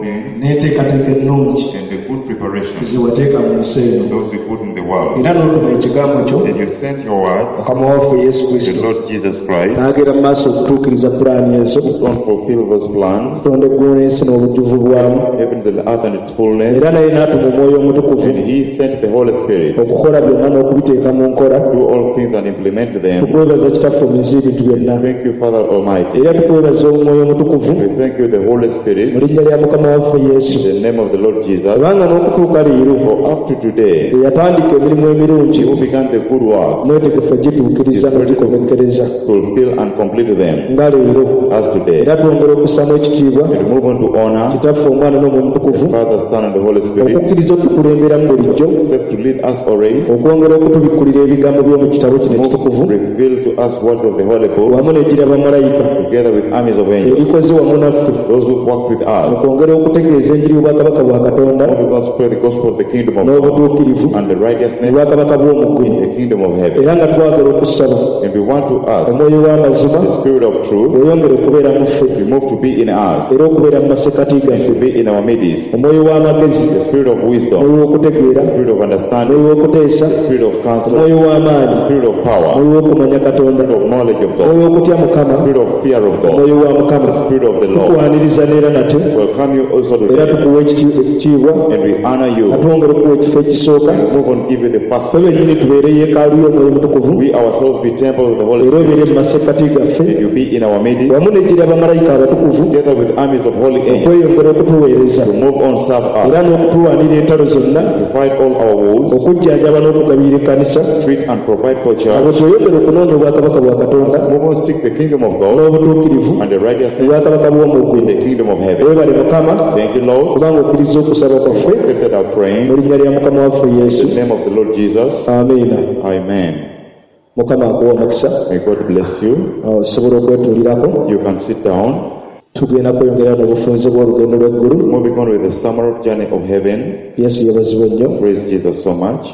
things n'enteekateeka ennungi and the good preparation ze wateeka mu nsi eno those you put in the world. era n'otuma ekigambo kyo And you sent your word, mukama waffe yesu the kristo Lord Jesus Christ, n'agera mu maaso okutuukiriza pulaani ezo don't fulfill those plans, katonda eggulu n'ensi n'obujjuvu bwamu heavens and the earth and its fullness. era naye n'atuma omwoyo omutukuvu And he sent the Holy Spirit okukola byonna n'okubiteeka mu nkola. to do all things and implement them. Tukwebaza kitaffe omuzi ebintu byonna Thank you, Father Almighty. era tukwebaza omwoyo omutukuvu We thank you, the Holy mu Spirit, linnya lya mukama waffe yesu in the name of the Lord Jesus. kubanga n'okutuuka leero For up to today, eyatandika emirimu emirungi you began the good works, n'etegefu egituukiriza n'ogikomekereza fulfill and complete them nga leero as today. era twongera okussamu ekitiibwa And move on to honor kitaffe omwana n'omwoyo mutukufu the Father, Son, and the Holy Spirit, okukkiriza otukulemberamu bulijjo except to lead us always, okwongera okutubikkulira ebigambo by'omu kitabo kino ekitukuvu reveal to us words of the Holy Book, wamu n'egira bamalayika together with armies of angels, erikoze wamu naffe those who walk with us, okwongera okutegeeza enjiri y'obwakabaka bwa katonda because spread the gospel of the kingdom of God n'obutuukirivu and the righteousness obwakabaka bw'omu in ggulu the kingdom of heaven. era nga twagala okusaba And we want to ask omwoyo w'amazima the Spirit of truth oyongere okubeera mu ffe to move to be in us, era okubeera mu masekati to gaffe be in our midst, omwoyo w'amagezi the Spirit of wisdom, omwoyo w'okutegeera the Spirit of understanding, omwoyo w'okuteesa the Spirit of counsel, omwoyo w'amaanyi the Spirit of power, omwoyo w'okumanya katonda the Spirit of knowledge of God, omwoyo w'okutya mukama the Spirit of fear of God, omwoyo wa mukama the Spirit of the Lord. tukwaniriza neera nate Welcome you also era today, tukuwa ekitiibwa and we honor you. nga twongera okuwa ekifo ekisooka Move on, give you the first. ffe bennyini tubeere yeekaalu y'omwoyo mutukuvu We ourselves be temples of the Holy era Spirit, obeere mu masekati gaffe and you be in our midst, wamu n'egira abamalayika abatukuvu together with armies of holy angels, okweyongera okutuweereza to move on, serve era us, n'okutuwaanira entalo zonna to fight all our wars, okujjanjaba n'okugabira ekkanisa treat and provide for abo church. tweyongere okunoonya obwakabaka bwa katonda Move on, seek the kingdom of God n'obutuukirivu and the righteousness obwakabaka bw'omu in ggulu the kingdom of heaven. weebale mukama Thank you, Lord. kubanga okkiriza okusaba kwaffe Accepted our praying. mu linnya lya mukama waffe yesu In the name of the Lord Jesus. amiina Amen. mukama akuwa omukisa May God bless you. osobola okwetuulirako You can sit down. tugenda kweyongera n'obufunze bw'olugendo lw'eggulu Moving on with the summary of journey of heaven. yesu yabazibwa nnyo Praise Jesus so much.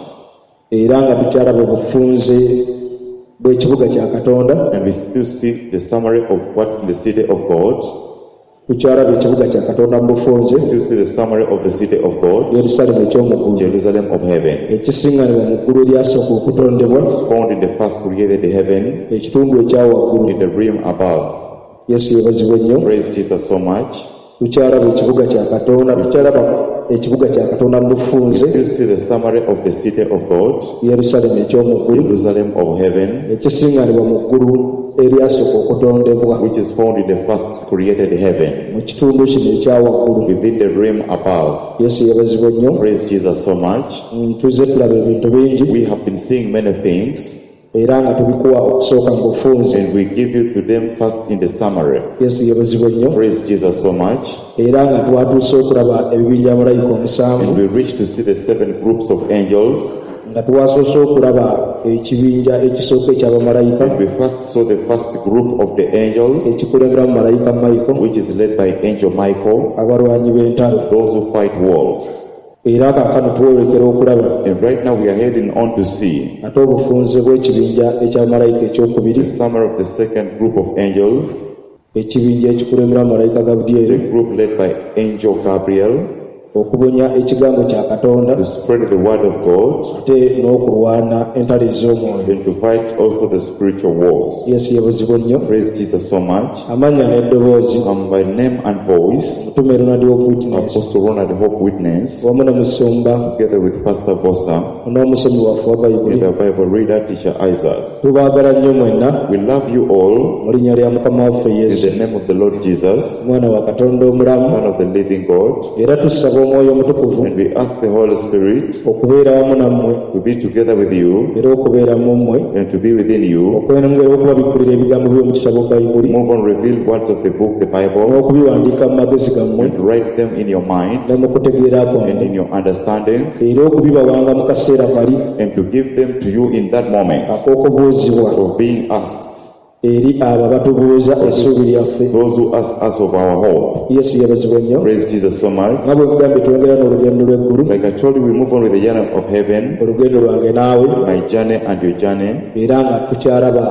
era nga tukyalaba obufunze bw'ekibuga kya katonda And we still see the summary of what's in the city of God. tukyalaba ekibuga kya katonda mu bufunze We still see the summary of the city of God, yerusalemu ekyomuggulu Jerusalem of heaven. ekisiŋŋanibwa mu ggulu eryasooka okutondebwa It's found in the first created heaven, ekitundu ekyawaggulu in the realm above. yesu yebazibwa ennyo Praise Jesus so much. tukyalaba ekibuga kya katonda tukyalaba ekibuga kya katonda mu bufunze We still see the summary of the city of God, yerusalemu ekyomuggulu Jerusalem of heaven, ekisiŋŋanibwa mu ggulu eryasooka okutondebwa which is found in the first created heaven, mu kitundu kino ekyawaggulu within the realm above. yesu yebazibwa nnyo Praise Jesus so much. tuze tulaba ebintu bingi We have been seeing many things, era nga tubikuwa okusooka mu bufunze and we give you to them first in the summary. yesu yebazibwa nnyo Praise Jesus so much. era nga twatuuse okulaba ebibinja malayika omusanvu And we reach to see the 7 groups of angels. nga twasoose okulaba ekibinja ekisooka eky'abamalayika And we first saw the first group of the angels, ekikulembera mu malayika mayiko which is led by Angel Michael, abalwanyi b'entalo those who fight wars. era kaakano twolekera okulaba And right now we are heading on to see ate obufunze bw'ekibinja eky'abamalayika ekyokubiri the summary of the second group of angels, ekibinja ekikulembera mu malayika the gabudyeri group led by Angel Gabriel, okubunya ekigambo kya katonda to spread the word of God ate n'okulwana entalo ez'omwoyo and to fight also the spiritual wars. yesu yebuzibwa nnyo Praise Jesus so much. amannya n'eddoboozi By name and voice, mutume ronald of witness Apostle Ronald Hope Witness, wamu ne musumba together with Pastor Bossa, n'omusomi waffe wa bayibuli with the Bible reader, Teacher Isaac. tubaagala nnyo mwenna We love you all mu linnya lya mukama waffe in yesu the name of the Lord Jesus, mwana wa katonda omulamu Son of the living God, era tusaba omwoyo omutukuvu and we ask the Holy Spirit okubeera wamu nammwe to be together with you era okubeera mu mmwe and to be within you. okwongera okubabikkulira ebigambo by'omu kitabo bayibuli Move on, reveal words of the book, the Bible, n'okubiwandiika mu magezi gammwe and write them in your mind ne mu kutegeera and kwammwe in your understanding, era okubibawanga mu kaseera kali and to give them to you in that moment ak'okubuuzibwa of being asked. eri abo abatubuuza essuubi lyaffe Those who ask us of our hope. yesu yabazibwa nnyo Praise Jesus so much. nga bwe kugambye twongera n'olugendo lw'eggulu Like I told you, we move on with the journey of heaven, olugendo lwange naawe my journey and your journey. era nga tukyalaba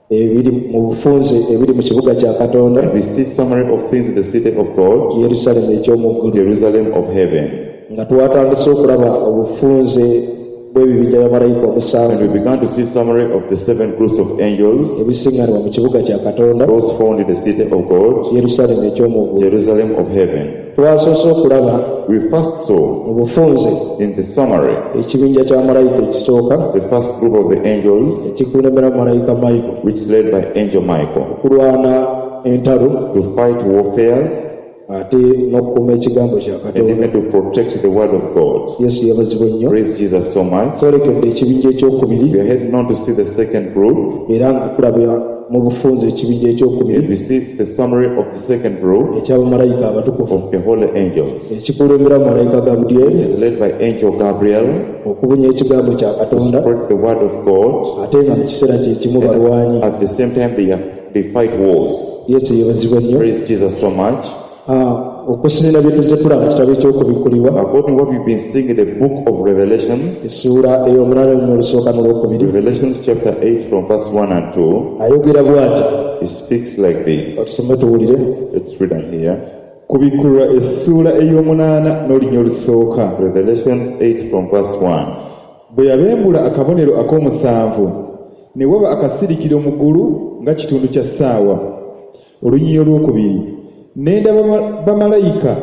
ebiri mu bufunze ebiri mu kibuga kya Katonda, and we see summary of things in the city of God, Yerusalemu eky'omu ggulu, Jerusalem of heaven. nga twatandise okulaba obufunze bw'ebibinja bya malayika And we omusanvu began to see summary of the 7 groups of angels, ebisiŋŋanibwa mu kibuga kya Katonda, those found in the city of God, Yerusalemu eky'omu ggulu. Jerusalem of heaven. Twasoose okulaba We first saw mu bufunze in the summary ekibinja kya malayika ekisooka the first group of the angels, ekikulembera malayika Michael which is led by angel Michael, okulwana entalo to fight warfares ate n'okukuuma ekigambo kya and Katonda. even to protect the word of God. Yesu yabazibwa nnyo. Praise Jesus so much. Twolekedde ekibinja ekyokubiri We are heading on to see the second group, era nga tulabira mu bufunze ekibinja and ekyokubiri we see the summary of the second group eky'abamalayika abatukufu of the holy angels, ekikulembera malayika which Gabudyeri is led by angel Gabriel, okubunya ekigambo kya to Katonda, spread the word of God. ate nga mu kiseera kyekimu balwanyi. At the same time, they fight wars. Yesu yabazibwa nnyo. Praise Jesus so much. Okusinira bye tuzze tulaba mu kitabo eky'okubikkulibwa According to what we've been seeing in the book of Revelations, essuula ey'omunaana olw'olusooka n'olwokubiri, Revelations chapter 8 from verse 1 and 2, ayogera bw'ati. it speaks like this. Otusome tuwulire. Let's read on here. Kubikkulwa essuula ey'omunaana n'olunya olusooka. Revelations 8 from verse 1. Bwe yabembula akabonero ak'omusanvu, ne waba akasirikiro mu ggulu nga kitundu kya ssaawa. Olunyiriri olwokubiri, ne ndaba bamalayika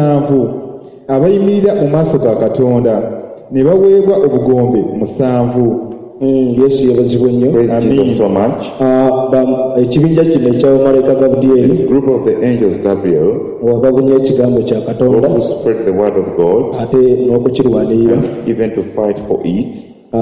7 abayimirira mu maaso ga Katonda, ne baweebwa obugombe 7. Yesu yabazibwa nnyo. Praise Jesus so much. Ekibinja kino eky'abamalayika Gabudyeri This group of the angels Gabriel, wababunya ekigambo kya Katonda those who spread the word of God, ate n'okukirwanirira, and even to fight for it,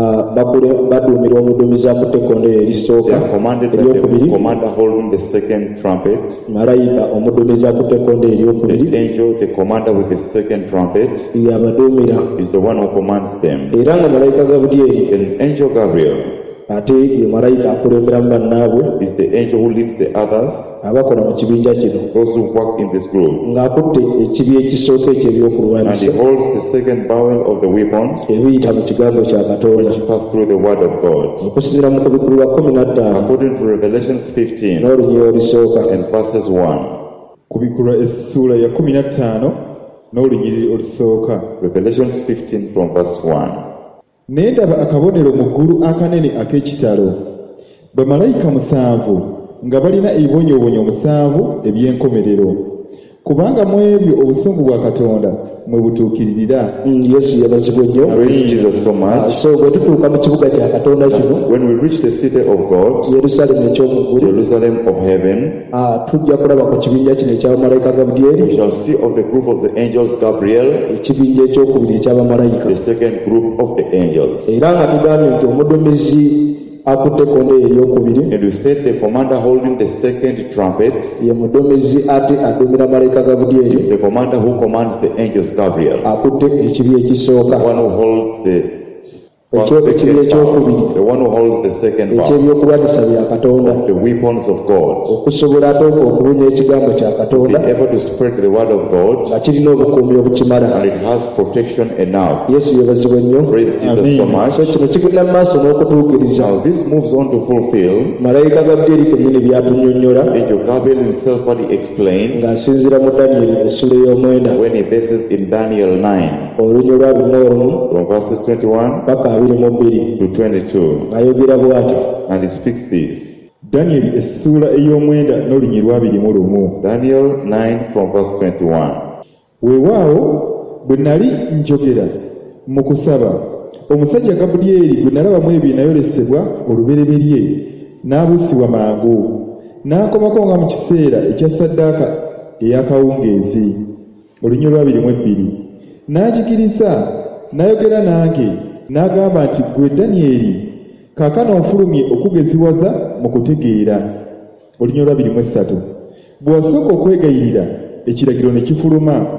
baduumirwa omuduumizi akutte ekkondeere they erisooka are commanded by the eryokubiri, commander holding the second trumpet, malayika omuduumizi akutte ekkondeere eryokubiri the angel, the commander with the second trumpet, yabaduumira, is the one who commands them. era nga malayika Gabudyeri And angel Gabriel ate ye malayika akulemberamu bannaabwe is the angel who leads the others, abakola mu kibinja kino, those who work in this group. ng'akutte ekibi ekisooka ekyo And he ebyokulwanyisa holds the second barrel of the weapons ebiyita mu kigambo kya Katonda. which pass through the word of God. Okusinziira mu kubikkulirwa 15 According to Revelations 15 n'olunyiriri olusooka, and verses 1. Kubikkulwa essuula ya 15 n'olunyiriri olusooka. Revelations 15 from verse 1. Ne ndaba akabonero mu ggulu akanene ak'ekitalo, bamalayika 7 nga balina ebibonyoobonyo 7 eby'enkomerero, kubanga mu ebyo obusungu bwa Katonda mwe butuukiririra. Yesu yabazibwa nnyo. Praise Jesus so much. So bwe tutuuka mu kibuga kya Katonda kino, When we reach the city of God, Yerusalemu eky'omu ggulu, Jerusalem of heaven, tujja kulaba ku kibinja kino eky'abamalayika Gabudyeri, we shall see of the group of the angels Gabriel, ekibinja ekyokubiri eky'abamalayika, the second group of the angels. era nga tugambye nti omuduumizi akutte ekkondeere eryokubiri And we said the commander holding the second trumpet ye muduumizi ate aduumira malayika Gabudyeri is the commander who commands the angels Gabriel, akutte ekibi ekisooka, the one who holds the ekibi ekyokubiri the one who holds the second bar eky'ebyokulwanyisa bya Katonda, of the weapons of God, okusobola ate okubunya ekigambo kya be Katonda able to spread the word of God, nga kirina obukuumi obukimala. and it has protection enough. Yesu yebazibwa nnyo. Praise Jesus so much. So kino kigenda mu maaso n'okutuukiriza Now this moves on to fulfill malayika Gabudyeri kennyini by'atunnyonnyola Angel Gabriel himself what he explains ng'asinziira mu Danyeri essula ey'omwenda when he bases in Daniel 9 olunya olwa 21 from verses 21 paka 22 to 22, ng'ayogera bw'ati. and he speaks this. Danyeri essuula ey'omwenda n'olunyiriri lwa 21. Daniel 9 from verse 21. Weewaawo bwe nnali njogera mu kusaba, omusajja Gabudyeri gwe nalabamu ebinayolesebwa olubereberye n'abuusibwa mangu, n'akomako nga mu kiseera ekya ssaddaaka ey'akawungeezi. Olunyiriri lwa 22. N'ajigiriza n'ayogera nange n'agamba nti, ggwe Danyeri, kaakano onfulumye okugeziwaza mu kutegeera. Olunyiriri lwa 23. Bwe wasooka okwegayirira, ekiragiro ne kifuluma,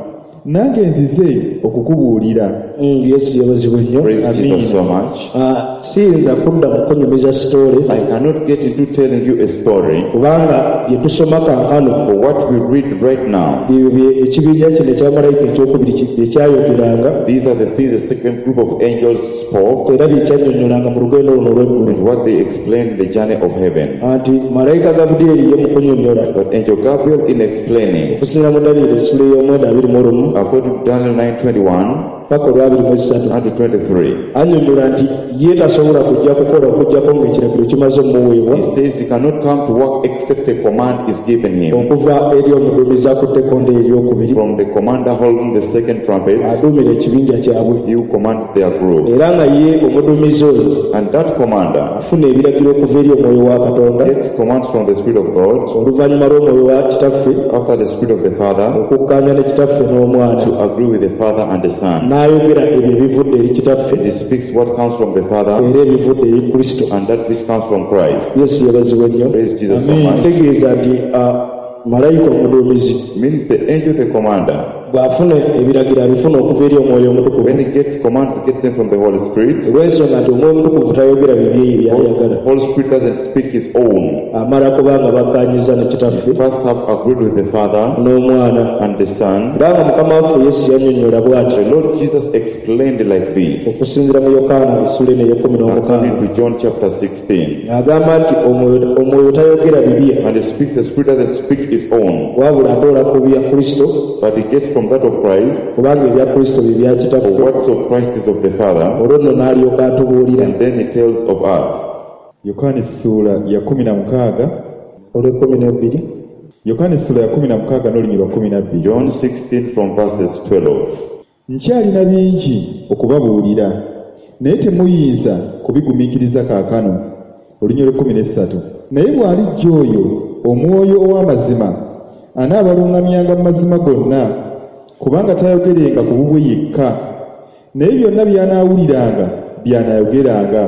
nange nzize okukubuulira. Yesu yabazibwe nnyo. Praise Amen. Jesus so much. Siyinza kudda mu kunyumiza story I cannot get into telling you a story. kubanga bye tusoma kaakano For what we read right now, ekibinja kino ekya malayika ekyokubiri ekyayogeranga these are the things the second group of angels spoke era byekyanyonyolanga mu lugendo luno olw'eggulu and what they explained the journey of heaven. anti malayika Gabudyeri ye mu kunyonyola But Angel Gabriel in explaining, okusinziira mu Danyeri essula ey'omwenda 21 according to Daniel 9:21 paka olw'abiri and 23, anyonyola nti ye tasobola kujja kukola okujjako ng'ekiragiro kimaze omuweebwa he says he cannot come to work except a command is given him okuva eri omuduumizi akutte ekkonde eryokubiri from the commander holding the second trumpet, aduumira ekibinja kyabwe he who commands their group. era nga ye omuduumizi oyo And that commander afuna ebiragiro okuva eri omwoyo wa Katonda gets commands from the Spirit of God, oluvannyuma lw'omwoyo wa kitaffe after the Spirit of the Father, okukkaanya ne kitaffe n'omwana to agree with the Father and the Son. n'ayogera ebyo ebivudde eri kitaffe He speaks what comes from the Father era ebivudde eri Kristo. and that which comes from Christ. Yesu yabazibwe nnyo. Praise Jesus so Amen. much. Kitegeeza nti malayika omuduumizi Means the angel, the commander, bw'afuna ebiragiro abifuna okuva eri omwoyo omutukuvu when he gets commands, he gets them from the Holy Spirit. olw'ensonga nti omwoyo omutukuvu tayogera bibye ebyo by'ayagala The Holy Spirit doesn't speak his own. amala kubanga bakkaanyiza ne kitaffe First have agreed with the Father n'omwana and the Son. era nga mukama waffe Yesu yannyonnyola bw'ati The Lord Jesus explained it like this, okusinziira mu Yokaana essula eno ey'ekkumi n'omukaaga according to John chapter 16. ng'agamba nti omwoyo tayogera bibye And he speaks, the Spirit doesn't speak his own, wabula atoola ku bya Kristo but he gets from that of Christ, kubanga ebya Kristo bye bya for kitaffe what's of Christ is of the Father, olwo nno n'alyoka atubuulira and then he tells of us. Yokaana essuula ya 16, olw'ekkumi n'ebbiri Yokaana essuula ya 16 n'olunyiriri lwa 12. John 16 from verses 12. Nkyalina bingi okubabuulira naye temuyinza kubigumiikiriza kaakano. Olunyiriri lwa 13. Naye bw'alijja oyo omwoyo ow'amazima anaabaluŋŋamyanga mu mazima gonna, kubanga tayogerenga ku bubwe yekka, naye byonna by'anaawuliranga by'anaayogeranga.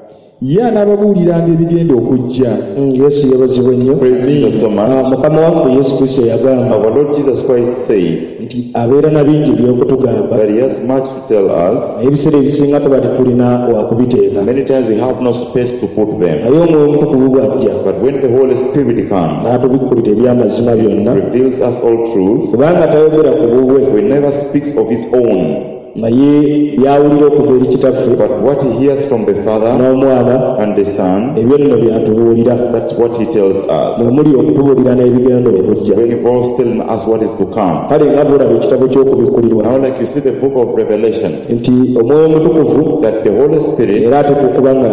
Ye anaababuuliranga ebigenda okujja. Yesu yabazibwe nnyo. Praise Jesus so much. Mukama waffe Yesu Kristo yagamba Our Lord Jesus Christ said nti abeera na bingi eby'okutugamba that he has much to tell us. naye ebiseera ebisinga tuba tetulina wakubiteeka Many times we have no space to put them. naye omwoyo omutukuvu bw'ajja But when the Holy Spirit comes, n'atubikkulira eby'amazima byonna reveals us all truth, kubanga tayogera ku bubwe he never speaks of his own, naye byawulira okuva eri kitaffe but what he hears from the Father n'omwana and the Son, ebyo nno byatubuulira that's what he tells us. mwe muli okutubuulira n'ebigenda okujja. When he involves telling us what is to come. kale nga bulaba ekitabo ky'okubikkulirwa Now like you see the book of Revelation, nti omwoyo omutukuvu that the Holy Spirit era ate kubanga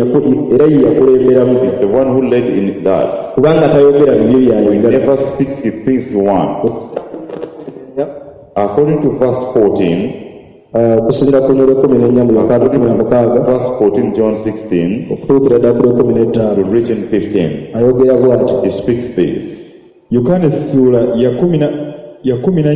era ye yakulemberamu is the one who led in that. kubanga tayogera bibyo He byayagala. never speaks the things he wants. According to verse 14, okusinziira ku nnyolo 14 mu Yokaana 16 verse 14, John 16, okutuukira ddala ku 15 to reach in 15, ayogera bw'ati. he speaks this. Yokaana essuula ya 14 ya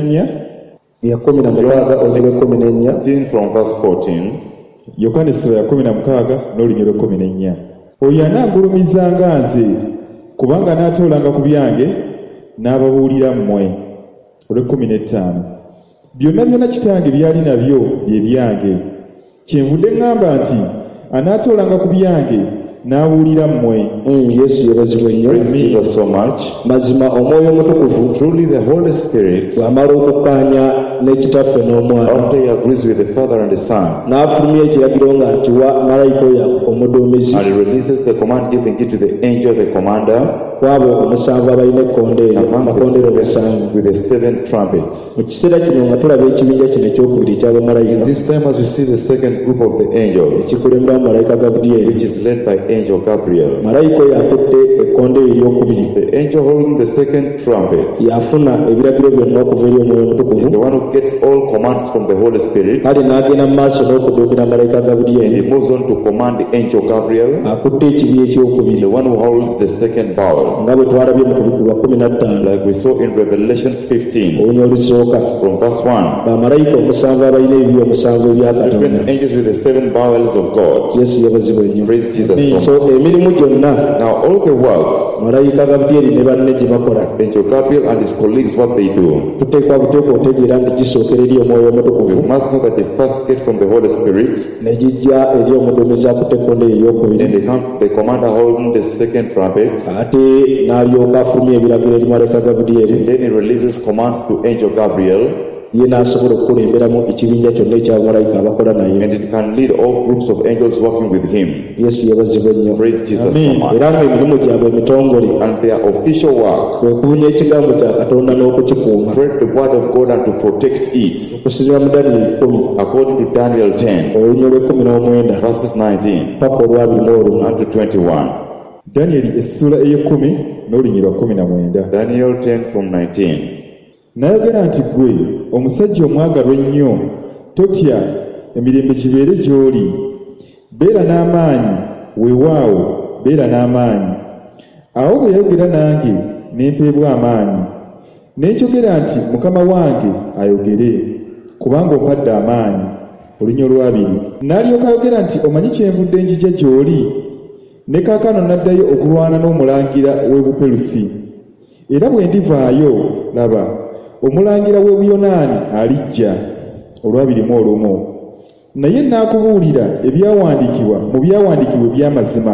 16 ozire 14 15 from verse 14, Yokaana essuula ya 16 n'olunyiriri lwa 14. Oyo anaagulumizanga nze, kubanga anaatoolanga ku byange n'ababuulira mmwe. Olw'e15. Byonna byonna kitange byali nabyo bye byange. Kyenvudde ŋŋamba nti anaatoolanga ku byange n'abuulira mmwe. Yesu yabazibwe nnyo. praise Jesus so much. Mazima omwoyo omutukuvu Truly the Holy Spirit, bw'amala okukkaanya n'ekitaffe n'omwana after he agrees with the Father and the Son, n'afulumya ekiragiro ng'akiwa malayika oyo omuduumizi and he releases the command, giving it to the angel, the commander, kwabo omusanvu abalina ekkondeero amakondero omusanvu. with the 7 trumpets. Mu kiseera kino nga tulaba ekibinja kino ekyokubiri eky'abamalayika This time as we see the second group of the angels, kikulembera mu malayika Gabudyeri. which is led by angel Gabriel. Malayika oyo akutte ekkondeero eryokubiri The angel holding the second trumpet yafuna ebiragiro byonna okuva eri omwoyo is omutukuvu the one who gets all commands from the Holy Spirit. kale n'agenda mu maaso n'okuduumira malayika He Gabudyeri moves on to command the angel Gabriel, akutte ekibi ekyokubiri the one who holds the second bowl. nga bwe twalabye mu kubikulwa 15 like we saw in Revelations 15 olunya olusooka from verse 1. bamalayika omusanvu abalina ebibyo omusanvu ebya Seven katonda. angels with the 7 bowels of God. yesu yabazibwa nnyo. Praise Jesus so so much. emirimu gyonna Now all the works, malayika gabudyeri ne banne gye bakola Angel Gabriel and his colleagues, what they do, tuteekwa buteekwa otegeera nti gisookera eri omwoyo we omutukuvu must know that they first get from the Holy Spirit, ne gijja eri omuduumizi akutte ekkondo eryokubiri and the commander holding the second trumpet, ate n'alyoka afulumya ebiragiro eri malayika gabudyeri and then he releases commands to Angel Gabriel, ye n'asobola okukulemberamu ekibinja kyonna ekyabamalayika abakola naye. and it can lead all groups of angels working with him. yesu yabazibwa nnyo. Praise Jesus so much. era ng'emirimu gyabwe emitongole And their official work, kwe kubunya ekigambo kya katonda n'okukikuuma. spread the word of God and to protect it, okusinziira mu Danyeri 10 according to Daniel 10, olunya olw'19 verses 19 paka olw'21. and to 21. Danyeri essula ey'ekkumi n'olunyiriri lwa 19. Daniel 10 from 19. N'ayogera nti ggwe omusajja omwagalwa ennyo, totya, emirembe gibeere gy'oli. Beera n'amaanyi, weewaawo beera n'amaanyi. Awo bwe yayogera nange ne mpeebwa amaanyi. Ne njogera nti Mukama wange ayogere, kubanga ompadde amaanyi. Olunya olwabiri. N'alyoka ayogera nti omanyi kyenvudde njija gy'oli? Ne kaakano n'addayo okulwana n'omulangira w'e Buperusi. Era bwe ndivaayo, laba, omulangira w'e Buyonaani alijja. Olwabirimu olumu. Naye naakubuulira ebyawandiikibwa mu byawandiikibwa eby'amazima.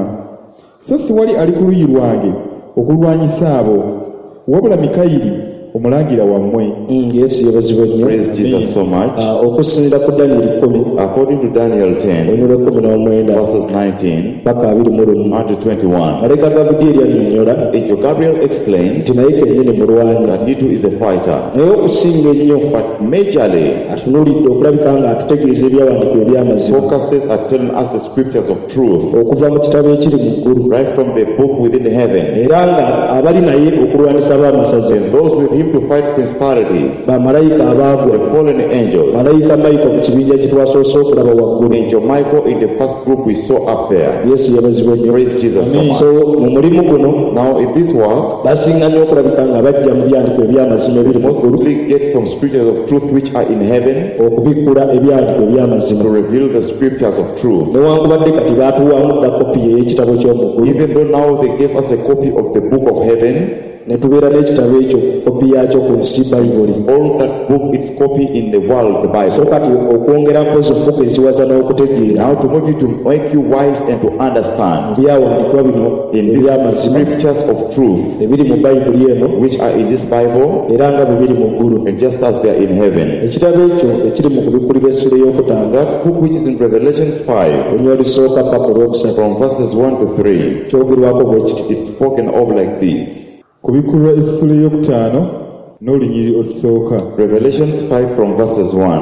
So si wali ali ku luuyi lwange okulwanyisa abo, wabula Mikayiri omulangira wammwe. yesu yabazibwa nnyo. Praise Jesus so much. okusinziira ku Danyeri 10 According to Daniel 10, olunya olw'19 verses 19 paka 21 and to 21, malayika gabudyeri annyonnyola Angel Gabriel explains nti naye kennyini mulwanyi that he too is a fighter, naye okusinga ennyo but majorly atunuulidde okulabika nga atutegeeza ebyawandiikibwa eby'amazima focuses at telling us the scriptures of truth, okuva mu kitabo ekiri mu ggulu, right from the book within heaven, era nga abali naye okulwanisa b'amasaza and those with him to fight principalities, bamalayika abaagwa, the fallen angels, malayika mayika mu kibinja kye twasoose okulaba waggulu. Angel Michael in the first group we saw up there. yesu yabazibwa nnyo. Praise Jesus so so much. mu mulimu guno Now in this work, basinga nnyo okulabika nga bajja mu byandiko eby'amazima ebiri mu ggulu mostly get from scriptures of truth which are in heaven okubikkula ebyandiko eby'amazima, to reveal the scriptures of truth. newankubadde kati baatuwamu dda kopi ey'ekitabo ky'omuggulu Even though now they gave us a copy of the book of heaven, ne tubeera n'ekitabo ekyo kopi yaakyo ku nsi bayibuli. all that book its copy in the world, the so Bible. kati okwongera mpozi mbuga eziwaza n'okutegeera Now to move you to make you wise and to understand byawandiikibwa bino in these eby'amazima scriptures of truth ebiri mu bayibuli eno which are in this Bible, era nga bwe biri mu ggulu. and just as they are in heaven. ekitabo ekyo ekiri mu kubikkulirwa essula ey'okutanga That book which is in Revelations 5, olunya olusooka paka olwokusatu from verses 1 to 3, kyogerwako bwe kiti. it's spoken of like this. Kubikkulwa essula ey'okutaano n'olunyiriri olusooka. Revelations 5 from verses 1.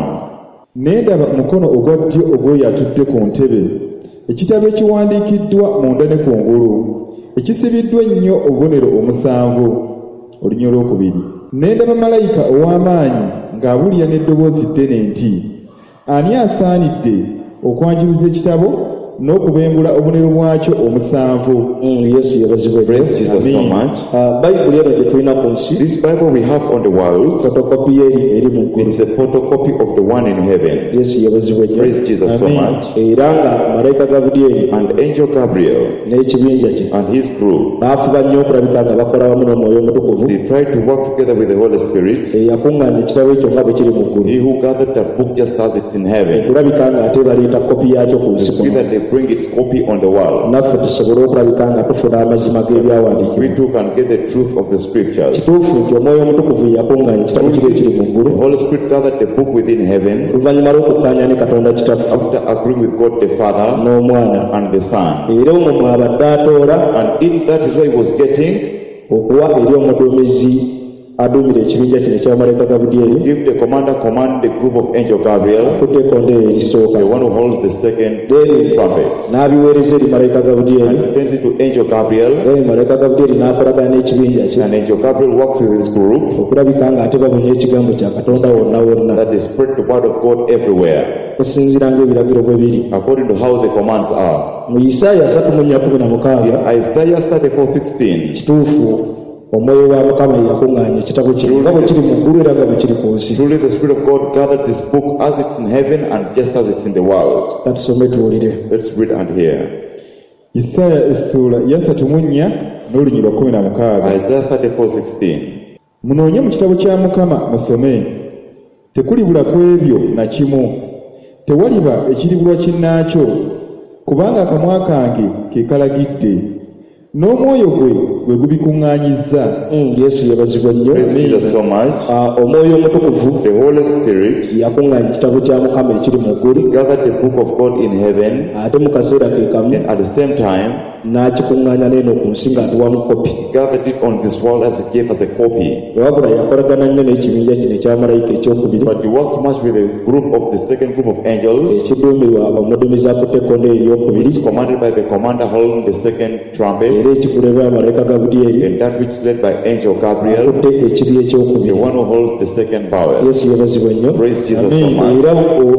Ne ndaba mukono ogwa ddyo ogw'oyo atudde ku ntebe, ekitabo ekiwandiikiddwa munda ne kungulu, ekisibiddwa ennyo obubonero omusanvu. Olunya olwokubiri. Ne ndaba malayika ow'amaanyi ng'abuulira n'eddoboozi ddene nti, ani asaanidde okwanjuluza ekitabo n'okubembula obubonero bwakyo omusanvu? yesu yabazibwa nnyo. Praise Jesus so much. bayibuli eno gye tulina ku nsi This Bible we have on the world, fotokopi eri mu ggulu. it's a photocopy of the one in heaven. yesu yabazibwa nnyo. Praise Jesus so much. era nga malayika gabudyeri And Angel Gabriel n'ekibinja kye and his group, baafuba nnyo okulabika nga bakola wamu n'omwoyo omutukuvu they tried to work together with the Holy Spirit. eyakuŋŋaanya ekitabo ekyo nga bwe kiri mu ggulu, He who gathered that book just as it's in heaven, okulabika nga ate baleeta kopi yaakyo ku to nsi see kuno, that they bring its copy on the world. naffe tusobole okulabika nga tufuna amazima g'ebyawandiikibwa. We too can get the truth of the scriptures. kituufu nti omwoyo omutukuvu yakuŋŋaanya ekitabo kiri ekiri mu The ggulu Holy Spirit gathered the book within heaven oluvannyuma lw'okukkaanya ne katonda kitaffe after agreeing with God the Father n'omwana, and the Son. era omwo mwabadde atoola And in that is why he was getting okuwa eri omuduumizi aduumira ekibinja kino eky'abamalayika Gabudyeri Give the commander command the group of angel Gabriel, akutte ekkondeere erisooka the one who holds the second trumpet, n'abiweereza eri malayika Gabudyeri and sends it to angel Gabriel, malayika Gabudyeri n'akolagana n'ekibinja kye and angel Gabriel works with his group okulabika ng'ate babunya ekigambo kya Katonda wonna wonna that they spread the word of God everywhere, okusinziira ng'ebiragiro bwe biri. according to how the commands are. Mu Isaaya 3:16 Isaiah 34:16. kituufu omwoyo wa Mukama yakuŋŋaanya ekitabo kino nga bwe kiri mu ggulu era nga bwe kiri ku nsi. Truly the Spirit of God gathered this book as it's in heaven and just as it's in the world. Katusome tuwulire. Let's read and hear. Isaaya essuula ya 34 n'olunyiri lwa 16. Isaiah 34:16. Munoonye mu kitabo kya Mukama musome, tekulibula ku ebyo na kimu, tewaliba ekiribulwa kinnaakyo, kubanga akamwa kange ke kalagidde, n'omwoyo gwe gwe gubikuŋŋaanyizza. Yesu yabazibwa nnyo. Praise Jesus so much. Omwoyo omutukuvu The Holy Spirit yakuŋŋaanya ekitabo kya Mukama ekiri mu ggulu gathered the book of God in heaven, ate mu kaseera ke kamu and at the same time n'akikuŋŋaanya n'eno ku nsi ng'atuwamu kopi. gathered it on this world as it gave us a copy. Wabula yakolagana nnyo n'ekibinja kino eky'abamalayika ekyokubiri But he worked much with the group of the second group of angels, ekiduumirwa omuduumizi akutte ekkondeere eryokubiri which is commanded by the commander holding the second trumpet, era ekikulebwa malayika Gabudyeri and that which is led by angel Gabriel, akutte ekibi the ekyokubiri. one who holds the second power. Yesu yabazibwa nnyo. Praise Jesus so much. Era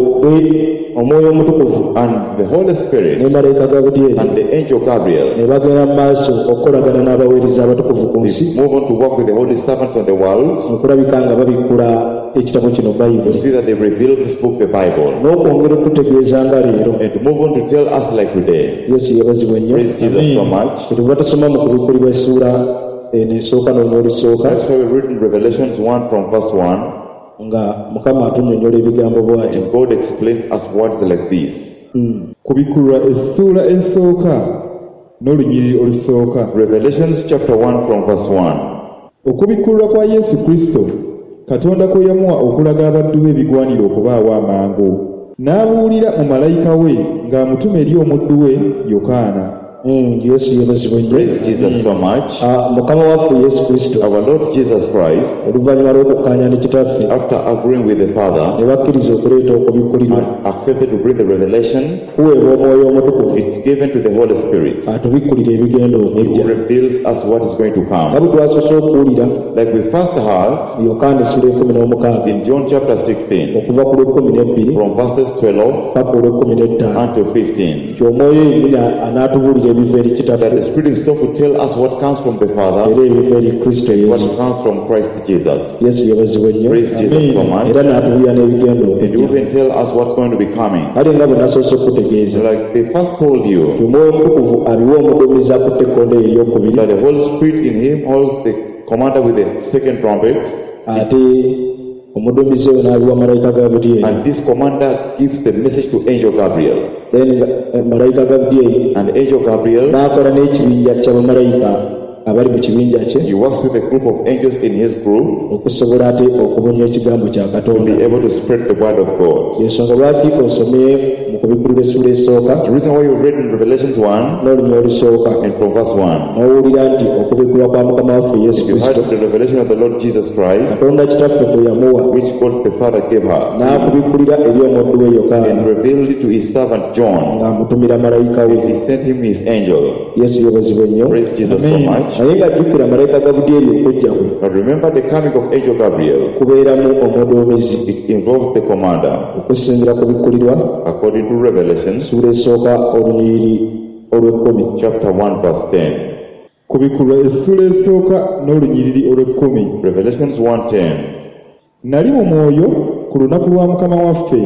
omwoyo omutukuvu And the Holy ne Spirit malayika Gabudyeri and the angel Gabriel, ne bagenda mu maaso okukolagana n'abaweereza abatukuvu ku nsi they move on to work with the holy servants of the world, okulabika nga babikkula ekitabo kino to Bayibuli see that they reveal this book, the Bible, n'okwongera okututegeeza nga leero. and to move on to tell us like today. Yesu yabazibwa nnyo. Praise Jesus so much. Tuba tusoma mu kubikkulirwa essuula eno esooka n'olulisooka That's why we read in Revelations 1 from verse 1, nga Mukama atunnyonnyola ebigambo bw'atyo. and God explains us words like this. Kubikkulwa essuula esooka n'olunyiri olusooka. Revelations chapter 1 from verse 1. Okubikkulwa kwa Yesu Kristo, Katonda kwe yamuwa okulaga abaddu be ebigwanira okubaawo amangu. N'abuulira mu malayika we ng'amutuma eri omuddu we Yokaana. Yesu yabazibwa nnyo. Praise Jesus so much. Mukama waffe Yesu Kristo Our Lord Jesus Christ, oluvannyuma lw'okukkaanya ne kitaffe after agreeing with the Father, ne bakkiriza okuleeta okubikkulirwa accepted to bring the revelation. kuweebwa omwoyo omutukuvu It's given to the Holy Spirit. atubikkulira ebigenda He okujja. reveals us what is going to nga come. bwe twasoose okuwulira Like we first heard Yokaana essula 16 in John chapter 16, okuva ku lw'ekkumi from verses 12 paka olw'ekkumi unto 15, ky'omwoyo yennyini anaatubuulira ebiva eri that kitaffe the Spirit Himself will tell us what comes from the Father, era ebiva eri Kristo what Yesu. comes from Christ Jesus. Yesu yabazibwa nnyo. Praise Jesus so much. Era n'atubuulira n'ebigenda And He okujja. even tell us what's going to be coming. kale nga bwe nasoose okutegeeza Like they first told you, omwoyo omutukuvu abiwa omuduumizi akutte ekkondeere eryokubiri that the Holy Spirit in Him holds the commander with the second trumpet, ate omuduumizi oyo n'abiwa malayika Gabudyeri. and this commander gives the message to Angel Gabriel. then malayika Gabudyeri And Angel Gabriel, n'akola n'ekibinja ky'abamalayika abali mu kibinja kye he works with a group of angels in his group okusobola ate okubunya ekigambo kya to Katonda. be able to spread the word of God. Yensonga lwaki osomye mu kubikkulirwa essula esooka The reason why you read in Revelations 1 n'olunya olusooka and from verse 1, n'owulira nti okubikkulwa kwa Mukama waffe Yesu you heard Kristo the revelation of the Lord Jesus Christ, Katonda kitaffe gwe yamuwa which God the Father gave her, n'akubikkulira eri omuddu we and Yokaana revealed it to his servant John. ng'amutumira malayika we. He sent him his angel. Yesu yabazibwa nnyo. Praise Jesus so much. naye ng'ajjukira malayika Gabudyeri okujja kwe But remember the coming of Angel Gabriel. kubeeramu omuduumizi It involves the commander, okusinziira ku bikkulirwa according to Revelations essula esooka olunyiriri olw'ekkumi. chapter 1 verse 10. Kubikkulwa essula esooka n'olunyiriri olw'ekkumi. Revelations 1:10. Nali mu mwoyo ku lunaku lwa Mukama waffe,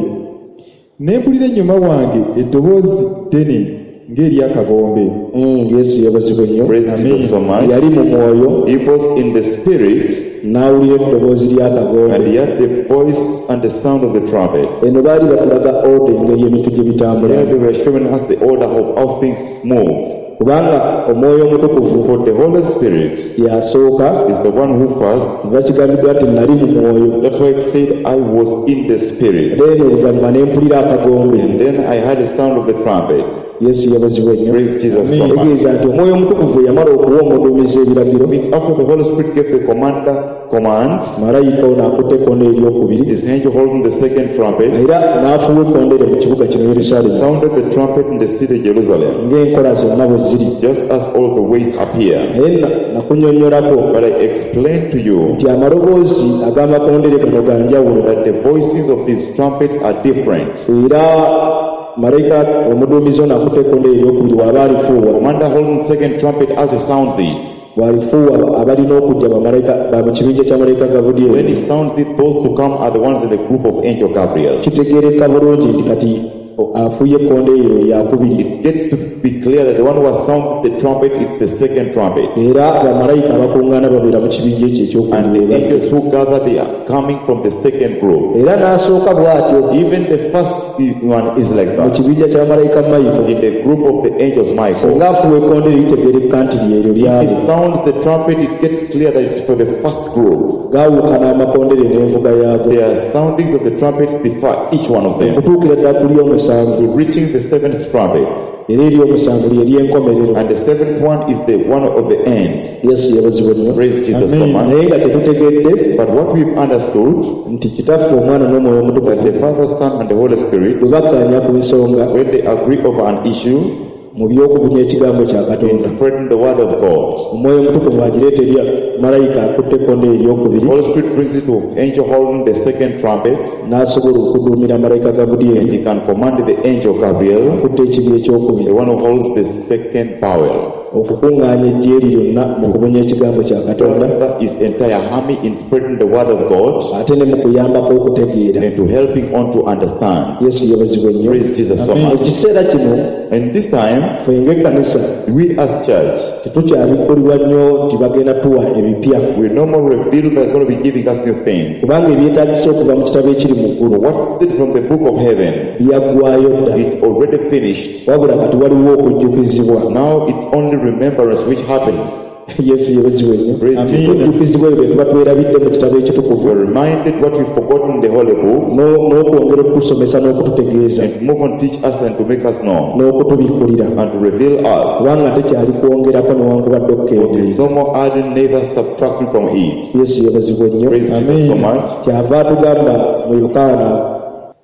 ne mpulira ennyuma wange eddoboozi ddene ng'ery'akagombe. Yesu yabazibwa nnyo. Praise Jesus so much. Yali mu mwoyo He was in the spirit, n'awulira eddoboozi and ly'akagombe. he had the voice and the sound of the trumpet. Eno baali batulaga oda engeri ebintu gye bitambula. There they were showing us the order of how things move. kubanga omwoyo omutukuvu For the Holy Spirit yasooka is the one who first. bakigambiddwa ati nali mu mwoyo That's why it said, I was in the Spirit. era eno oluvannyuma ne mpulira akagombe. And then I heard the sound of the trumpet. Yesu yabazibwa nnyo. Praise Jesus so much. Tegeeza nti omwoyo omutukuvu bwe yamala okuwa omuduumizi ebiragiro, Means after the Holy Spirit gave the commands, malayika ono akutte ekkonde eryokubiri his angel holding the second trumpet era n'afuuwa ekkondeere mu kibuga kino Yerusaalemi sounded the trumpet in the city of Jerusalem, ng'enkola zonna bwe ziri. just as all the ways appear. naye nakunnyonnyolako But I explained to you nti amaloboozi ag'amakondeere gano ga njawulo, that the voices of these trumpets are different. era malayika omuduumizi ono akutte ekkondeere eryokubiri bw'aba alifuuwa, Commander holding the second trumpet as he sounds it. bw'alifuuwa abalina okujja ba mu kibinja kya malayika When Gabudyeri, he sounds it, those to come are the ones in the group of Angel Gabriel. kitegeereka bulungi nti kati afuuye ekkondeero lyakubiri, It gets to be clear that the one who has sounded the trumpet is the second trumpet. era bamalayika abakuŋŋaana babeera mu kibinja ekyo And the ekyokubiri. angels who gather, they are coming from the second group. Era n'asooka bw'atyo Even the first one is like mu that. kibinja kya malayika Mayiko, In the group of the angels Michael. singa afuuwa ekkondeero litegeereka nti lyeryo If he lyabo. sounds the trumpet, it gets clear that it's for the first group. Gaawukana amakondeere n'envuga yaago The soundings of the trumpets differ, each one of them, okutuukira ddala ku ly'omusanvu, to reaching the seventh trumpet. era ery'omusanvu lye ly'enkomerero. And the seventh one is the one of the end. Yesu yabazibwa nnyo. Praise Jesus so Amen. much. Naye nga tetutegedde But what we've understood, nti kitaffe omwana n'omwoyo that omutukuvu the Father, Son, and the Holy Spirit, bwe bakkaanya ku nsonga when they agree over an issue mu by'okubunya ekigambo kya in Katonda, spreading the word of God, omwoyo omutukuvu agireeta eri malayika akutte ekkondeero the eryokubiri, Holy Spirit brings it to angel holding the second trumpet, n'asobola okuduumira malayika and Gabudyeri he can command the angel Gabriel, akutte ekibi the ekyokubiri, one who holds the second power, okukuŋŋaanya eggye lyonna mu kubunya ekigambo kya to Katonda, gather his entire army in spreading the word of God, ate ne mu kuyambako okutegeera. and to helping on to understand. Yesu yabazibwa nnyo. Praise Jesus so Mu much. kiseera kino And this time, ffe ng'ekkanisa we as church, tetukyabikkulirwa nnyo nti bagenda tuwa ebipya, we no more reveal they're going to be giving us new things. kubanga ebyetaagisa okuva mu kitabo ekiri mu ggulu What's it from the book of heaven? byaggwayo dda, It already finished. wabula kati waliwo okujjukizibwa. Now it's only remembrance which happens. Yesu yabazibwa nnyo. Praise Jesus. Okujjukizibwa ebyo tuba twerabidde mu kitabo ekitukuvu, We're reminded what we've forgotten in the Holy Book, n'okwongera okutusomesa n'okututegeeza and move on teach us and to make us know, n'okutubikkulira, and to reveal us. kubanga tekyali kwongerako newankubadde There's okukendeeza. no more adding, neither subtracting from it. Yesu yabazibwa nnyo. Praise Jesus so much. Kyava atugamba mu Yokaana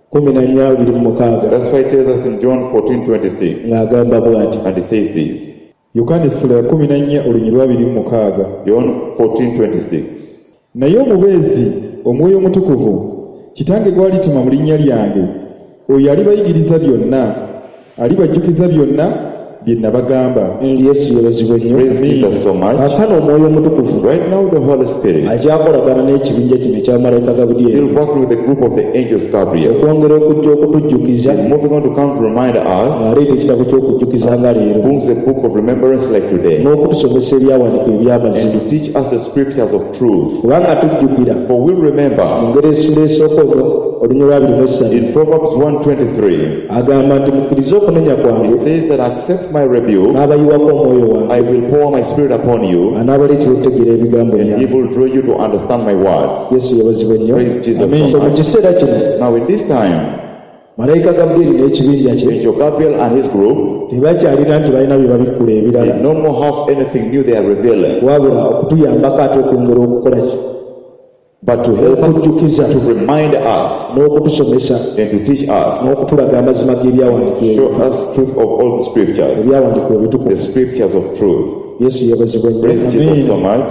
14:26 That's why it tells us in John 14:26, ng'agamba bw'ati, and it says this. Yokaana essula ya 14 olunyi lwa 26. John 14:26. Naye omubeezi omwoyo omutukuvu kitange gw'alituma mu linnya lyange, oyo alibayigiriza byonna, alibajjukiza byonna bye nabagamba. Yesu yabazibwa nnyo. Praise Jesus so much. Kaakano omwoyo omutukuvu Right now the Holy Spirit akyakolagana n'ekibinja kino ekya malayika Gabudyeri still working with the group of the angels Gabriel. okwongera okujja okutujjukiza, Moving on to come to remind us, ng'aleeta ekitabo ky'okujjukiza nga leero, brings the book of remembrance like today, n'okutusomesa ebyawandiika and eby'amazima, to teach us the scriptures of truth. kubanga tujjukira For we mu remember ngeri essula esooka olunyi lwa 23 in Proverbs 1:23, agamba nti mukkirize okunenya kwange it says that accept my rebuke, n'abayiwako omwoyo wange, I will pour my spirit upon you, anaabaleetera okutegeera ebigambo and he byange. will draw you to understand my words. Yesu yabazibwa nnyo. Praise Jesus Amen. so So mu much. kiseera kino Now in this time, malayika Gabudyeri n'ekibinja kye Angel Gabriel and his group, tebakyalina nti balina bye babikkula they ebirala, no more have anything new they are revealing, wabula okutuyambako ate okwongera okukola ki, but to help us, okujjukiza to remind us, n'okutusomesa and to teach us, n'okutulaga amazima g'ebyawandiikibwa show us truth of all the scriptures, ebyawandiikibwa the ebitukuvu. scriptures of truth. Yesu yabazibwa nnyo. Praise Jesus so much.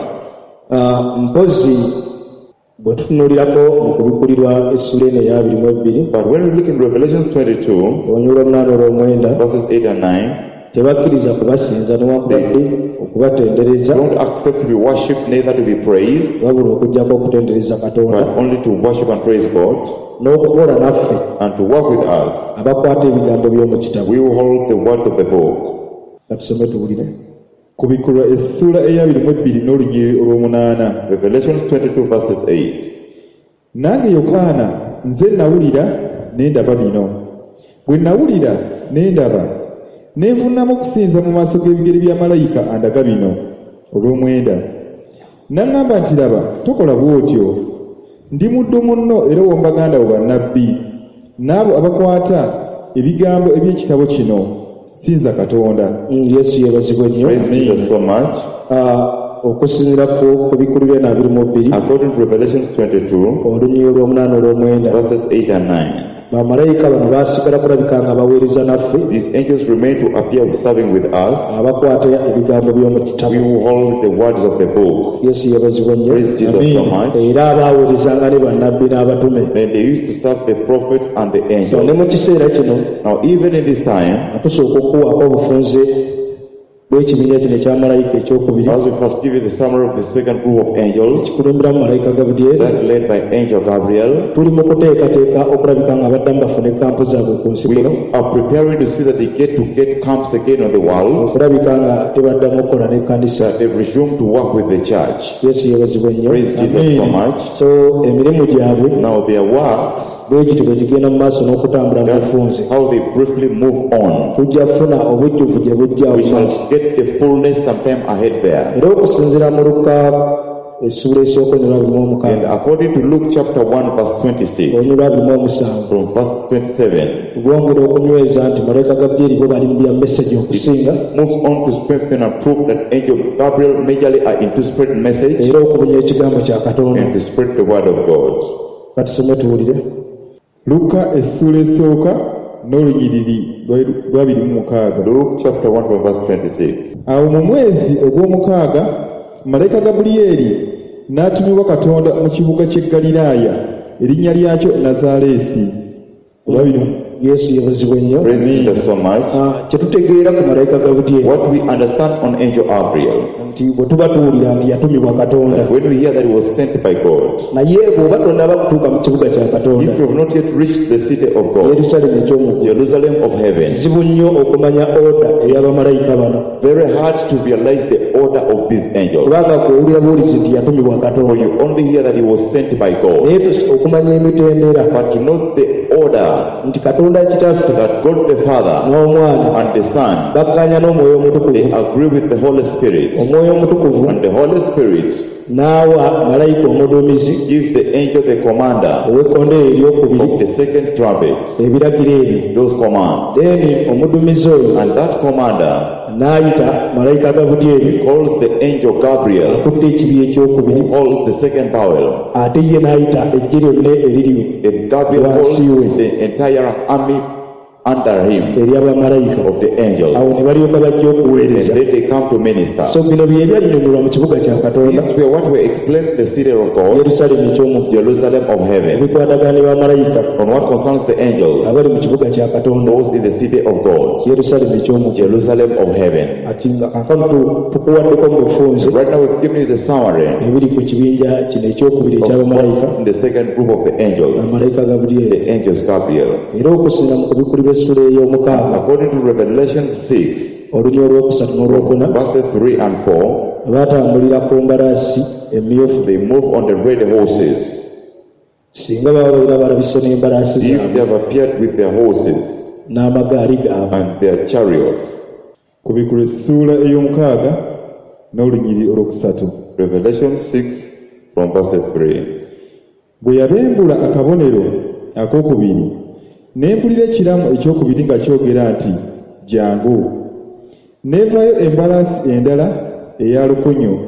Mpozi bwe tutunuulirako mu kubikkulirwa essula eno eya 22 But when we look in Revelations 22, olunyi olw'omunaana olw'omwenda, verses 8 and 9, tebakkiriza kubasinza newankubadde okubatendereza, don't accept to be worshipped, neither to be praised, wabula okuggyako okutendereza Katonda but only to worship and praise God, n'okukola naffe and to work with us. abakwata ebigambo by'omu kitabo. We will hold the words of the book. Katusome tuwulire. Kubikkulwa essula eya 22 n'olunyi olw'omunaana. Revelations 22 verses 8. Nange Yokaana nze nawulira ne ndaba bino. Bwe nawulira ne ndaba, ne nvunamu okusinza mu maaso g'ebigere bya malayika andaga bino. Olw'omwenda n'aŋŋamba nti laba tokola bw'otyo, ndi muddu munno era ow'ombaganda bo bannabbi n'abo abakwata ebigambo eby'ekitabo kino. Sinza Katonda. Yesu yeebazibwe nnyo. Praise Jesus so much. Okusinziira ku bikulu bya 22 According to Revelations 22, olunyiriro lw'omunaana olw'omwenda, verses 8 and 9. bamalayika bano baasigala kulabika nga baweereza naffe, These angels remain to appear serving with us. abakwata ebigambo by'omu kitabo. We who hold the words of the book. Yesu yeebazibwe nnyo. Praise Jesus so much. Era abaaweerezanga ne bannabbi n'abatume. Then they used to serve the prophets and the So ne angels. mu kiseera kino Now even in this time, atusooka okuwaako obufunze bw'ekibiina kino ekya malayika ekyokubiri, as we first give you the summary of the second group of angels, kikulemberamu malayika Gabudyeri. that led by Angel Gabriel, Tuli mu kuteekateeka okulabika nga baddamu bafune kampu zaabwe ku nsi we kuno, are preparing to see that they get camps again on the world, okulabika nga tebaddamu okukola n'ekkanisa. that they've resumed to work with the church. Yesu yeebazibwe nnyo. Praise Jesus so much. So emirimu gyabwe Now their works, bwe gityo bwe gigenda mu maaso n'okutambula mu that's bufunze. how they briefly move on. Tujja kufuna obujjuvu gye bujja We mu shall maaso. get the fullness sometime ahead there. Era okusinziira mu Luka essuula esooka olunyiriro lwa And 26 according to Luke chapter 1 verse 26, olunyiriro lwa 27 from verse 27, bwongera okunyweza nti malayika Gabudyeri bo bali mu bya message okusinga, moves on to strengthen and prove that Angel Gabriel majorly are into spread message era okubunya ekigambo kya Katonda. and to spread the word of God. Katusome tuwulire. Luka essula esooka n'olunyiriri lwa 26. Luke chapter 1 from verse 26. Awo mu mwezi ogw'omukaaga malayika Gabulyeri n'atumibwa Katonda mu kibuga ky'e Ggaliraaya, erinnya lyakyo Nazaaleesi. Yesu yeebazibwe nnyo. Praise Jesus so much. Kye tutegeera ku malayika Gabudyeri What we understand on Angel Gabriel, nti bwe tuba tuwulira nti yatumibwa Katonda, when we hear that he was sent by God, naye bw'oba tonnaba kutuuka mu kibuga kya Katonda, if you have not yet reached the city of God, Yerusaalemi eky'omuggulu, Jerusalem of heaven, kizibu nnyo okumanya oda ey'abamalayika bano, very hard to realize the order of these angels. kubanga kwewulira buwulizi nti yatumibwa For Katonda, you only hear that he was sent by God, naye okumanya emitendera but to know the order nti Katonda kitaffe that God the Father n'Omwana and the Son, bakkaanya n'Omwoyo they Omutukuvu. agree with the Holy Spirit, Omwoyo Omutukuvu and the Holy Spirit n'awa malayika omuduumizi gives the angel the commander ow'ekkondeere eryokubiri of the second trumpet, ebiragiro ebyo. those commands. Then omuduumizi oyo And that commander n'ayita malayika Gabudyeri calls the angel Gabriel, akutte ekibi ekyokubiri, who holds the second power. ate ye n'ayita eggye lyonna eriri And Gabriel holds the entire army under him ery'abamalayika. of the Awo angels. ne balyoka bajja And okuweereza. then they come to minister. So bino bye byanyonnyolerwa mu kibuga kya Katonda, These were what were explained the city of God, Yerusaalemi eky'omuggulu, Jerusalem of heaven, ebikwatagana ne bamalayika on what concerns the angels, abali mu kibuga kya Katonda, those in the city of God, Yerusaalemi eky'omuggulu. Jerusalem of heaven. Ati nga kaakano tukuwaddeko mu bufunze Right now we've given you the summary ebiri ku kibinja kino ekyokubiri of eky'abamalayika, what's in the second group of the angels, bamalayika Gabudyeri. the angels Gabriel. Era okusinga mu kubikuli b'essula ey'omukaaga According to Revelation 6, olunyiriro olwokusatu n'olwokuna, verses 3 and 4, baatambulira ku mbalaasi emmyufu. they move on the red horses. Singa baba babeera balabise n'embalaasi If they zaabwe have appeared with their horses n'amagaali gaabwe. and their chariots. Kubikula essuula ey'omukaaga n'olunyiriri olwokusatu. Revelation 6 from verses 3. Bwe yabembula akabonero akookubiri, ne mpulira ekiramu ekyokubiri nga kyogera nti, "Jjangu." Neevaayo embalaasi endala eya lukonyo,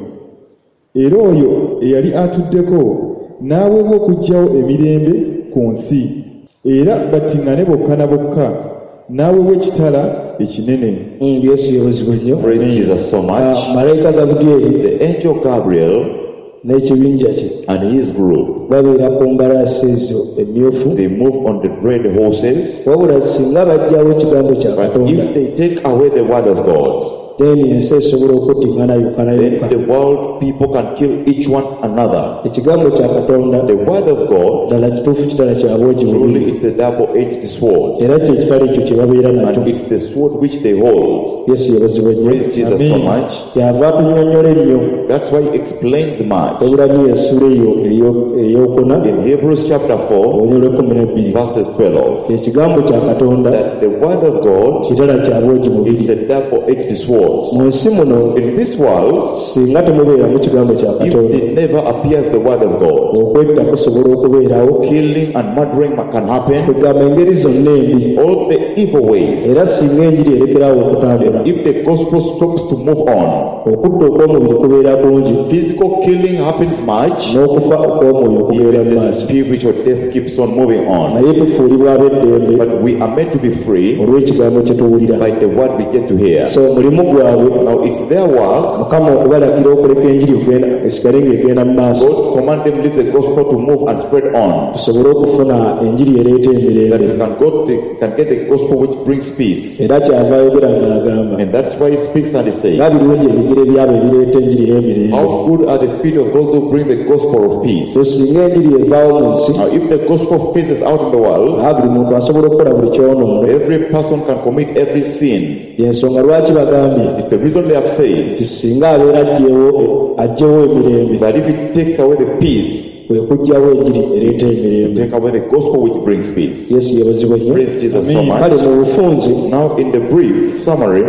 era oyo eyali atuddeko n'aweebwa okuggyawo emirembe ku nsi, era battiŋŋane bokka na bokka, n'aweebwa ekitala ekinene. Yesu yeebazibwe nnyo. Praise Jesus so much. Malayika Gabudyeri The angel Gabriel n'ekibinja kye and his group, babeera ku mbalaasi ezo emmyufu, they move on the red horses. wabula singa bajjawo ekigambo kya But Katonda, if they take away the word of God, then ensi esobola okuttingana yokana then yokka. the world people can kill each one another. Ekigambo kya Katonda The word of God, ddala kituufu kitala kya bwogi bubiri, truly it's a double-edged sword, era kye kitala ekyo kye babeera nakyo. and it's the sword which they hold. Yesu yebazibwa nnyo. Praise Jesus so much. Kyava atunnyonnyola ennyo That's why he explains much. Ebulani essuula eyo eyokuna In Hebrews chapter 4, olunyolo lw'ekkumi n'ebbiri. verses 12, Ekigambo kya Katonda that the word of God kitala kya bwogi bubiri. is a double-edged sword. Mu nsi muno In this world, singa temubeeramu kigambo kya if Katonda, it never appears the word of God, okwetta kusobola okubeerawo. killing and murdering can happen, Tugamba engeri zonna embi, all the evil ways. era singa enjiri erekerawo okutambula, If the gospel stops to move on, okutta okw'omubiri kubeera kungi, physical killing happens much, n'okufa okw'omwoyo kubeera even mu the maaso. spiritual death keeps on moving on. Naye tufuulibwa ab'eddembe But we are meant to be free olw'ekigambo kye tuwulira. by the word we get to hear. So omulimu gwabwe Now it's their work. Mukama okubalagira okuleka enjiri ogenda esigale ng'egenda mu maaso, God command them leave the gospel to move and spread on. tusobole okufuna enjiri ereeta That emirembe. you can get the gospel which brings peace. Era kyava ayogera ng'agamba And that's why he speaks and he says, nga birungi ebigere byabo ebireeta enjiri y'emirembe. how good are the feet of those who bring the gospel of peace. So singa enjiri evaawo mu nsi, Now if the gospel faces out in the world, buli muntu asobola okukola buli kyonoono. every person can commit every sin. Y'ensonga lwaki bagambye It's the reason they have said nti singa abeera aggyewo emirembe, that if it takes away the peace, kwe kuggyawo enjiri ereeta emirembe. take away the gospel which brings peace. Yesu yebazibwa nnyo. Praise Jesus so Kale much. mu bufunze, Now in the brief summary,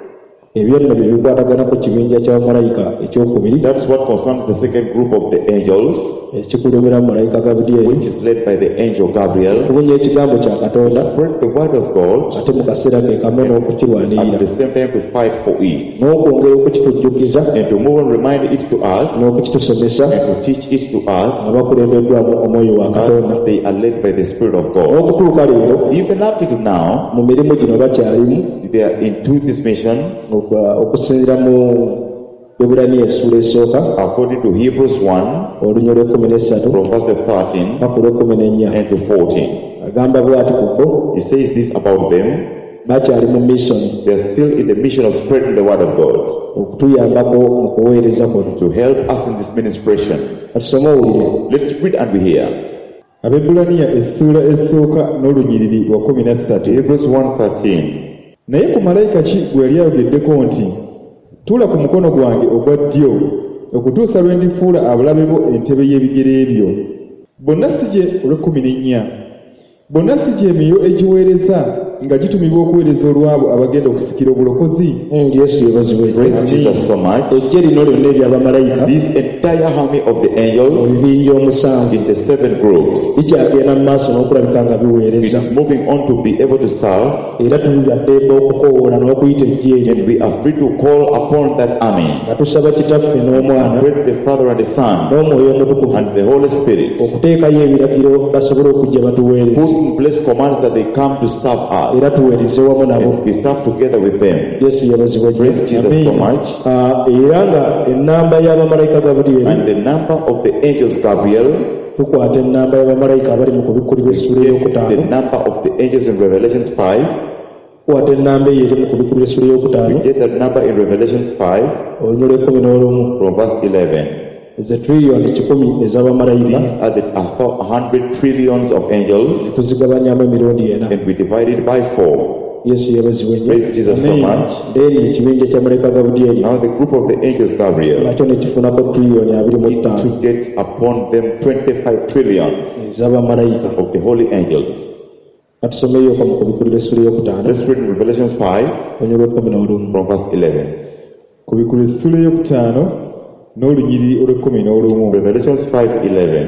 ebyo nno bye bikwatagana ku kibinja kya malayika ekyokubiri that's what concerns the second group of the angels, ekikulumira malayika Gabudyeri. which is led by the angel Gabriel. Tubunya ekigambo kya Katonda Spread the word of God ate mu kaseera ke kamu at n'okukirwanirira, the same time to fight for it, n'okwongera okukitujjukiza and to move and remind it to us, n'okukitusomesa and to teach it to us nga bakulembeddwamu omwoyo wa Katonda. as they are led by the Spirit of God. N'okutuuka leero Even up to now, mu mirimu gino bakyalimu they are into this mission okusinziira mu Ebulani essuula esooka according to Hebrews 1 olunya lw'ekumi from verse 13 paka olw'ekumi and to 14. agamba bw'ati ku bo He says this about them. bakyali mu mission They are still in the mission of spreading the word of God okutuyambako mu kuweereza kuno. to help us in this ministration. Katusome owulire. Let's read and we hear. Abebulaniya essuula esooka n'olunyiriri lwa 13. Hebrews 1:13. Naye ku malayika ki gwe yali ayogeddeko nti, tuula ku mukono gwange ogwa ddyo okutuusa lwe ndifuula abalabe bo entebe y'ebigere byo. Bonna si gye olw'ekumi bonna si gye emiyo egiweereza nga gitumibwa okuweereza olwabo abagenda okusikira obulokozi. Yesu yebazibwe. Praise Jesus so much. Ejje lino lyonna ery'abamalayika This entire army of the mu angels bibinja omusanvu in the 7 groups, bikyagenda mu maaso n'okulabika nga it biweereza, is moving on to be able to serve, era tulyaddemba okukoowoola n'okuyita ejje eryo and we are free to call upon that army. nga tusaba kitaffe n'omwana Pray the Father and the Son n'omwoyo omutukuvu and the Holy Spirit. okuteekayo ebiragiro basobole okujja Put batuweereze in place commands that they come to serve era us, tuweereze wamu nabo. and we serve together with them. Yesu yebazibwa nnyo. Praise Jesus so much. Era nga ennamba y'abamalayika Gabudyeri, And the number of the angels Gabriel, tukwata ennamba y'abamalayika abali mu kubikulirwa essuula the ey'okutaano, number of the angels in Revelations 5, tukwata ennamba eyo eri mu kubikulirwa essuula ey'okutaano we get that number in Revelations 5 olunya lw'ekumi n'olumu, from verse 11. ze triliyoni 10 ez'abamalayika These are the 100 trillions of angels, tuzigabanyamu emirundi ena. and we divide it by 4. Yesu yebazibwa nnyo. Praise Jesus so much. Then ekibinja kya malayika Gabudyeri Now the group of the angels Gabriel, nakyo ne kifunako triliyoni 25 it gets upon them 25 trillions ez'abamalayika. of the holy angels. Katusomeyo mu kubikulirwa essuula ey'okutaano Let's read in Revelations 5 olunya lw'ekumi n'olumu. from verse 11. Ku bikulu essuula ey'okutaano n'olunyiriri olw'11. Revelations 5:11.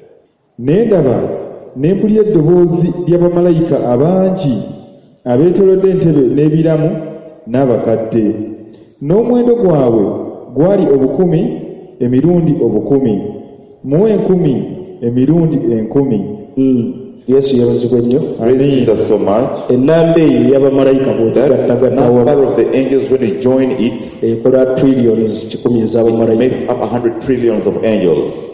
Ne ndaba ne mpulira eddoboozi ly'abamalayika abangi abeetoolodde entebe n'ebiramu n'abakadde, n'omuwendo gwabwe gwali 10,000 emirundi 10,000, mu 10,000 emirundi 10,000. Yesu yebazibwa nnyo. Praise Jesus so much. Ennamba eyo ey'abamalayika That bw'etugattagattawo number of the angels, when you join it, ekola triliyoni 10 ez'abamalayika. makes up 100 trillions of angels.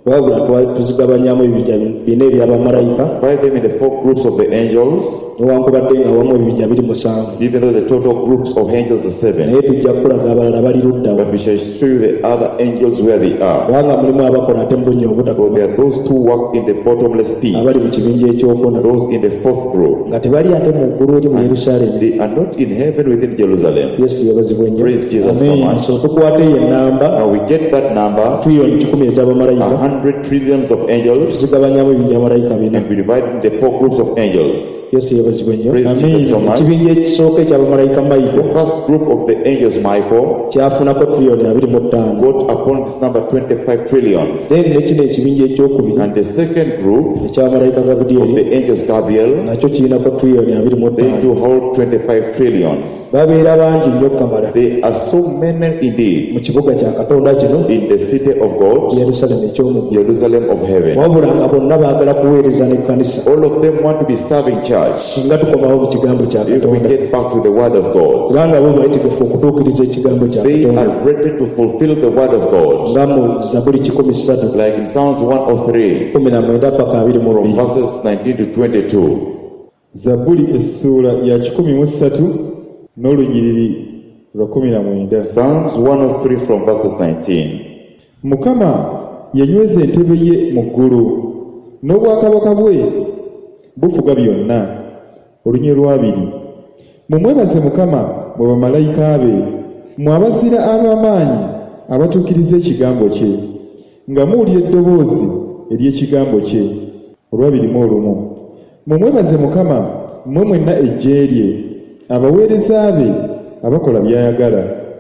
wabula tuzigabanyamu ebibinja bina eby'abamalayika Divide them in the 4 groups of the angels, newankubadde nga wamu ebibinja biri 7 even though the total groups of angels are 7. naye tujja kulaga abalala bali luddawa But we shall show you the other angels where they are. kubanga mulimu abakola ate mbunye So obutakoma there are those who work in the bottomless pit, abali mu kibinja ekyokuna those in the 4th group. nga tebali ate mu ggulu eri mu Yerusaalemi. They are not in heaven within Jerusalem. Yesu yebazibwe nnyo. Praise Jesus so much. So tukwate eyo ennamba Now we get that number, tuliyoni 10 ez'abamalayika 100 trillions of angels, tuzigabanyamu ebibinja amalayika bina. and we divide into 4 groups of angels. Yesu yebazibwe nnyo. Praise Jesus so much. Ekibinja ekisooka eky'abamalayika Mayiko The first group of the angels, Michael, kyafunako tuliyoni 25. got upon this number 25 trillions. Then ne kino ekibinja ekyokubiri And the second group eky'abamalayika of Gabudyeri the angels, Gabriel, nakyo kirinako tuliyoni they 25. do hold 25 trillions. Babeera bangi nnyo kamala They are so many mu indeed kibuga kya Katonda kino in the city of God, Yerusaalemi ekyomuggulu. Jerusalem of heaven. Wabula nga bonna baagala kuweereza n'ekkanisa. All of them want to be serving church. Singa tukomawo mu kigambo kya If we Katonda. get back to the word of God, Kubanga bo beetegefu okutuukiriza ekigambo kya they Katonda. are ready to fulfill the word of God. Nga mu Zabuli 13 Like in Psalms 103, 19 paka 22. from verses 19 to 22. Zabuli essuula ya 13 n'olunyiriri lwa 19. Psalms 103 from verses 19. Mukama yanyweza entebe ye mu ggulu, n'obwakabaka bwe bufuga byonna. Olunyiriri lwa 2. Mumwebaze Mukama mwe bamalayika be, mwe abazira ab'amaanyi abatuukiriza ekigambo kye, nga muwulira eddoboozi ery'ekigambo kye. Olwa 21. Mumwebaze Mukama mmwe mwenna eggye lye, abaweereza be abakola by'ayagala.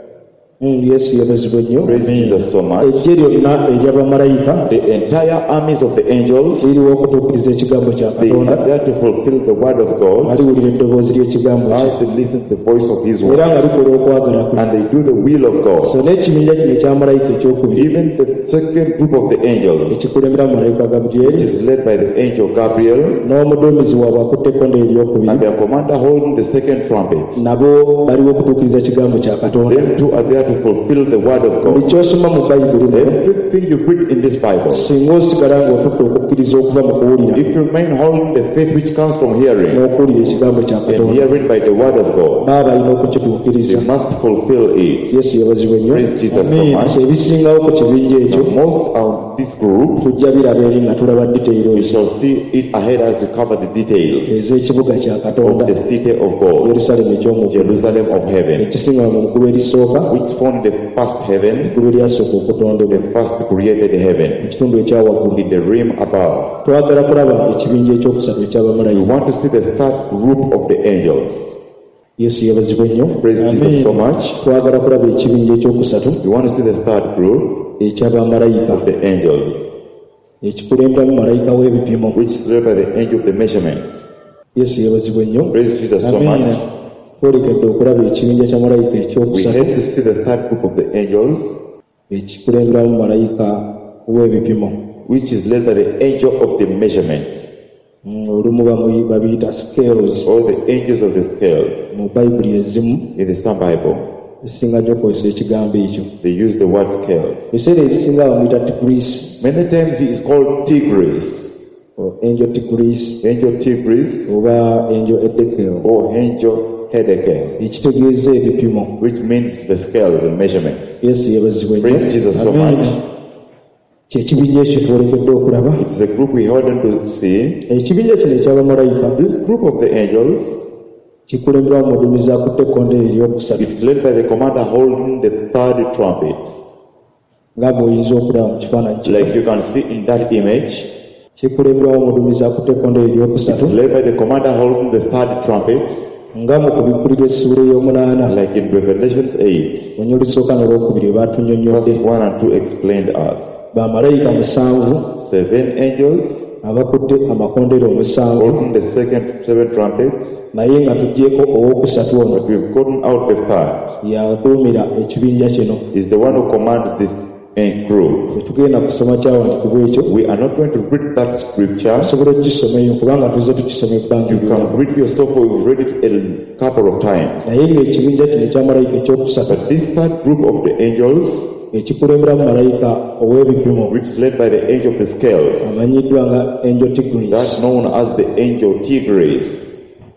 Yesu yebazibwe nnyo. Praise Jesus so much. Eggye lyonna ery'abamalayika The entire armies of the angels, liriwo okutuukiriza ekigambo kya they Katonda. are there to fulfill the word of God Baliwulira eddoboozi ly'ekigambo kye as they listen to the voice of His word, era nga likola okwagala kwe. and they do the will of God. So n'ekibinja kino ekyamalayika ekyokubiri Even the second group of the angels, ekikulembera malayika which Gabudyeri is led by the angel Gabriel, n'omuduumizi waabwe akutte ekkondo eryokubiri and their commander holding the second trumpet, nabo baliwo okutuukiriza kigambo kya Katonda. them too are there to fulfill the word of Buli God. ky'osoma mu Bayibuli muno, Everything you read in this Bible, singa osigala ng'otutte okukkiriza okuva mu kuwulira if you remain holding the faith which comes from hearing n'okuwulira ekigambo kya and Katonda, hearing by the word of God, baba balina okukituukiriza. you must fulfill it. Yesu yebazibwe nnyo. Praise Jesus so much. So ebisingawo ku kibinja ekyo Most of this group, tujja biraba eri nga tulaba we details shall see it ahead as we cover the details ez'ekibuga kya Katonda of the city of God, Yerusaalemi ekyomuggulu. Jerusalem of heaven, Ekisinga mu ggulu erisooka, which formed the first heaven, eggulu lyasooka okutondebwa the first created heaven, mu kitundu ekyawaggulu. in the realm above. Twagala kulaba ekibinja ekyokusatu We eky'abamalayika. want to see the third group of the angels. Yesu yebazibwe nnyo. Praise Jesus so much. Twagala kulaba ekibinja ekyokusatu We want to see the third group eky'abamalayika of the angels, ekikulemberamu malayika w'ebipimo. which is led by the angel of the measurements. Yesu yebazibwe nnyo. Praise Jesus so much. Twerekedde okulaba ekibinja kya malayika We ekyokusatu have to see the third group of the angels, ekikulemberamu malayika w'ebipimo. which is led by the angel of the measurements, Olumu babiyita scales or the angels of the scales. mu Bayibuli ezimu In the some Bible, esinga nnyo okukozesa ekigambo ekyo. they use the word scales. Ebiseera ebisinga bamuyita Tigris, Many times he is called Tigris, Angel Tigris angel Tigris, oba Angel Edekel, or angel Hedekel, ekitegeeza ebipimo. which means the scales and measurements. Yesu yebazibwe Praise nnyo. Jesus so much. Kyekibinja ekyo twolekedde okulaba. It is a group we hold them to see. Ekibinja kino eky'abamalayika This group of the angels, kikulemberamu muduumizi akutte ekkondo eryokusatu it's led by the commander holding the third trumpet. nga bw'oyinza okulaba mu kifaananyi kino. Like you can see in that image, Kikulemberamu muduumizi akutte ekkondo it's eryokusatu led by the commander holding the third trumpet, nga mu kubikkulirwa essuula ey'omunaana like in Revelations 8, onye olusooka n'olwokubiri verse batunnyonnyodde 1 and 2 explained us. bamalayika 7 7 angels abakutte amakondero 7 holding the second 7 trumpets, naye nga tugyeko owookusatu ono but we've gotten out the third. yaduumira ekibinja kino. Is the one who commands this group. Tetugenda kusoma kyawandiikibwa ekyo. We are not going to read that scripture. Osobola okukisoma eyo kubanga tuze tukisoma ebbanga You can read yourself, or we've read it a couple of times. naye ng'ekibinja kino ekya malayika ekyokusatu But this third group of the angels, ekikulemberamu malayika ow'ebipimo which is led by the angel of the scales, amanyiddwa nga angel Tigris, that's known as the angel Tigris.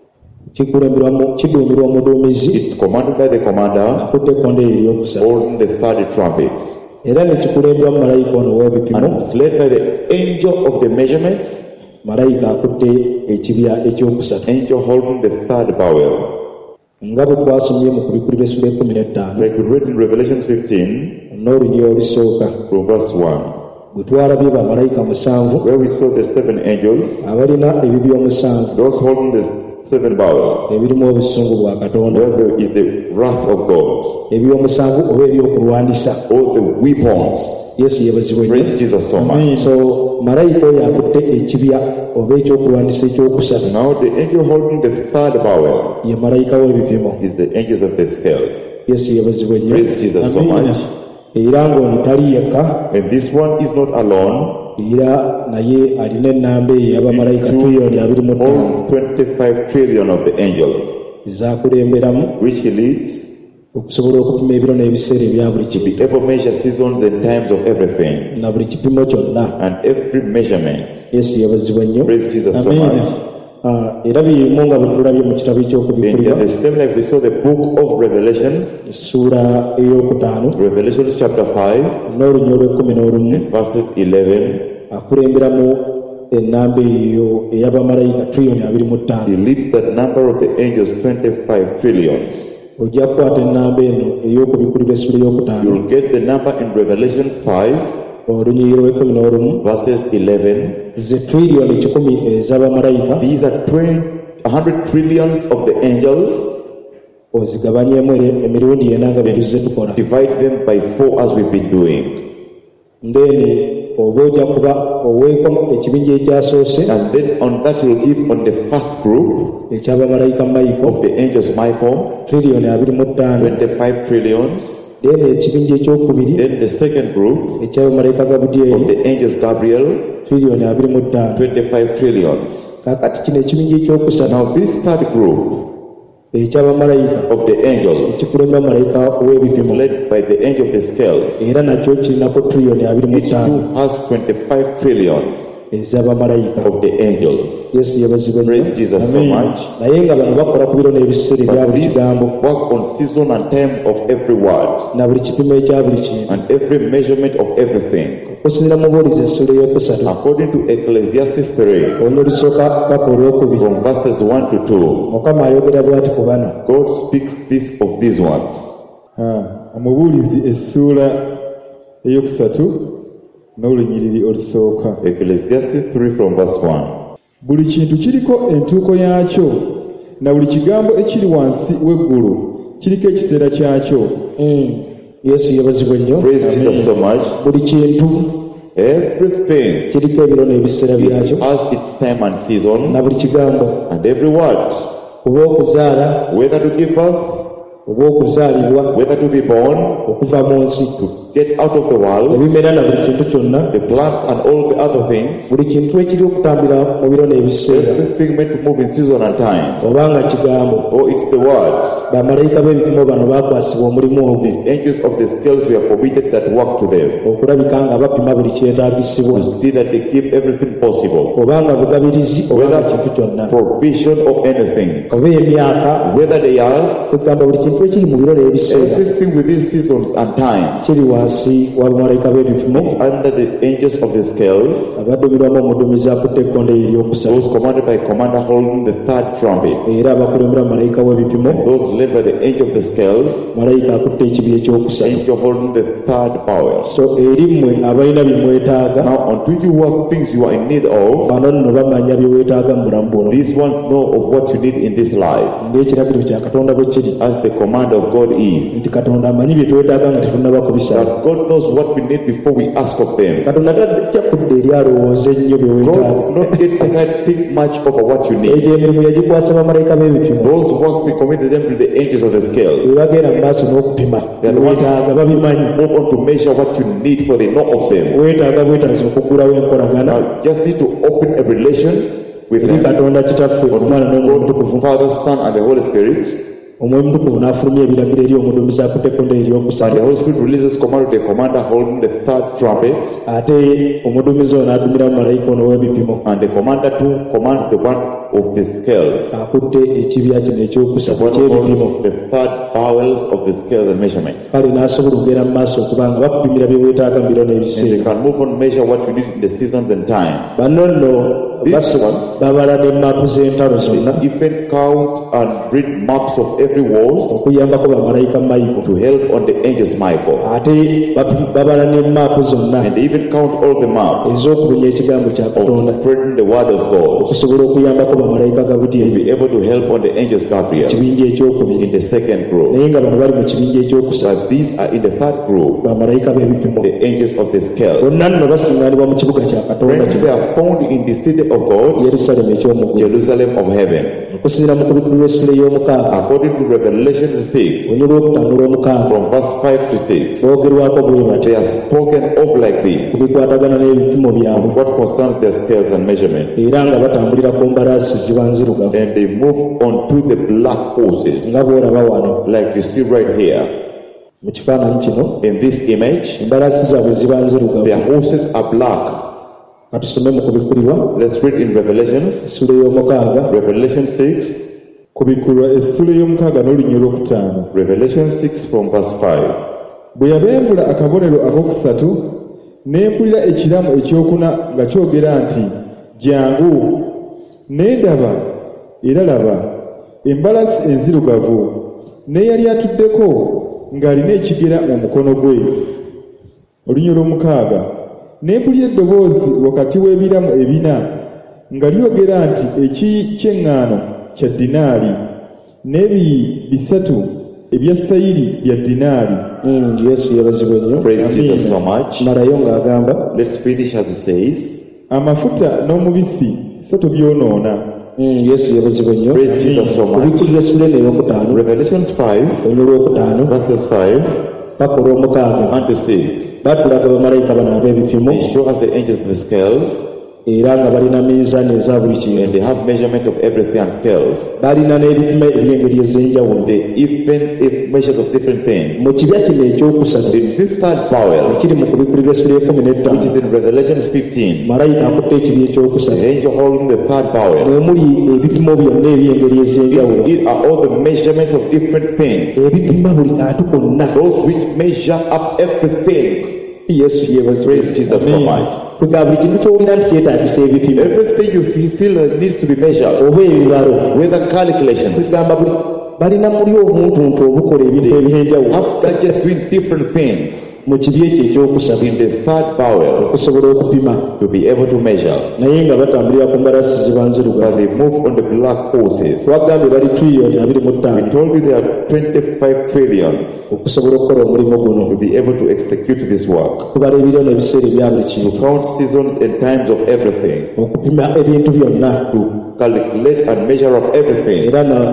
kiduumirwa omuduumizi It's commanded by the commander, akutte ekkondeere eryokusatu holding the third trumpet. era ne kikulemberamu malayika ono ow'ebipimo And it's led by the angel of the measurements, malayika akutte ekibya ekyokusatu angel holding the third bowel. nga bwe twasomye mu kubikulira essula 15 Like we read in Revelation 15, n'olunyi olusooka from verse 1, bwe twalabye bamalayika 7 where we saw the 7 angels, abalina ebibya 7 those holding the 7 bowels, ebirimu obusungu bwa katonda where there is the wrath of God, ebibya 7 oba ebyokulwanisa. all the weapons. Yesu yebazibwe nnyo. Praise Jesus so much. So malayika oyo akutte ekibya oba ekyokulwanisa ekyokusatu Now the angel holding the third bowel ye malayika w'ebipimo. is the angels of the scales. Yesu yebazibwe nnyo. Praise Jesus so much. Era ng'ono tali yekka, And this one is not alone, era naye alina ennamba eyo y'abamalayika tuliyoni 25 owns 25 trillion of the angels, zaakulemberamu which he leads okusobola okupima ebiro n'ebiseera ebya buli to kibi be able to measure seasons and times of everything na buli kipimo kyonna. and every measurement. Yesu yebazibwe nnyo. Praise Jesus so Amen. much. Era birimu nga bwe tulabye mu kitabo And eky'okubikulirwa at the same like we saw the book of Revelations, essuula ey'okutaano Revelation chapter 5, n'olunyi olw'ekumi and verses 11, akulemberamu ennamba eyo ey'abamalayika triliyoni 25. he leads that number of the angels 25 trillions. Ojja kukwata ennamba eno ey'okubikulirwa essuula ey'okutaano You'll get the number in Revelations 5, olunyi olw'ekumi verses 11. ze triliyoni 10 ez'abamalayika These are 100 trillions of the angels. ozigabanyeemu emirundi ena nga bwe tuzze tukola. Divide them by 4 as we've been doing. Then oba ojja kuba oweeko ekibinja ekyasoose And then on that you'll give on the first group eky'abamalayika Michael of the angels Michael, triliyoni 25. 25 trillions. Then ekibinja ekyokubiri Then the second group eky'abamalayika of Gabudyeri the angels Gabriel, triliyoni 25. 25 trillions. Kaakati kino ekibinja ekyokusatu Now this third group eky'abamalayika of the angels ekikulembera malayika is ow'ebipimo led by the angel of the scales. era nakyo kirinako triliyoni It 25 too has 25 trillions ez'abamalayika. of the angels. Yesu yebazibwe nnyo. Praise Jesus so Amen. much. Naye nga bano bakola ku biro n'ebiseera ebya But buli these kigambo work on season and time of every word na buli kipimo ekya buli kintu and every measurement of everything. okusinziira mu buulizi essula eyokusatu According to Ecclesiastes 3, oluno olusooka paka olwokubiri from verses 1 to 2, mukama ayogera bw'ati ku bano God speaks this of these ones. Omubuulizi essuula eyokusatu n'olunyiriri olusooka. Ecclesiastes 3 from verse 1. Buli kintu kiriko entuuko yaakyo, na buli kigambo ekiri wansi w'eggulu kiriko ekiseera kyakyo. Yesu yebazibwe nnyo. Praise Jesus so much. Buli kintu Everything kiriko ebiro n'ebiseera byakyo has its time and season, na buli kigambo and every word, oba okuzaala whether to give birth, oba okuzaalibwa whether to be born, okuva mu nsi get out of the world, ebimera na buli kintu kyonna the plants and all the other things, buli kintu ekiri okutambira mu biro n'ebiseera everything meant to move in season and time. obanga kigambo Oh, it's the word. bamalayika b'ebipimo bano bakwasibwa omulimu ogwo These angels of the scales were forbidden that work to them, okulabika nga bapima buli kyetaagisibwa to see that they give everything possible, obanga bugabirizi obanga kintu whether kyonna provision or anything, oba emyaka whether they are kugamba buli kintu ekiri mu biro n'ebiseera everything within seasons and times. kiri wansi wa bamalayika b'ebipimo It's under the angels of the scales, abadumirwamu omuduumizi akutte ekkondeere ery'okusatu those commanded by commander holding the third trumpet, era abakulembera malayika w'ebipimo those led by the angel of the scales, malayika akutte ekibya ekyokusatu. angel holding the third power. So eri mmwe abalina bye mwetaaga Now, unto you who have things you are in need of, bano nno bamanya bye weetaaga mu bulamu buno these ones know of what you need in this life, ng'ekiragiro kya katonda bwe kiri as the command of God is, nti katonda amanyi bye twetaaga nga tetunnaba kubisaba. that But God knows what we need before we ask of them. katonda tajja kudda eri alowooza ennyo bye weetaaga God not yet decide think much over what you need. egyo emirimu yagikwasa bamalayika b'ebipimo Those works He committed them to the angels of the scales. bwe bagenda mu maaso n'okupima They bye weetaaga babimanyi move on to measure what you need, for they know of them. weetaaga bwetaazi okuggulawo enkolagana Now just need to open a relation with eri them. katonda kitaffe omwana n'omwoyo mutukuvu Father, Son, and the Holy Spirit. omwoyo mutukuvu n'afulumya ebiragiro eri omuduumizi akutekonda eri And the okusatu Holy Spirit releases command to the commander holding the third trumpet. ate omuduumizi ono adumira mu malayika ono w'ebipimo And the commander too commands the one of the scales. akutte ekibya kino ekyokusatu One eky'ebipimo holds the third bowels of the scales and measurements. kale n'asobola okugenda mu maaso okuba nga bakupimira bye weetaaga mu biro And they n'ebiseera can move on, measure what you need in the seasons and times. banno nno These ones, babala ne maapu z'entalo zonna they even count and read maps of every walls okuyambako bamalayika mayiko to help on the angels Michael. ate babala ne maapu zonna And they even count all the maps ez'okubunya ekigambo kya katonda of spreading the word of God okusobola okuyambako bamalayika to gabudyeri be able to help on the angels Gabriel ekibinja ekyokubiri in the second group. naye nga bano bali mu kibinja ekyokusatu But these are in the third group, bamalayika b'ebipimo the angels of the scales. bonna nno basiŋŋaanibwa mu kibuga kya katonda Friends, they are found in the city of God, yerusalemu ekyomuggulu Jerusalem of heaven. okusinziira mu kubikulu lw'essula ey'omukaaga According to Revelation 6, onywa lw'okutambula omukaaga from verse 5 to 6, boogerwako bwe bati they are spoken of like this, ku bikwatagana n'ebipimo byabwe what concerns their scales and measurements. era nga batambulira ku mbalaasi ziba nzirugavu And they move on to the black horses, nga bw'olaba wano like you see right here. mu kifaananyi kino In this image, embalaasi zaabwe ziba nzirugavu their horses are black. katusome mu kubikulirwa Let's read in Revelations, essula ey'omukaaga Revelation 6, kubikulwa essula ey'omukaaga n'olunya olwokutaano. Revelation 6 from verse 5. Bwe yabembula akabonero akokusatu, ne mpulira ekiramu ekyokuna nga kyogera nti, "Jjangu!" Ne ndaba, era laba, embalaasi enzirugavu, n'eyali atuddeko ng'alina ekigera mu mukono gwe. Olunya olw'omukaaga. Ne mpulira eddoboozi wakati w'ebiramu ebina, nga lyogera nti eky'eŋŋaano kya dinaali, n'ebiyi bisatu ebya sayiri bya dinaali. yesu yabazibwa nnyo Praise Jesus so much. malayo ng'agamba Let's finish as it says. Amafuta n'omubisi sato byonoona. yesu yabazibwa nnyo Praise Jesus so much. kubikulirwa essula eno ey'okutaano Revelations 5, olunya olwokutaano verses 5 paka olw'omukaaga unto 6. batulaga bamalayika bano ab'ebipimo They show us the angels of the scales, era nga balina miizaani eza buli kintu and they have measurements of everything and scales. balina n'ebipimo eby'engeri ez'enjawulo They even have measures of different things. mu kibya kino ekyokusatu In this third bowel, ekiri mu kubikulirwa essula y'ekumi which is n'ettaano in Revelations 15, malayika akutte ekibya the ekyokusatu angel holding the third bowel, mwe muli ebipimo byonna eby'engeri ez'enjawulo it are all the measurements of different things. ebipima buli kantu konna Those which measure up everything. yesu Praise Jesus so much. kwega buli kintu kyowulira nti kyetaagisa ebipimo Everything you feel that needs to be measured, oba ebibalo whether calculations, kwegamba buli balina muli obuntuntu obukola ebintu ebyenjawulo have gadgets doing different things mu kibi ekyo ekyokusatu in the third bowel okusobola okupima to be able to measure. naye nga batambulira ku mbalaasi ziba But nzirugavu they move on the black horses. twagambye bali triliyoni 25 We told you there are 25 trillions okusobola okukola omulimu guno to be able to execute this work. kubala ebiro n'ebiseera ebya buli To kintu count seasons and times of everything. okupima ebintu byonna To calculate and measure up everything.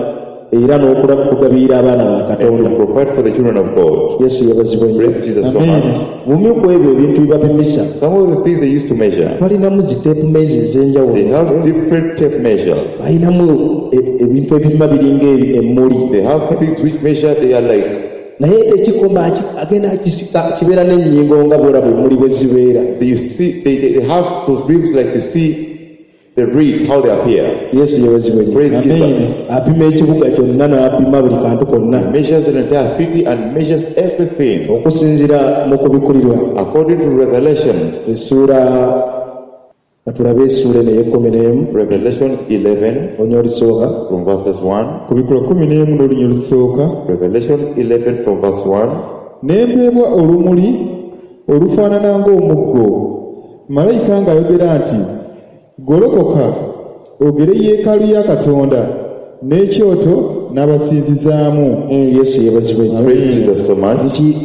era n'okugabirira abaana ba And katonda to provide for the children of God. yesu yabazibwa nnyo Praise Jesus so much. bumu ku ebyo ebintu bibapimisa Some of the things they used to measure, balinamu ziteepu ezi ez'enjawulo they have different tape measures. balinamu ebintu ebipima biringa emmuli They have things which measure, they are like, naye tekikoma agenda akisika kibeera n'ennyingo nga bwolaba emmuli bwe zibeera you see, they have those ribs like you see the reeds, how they appear. yesu yabazibwa nnyo Praise Jesus. apima ekibuga kyonna n'apima buli kantu konna Measures the entire city and measures everything. okusinziira mu kubikulirwa According to Revelations, essuula katulabe essuula eno ey'ekkumi n'emu Revelations 11 onya olisooka from verses 1. Kubikulwa 11 n'olunya olusooka. Revelations 11 from verse 1. Ne mpeebwa olumuli olufaanana ng'omuggo, malayika ng'ayogera nti, "Golokoka ogere yeekaalu ya Katonda n'ekyoto n'abasinzizaamu." yesu yabazibwa nnyo Praise Jesus so much. nti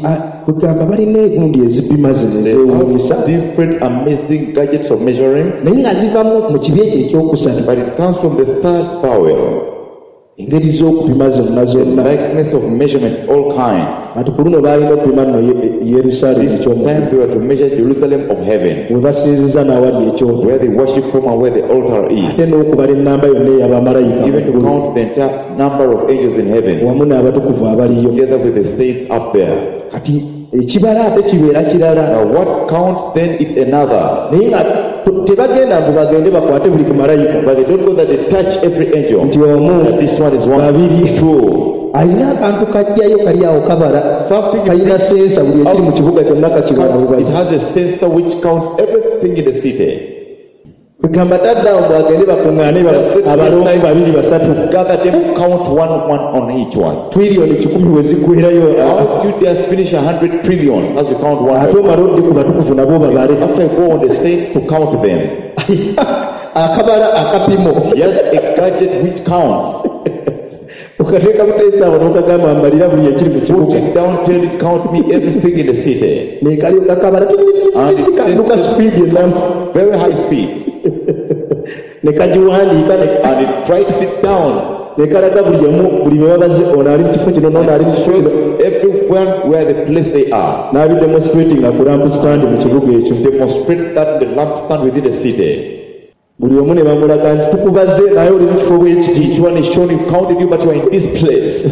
kugamba balina egundi ezipima zino They ezewuunyisa have different amazing gadgets of measuring, naye nga ziva mu kibi ekyo ekyokusatu but it comes from the third vowel. engeri z'okupima zonna zonna Likeness of measurements, all kinds. ati ku luno baalina okupima nno yerusaalemi This ekyomu time they were to measure Jerusalem of heaven, we basinziza n'awali ekyoto where they worship from and where the altar ate is. n'okubala ennamba yonna ey'abamalayika Even to count the entire number of angels in heaven, wamu n'abatukuvu abaliyo together with the saints up there. kati ekibala ate kibeera kirala Now what counts then is another. naye nga tebagenda mbu bagende bakwate buli ku malayika But they don't go that they touch every angel. nti omu That this one is one, babiri two. alina akantu kajjayo kali awo kabala kalina sensa buli ekiri mu kibuga kyonna kakibala It has a sensor which counts everything in the city. kugamba taddawo mbu agende bakuŋŋaane abalongo babiri basatu Gather them, count one on each one. twiliyoni 10 we ziggwerayo How you dare finish 100 trillions as you count one? ate omala odde ku batukuvu nabo babale After you go on the saints to count them, akabala akapimo yes, a gadget which counts. okateeka buteesa abo n'okagamba mbalira buli ekiri mu Put kibuga it down, tell it, count me everything in the city. nekalyoka kabala kanduka speed enamu Very high speeds. nekagiwandiika And it writes it down. nekalaga buli omu buli bebabaze ono ali mu kifo kino nono ali mu kifo Shows kino everyone where the place they are. n'abidemonstratinga ku lamp stand mu kibuga ekyo Demonstrate that in the lampstand within the city. buli omu ne bamulaga nti tukubaze naye oli mu kifo bwekiti Each one is shown, you've counted you, but you are in this place.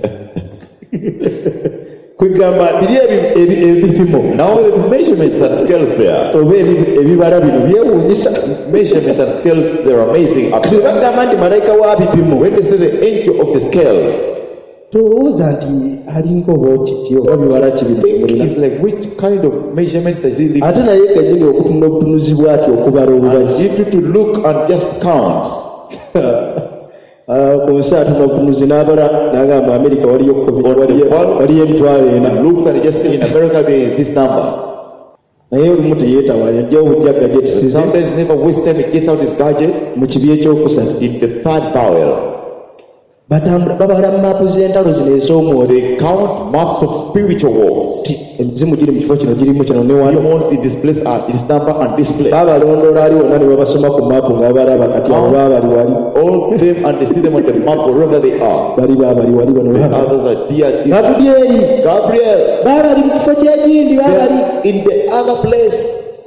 kwegamba biri ebipimo Now the measurements and scales there. oba ebibala bino byewuunyisa Measurements and scales, they're amazing. kati bagamba nti malayika wa bipimo When they say the angel of the scales, tolowooza nti alinga oba okityo oba bibala kibitambulira it's like which kind of measurements does he live? ate naye kenyini okutunda obutunuzi bwati okubala olubazi If you to look and just count, ku nsi atuna obutunuzi n'abala n'agamba amerika waliyo emitwalo ena looks and just say in America there is this number. naye olumu teyeetawa yajjawo bujja gajetisize Sometimes never waste time, he gets out his gadgets mu kibi ekyokusatu in the third vowel. batambula babala mu maapu z'entalo zino ez'omwoyo They count maps of spiritual walls. emizimu giri mu kifo kino girimu kino ne wano Demons in this place are this number and this place. baabalondoola ali wonna ne babasoma ku maapu nga babalaba kati abo baabali wali All them and they see them on the map wherever they are. bali baabali wali bano The others are dear. gabudyeri Gabriel, baabali mu kifo ky'egindi they baabali are in the other place.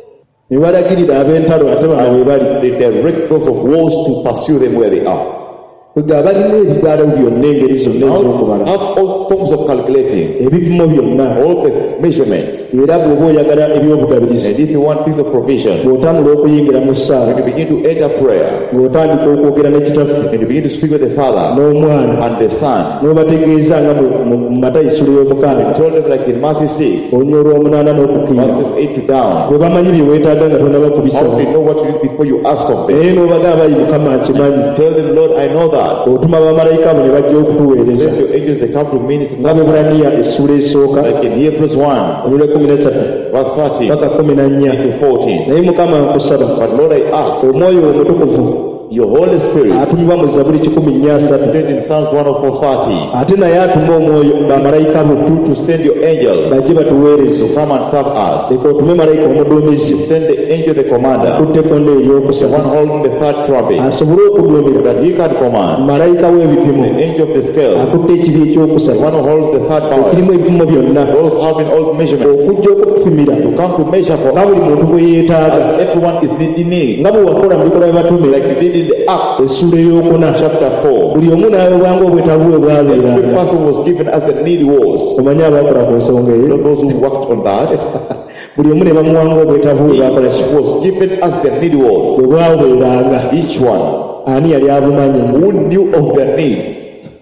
ne balagirira ab'entalo ate bano we bali They direct those of walls to pursue them where they are. kwega balina ebibalo byonna engeri zonna ez'okubala Have all forms of calculating, ebipimo byonna all the measurements. era bw'oba oyagala ebyobugabirizi And if you want things of provision, bw'otambula okuyingira mu ssaawa when you begin to enter prayer, ng'otandika okwogera ne kitaffe and you begin to speak with the Father n'omwana and the Son, n'obategeeza nga mu matayisulo y'omukaaga told them like in Matthew 6, olunya olw'omunaana n'okukkiira verses 8 to down, bwe bamanyi bye weetaaga nga tonaba how kubisaba they know what you need before you ask of them. naye n'obagamba ayi mukama akimanyi Tell them, Lord, I know that. otuma bamalayika abo ne bajja okutuweereza Send your angels, they come to minister. nga bebulaniya essula esooka Like in Hebrews 1, olule 13 verse 13 paka 14 to 14. naye mukama nkusaba But Lord, I ask, omwoyo omutukuvu your Holy Spirit, atumibwa mu zabuli 130 send in Psalms 104:30, ate naye atuma omwoyo bamalayika bo to send your angels bajje batuweereze to come and serve us. leka otume malayika omuduumizi Send the angel, the commander, akutteko the n'eryokusaba one holding the third trumpet, asobole okuduumira that he can command. malayika w'ebipimo The angel of the scales, akutte ekibi the ekyokusaba one who holds the third power, ekirimu ebipimo byonna those having all measurements, okujja okutupimira to come to measure for nga us buli muntu bwe yeetaaga as everyone is needing, nga bwe wakola mu bikolwa by'abatume like we did in the Acts essula ey'okuna chapter 4. buli omu n'awebwanga obwetaavu bwe Every bwabeeranga person was given as the need was. omanyi abakola ku nsonga eyo Not those who worked on that. buli omu ne bamuwanga obwetaavu bwe bakola Each was given as the need was. bwe bwabeeranga Each one ani yali abumanyi who knew of their needs.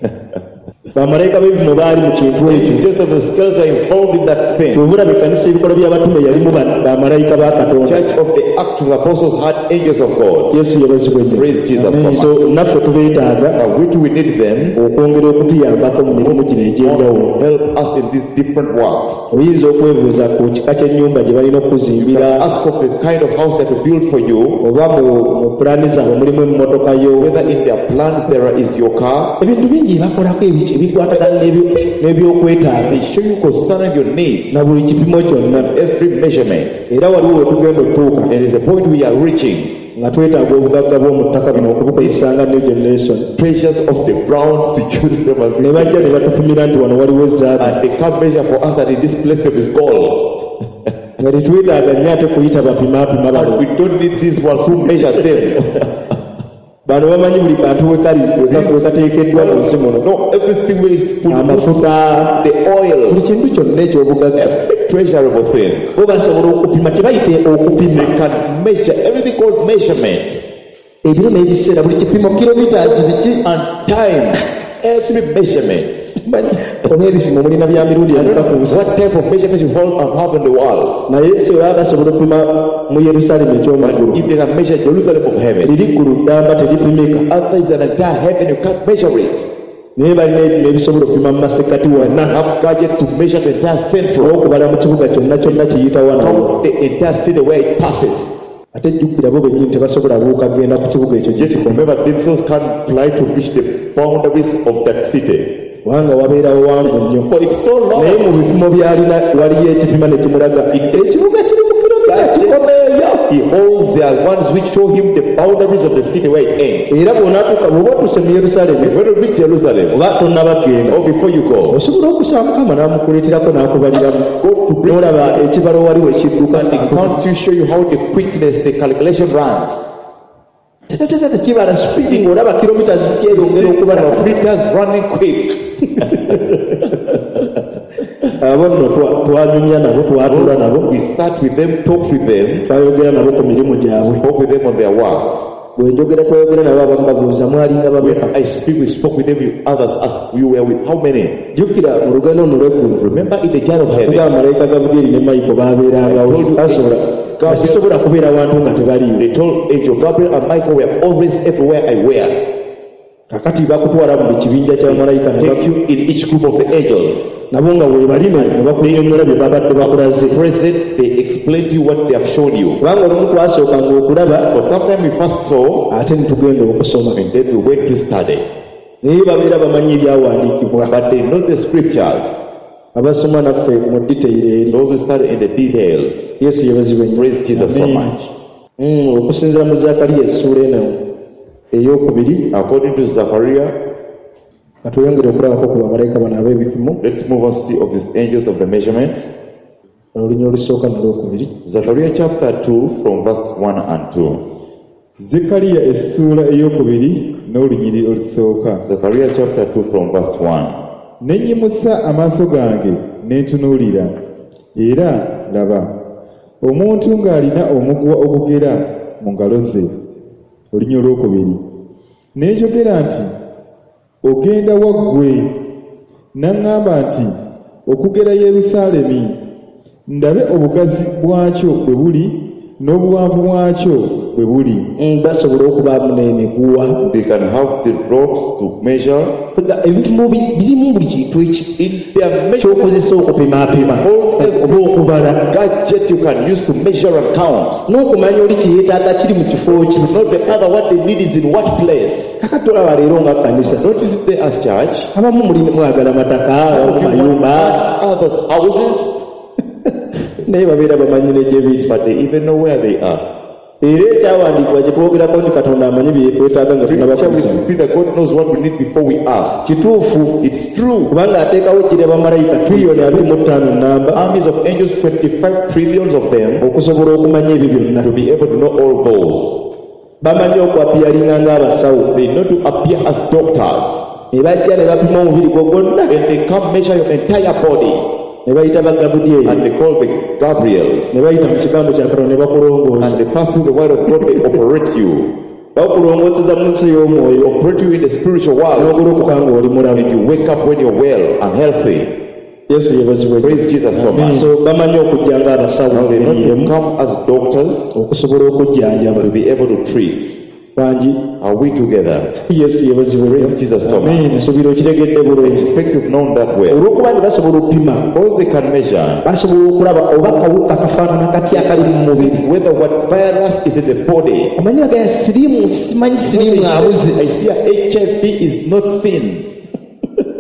bamalayika b'ebipimo baali mu kintu ekyo Just as the scales are involved in that thing. kyobulaba ekkanisa ebikola by'abatume yalimu bamalayika ba katonda Church of the Acts of the Apostles had angels of God. yesu yabazibwa Praise Jesus for so naffe tubeetaaga Now, which we need them okwongera okutuyambako mu mirimu gino egy'enjawulo to help us in these different works. oyinza okwebuuza ku kika ky'ennyumba gye balina okuzimbira Ask of the kind of house that to build for you, oba mu pulaani zaabwe mulimu emmotoka yo whether in their plans there is your car. ebintu bingi bakolako ebikwatagana n'ebyokwetaaga They show you concerning your needs, na buli kipimo kyonna. every measurement. Era waliwo wetugenda otuuka And it's the point we are reaching. nga twetaaga obugagga bw'omu ttaka bino okubukozesanga new generation. Treasures of the browns to use them as Ne bajja ne batupimira nti wano waliwo zaabu. and they can't measure for us that in this place there is gold. Nga tetwetaaga nnyo ate kuyita bapimaapima And bano. we don't need these ones who measure them. Bano bamanyi buli kantu wekali wekateekeddwa mu nsi muno. No, everything where is put, Amafuta, the oil, buli kintu kyonna eky'obugagga. treasurable thing. Bo basobola okupima kye bayite okupima. They can measure everything called measurements. Ebiro n'ebiseera buli kipimo kilometers biki And time, every measurement. oba ebipimo mulina bya mirundi emeka ku nsi. What type of measurements you hold and have in the world? Naye si baba basobola okupima mu Yerusaalemi eky'omwaggulu. If they can measure Jerusalem of heaven, Liri ggulu ddamba teripimika. other is an entire heaven, you can't measure it. Naye balina ebipimo ebisobola okupima mu masekkati wonna. Have gadgets to measure the entire central, N'okubala mu kibuga kyonna kyonna kiyita wano. from the entire city where it passes. Ate jjukira bo bennyini tebasobola buuka kgenda ku kibuga ekyo Yet remember, themselves can't fly to reach the boundaries of that city. kubanga wabeerawo wangu nnyo. For it's so long. Naye mu bipimo byalina waliyo ekipima ne kimulaga ekibuga kiri mu kilomita kikomeeyo. He holds there ones which show him the boundaries of the city where it ends. Era bw'onaatuuka bw'oba otuuse mu Yerusaalemi When you reach Jerusalem, oba tonnabagenda or before you go, osobola okusaba Mukama n'amukuleeterako n'akubaliramu n'olaba ekibalo waliwo ekidduka it counts to show you how the quickness, the calculation runs. tetatata tekibala speedi ng'olaba kilomita zikyeyongera okubala. Meters running quick. Abo nno twanyumya nabo twatula nabo We sat with them, talked with them, twayogera nabo ku mirimu gyabwe. spoke with them on their works. Bwe njogera twayogera nabo abamu babuuza mwalinga babeka. When I speak, we spoke with them, others asked, you were with how many? Jjukira mu lugendo luno lw'eggulu Remember in the jar of heaven, kuba malayika Gabudyeri ne Mayiko baabeerangawo sisobola kubeera wantu nga tebaliiwo. they told Angel Gabriel and Michael were always everywhere I were. Kakati bakutwala mu kibinja kya malayika ne Take you in each group of the angels. nabo nga weebali ne bakunnyonnyola bye babadde bakulaze. Present, they explain to you what they have shown you. Kubanga olumu twasookanga okulaba For sometime we first saw, ate ne tugenda okusoma. and then we went to study. Naye babeera bamanyi ebyawandiikibwa. But they know the scriptures. Abasoma naffe mu diteyiro eri. Those who study in the details. Yesu yebazibwe nnyo. Praise Jesus so much. Okusinziira mu Zakariya essuula eno ey'okubiri According to Zechariah, nga tweyongere okulabako ku bamalayika bano ab'ebipimo let's move on to see of these angels of the measurements. olunya olusooka nolwokubiri. Zechariah chapter 2 from verse 1 and 2. Zekaliya essuula ey'okubiri n'olunyiri olusooka. Zechariah chapter 2 from verse 1. Ne nnyimusa amaaso gange ne ntunuulira, era laba, omuntu ng'alina omuguwa ogugera mu ngalo ze. Olunya olwokubiri. Ne njogera nti, ogenda waggwe? N'aŋŋamba nti, okugera Yerusaalemi, ndabe obugazi bwakyo bwe buli n'obuwanvu bwakyo bwe buli. Basobola okubaamu n'emiguwa. They can have the ropes to measure. Ebipimo birimu buli kintu In their ekyokozesa okupimaapima oba okubala gadget you can use to measure and count. n'okumanya oli kyeyeetaaga kiri mu kifo ki. Not the other, what they need is in what place. Kakati olaba leero nga kkanisa Don't you sit there as church? abamu mwagala mataka abamu mayumba Others houses, naye babeera bamanyi n'egyebiri. but they even know where they are. Era ekyawandiikibwa kye twogerako nti Katonda amanyi bye twetaaga nga Scripture we tunabakubisa speak that God knows what we need before we ask. kituufu. It's true. Kubanga ateekawo ejjira bamalayika triliyoni 25 nnamba Armies of angels, 25 trillions of them, okusobola okumanya ebyo byonna. to be able to know all those. Bamanyi okwapiyalinga ng'abasawo They know to appear as doctors. ne bajja ne bapima omubiri gwo gwonna And they come measure your entire body. ne bayita bagabudyeri And they call the Gabriels. ne bayita mu kigambo kya Katonda ne bakulongoosa. And they pass through the word of God, they operate you. Bakulongooseza mu nsi y'omwoyo Operate you in the spiritual world. n'ogolokoka ng'oli And mulamu. you wake up when you're well and healthy. Yesu yebazibwe. Praise Jesus so much. So bamanyi okujja ng'abasawo Now they know to beriiremu come as doctors okusobola okujjanjaba. to be able to treat. Bangi Are we together? Yesu yebazibwe. Praise Jesus so much. Nsuubira okitegedde I bulungi. expect you've known that way. Olw'okuba nti basobola okupima Because they can measure basobola okulaba oba kawuka kafaanana katya akali mu mubiri. whether what virus is in the body. Omanyi bagaya simanyi siriimu abuze. I see a HIV is not seen.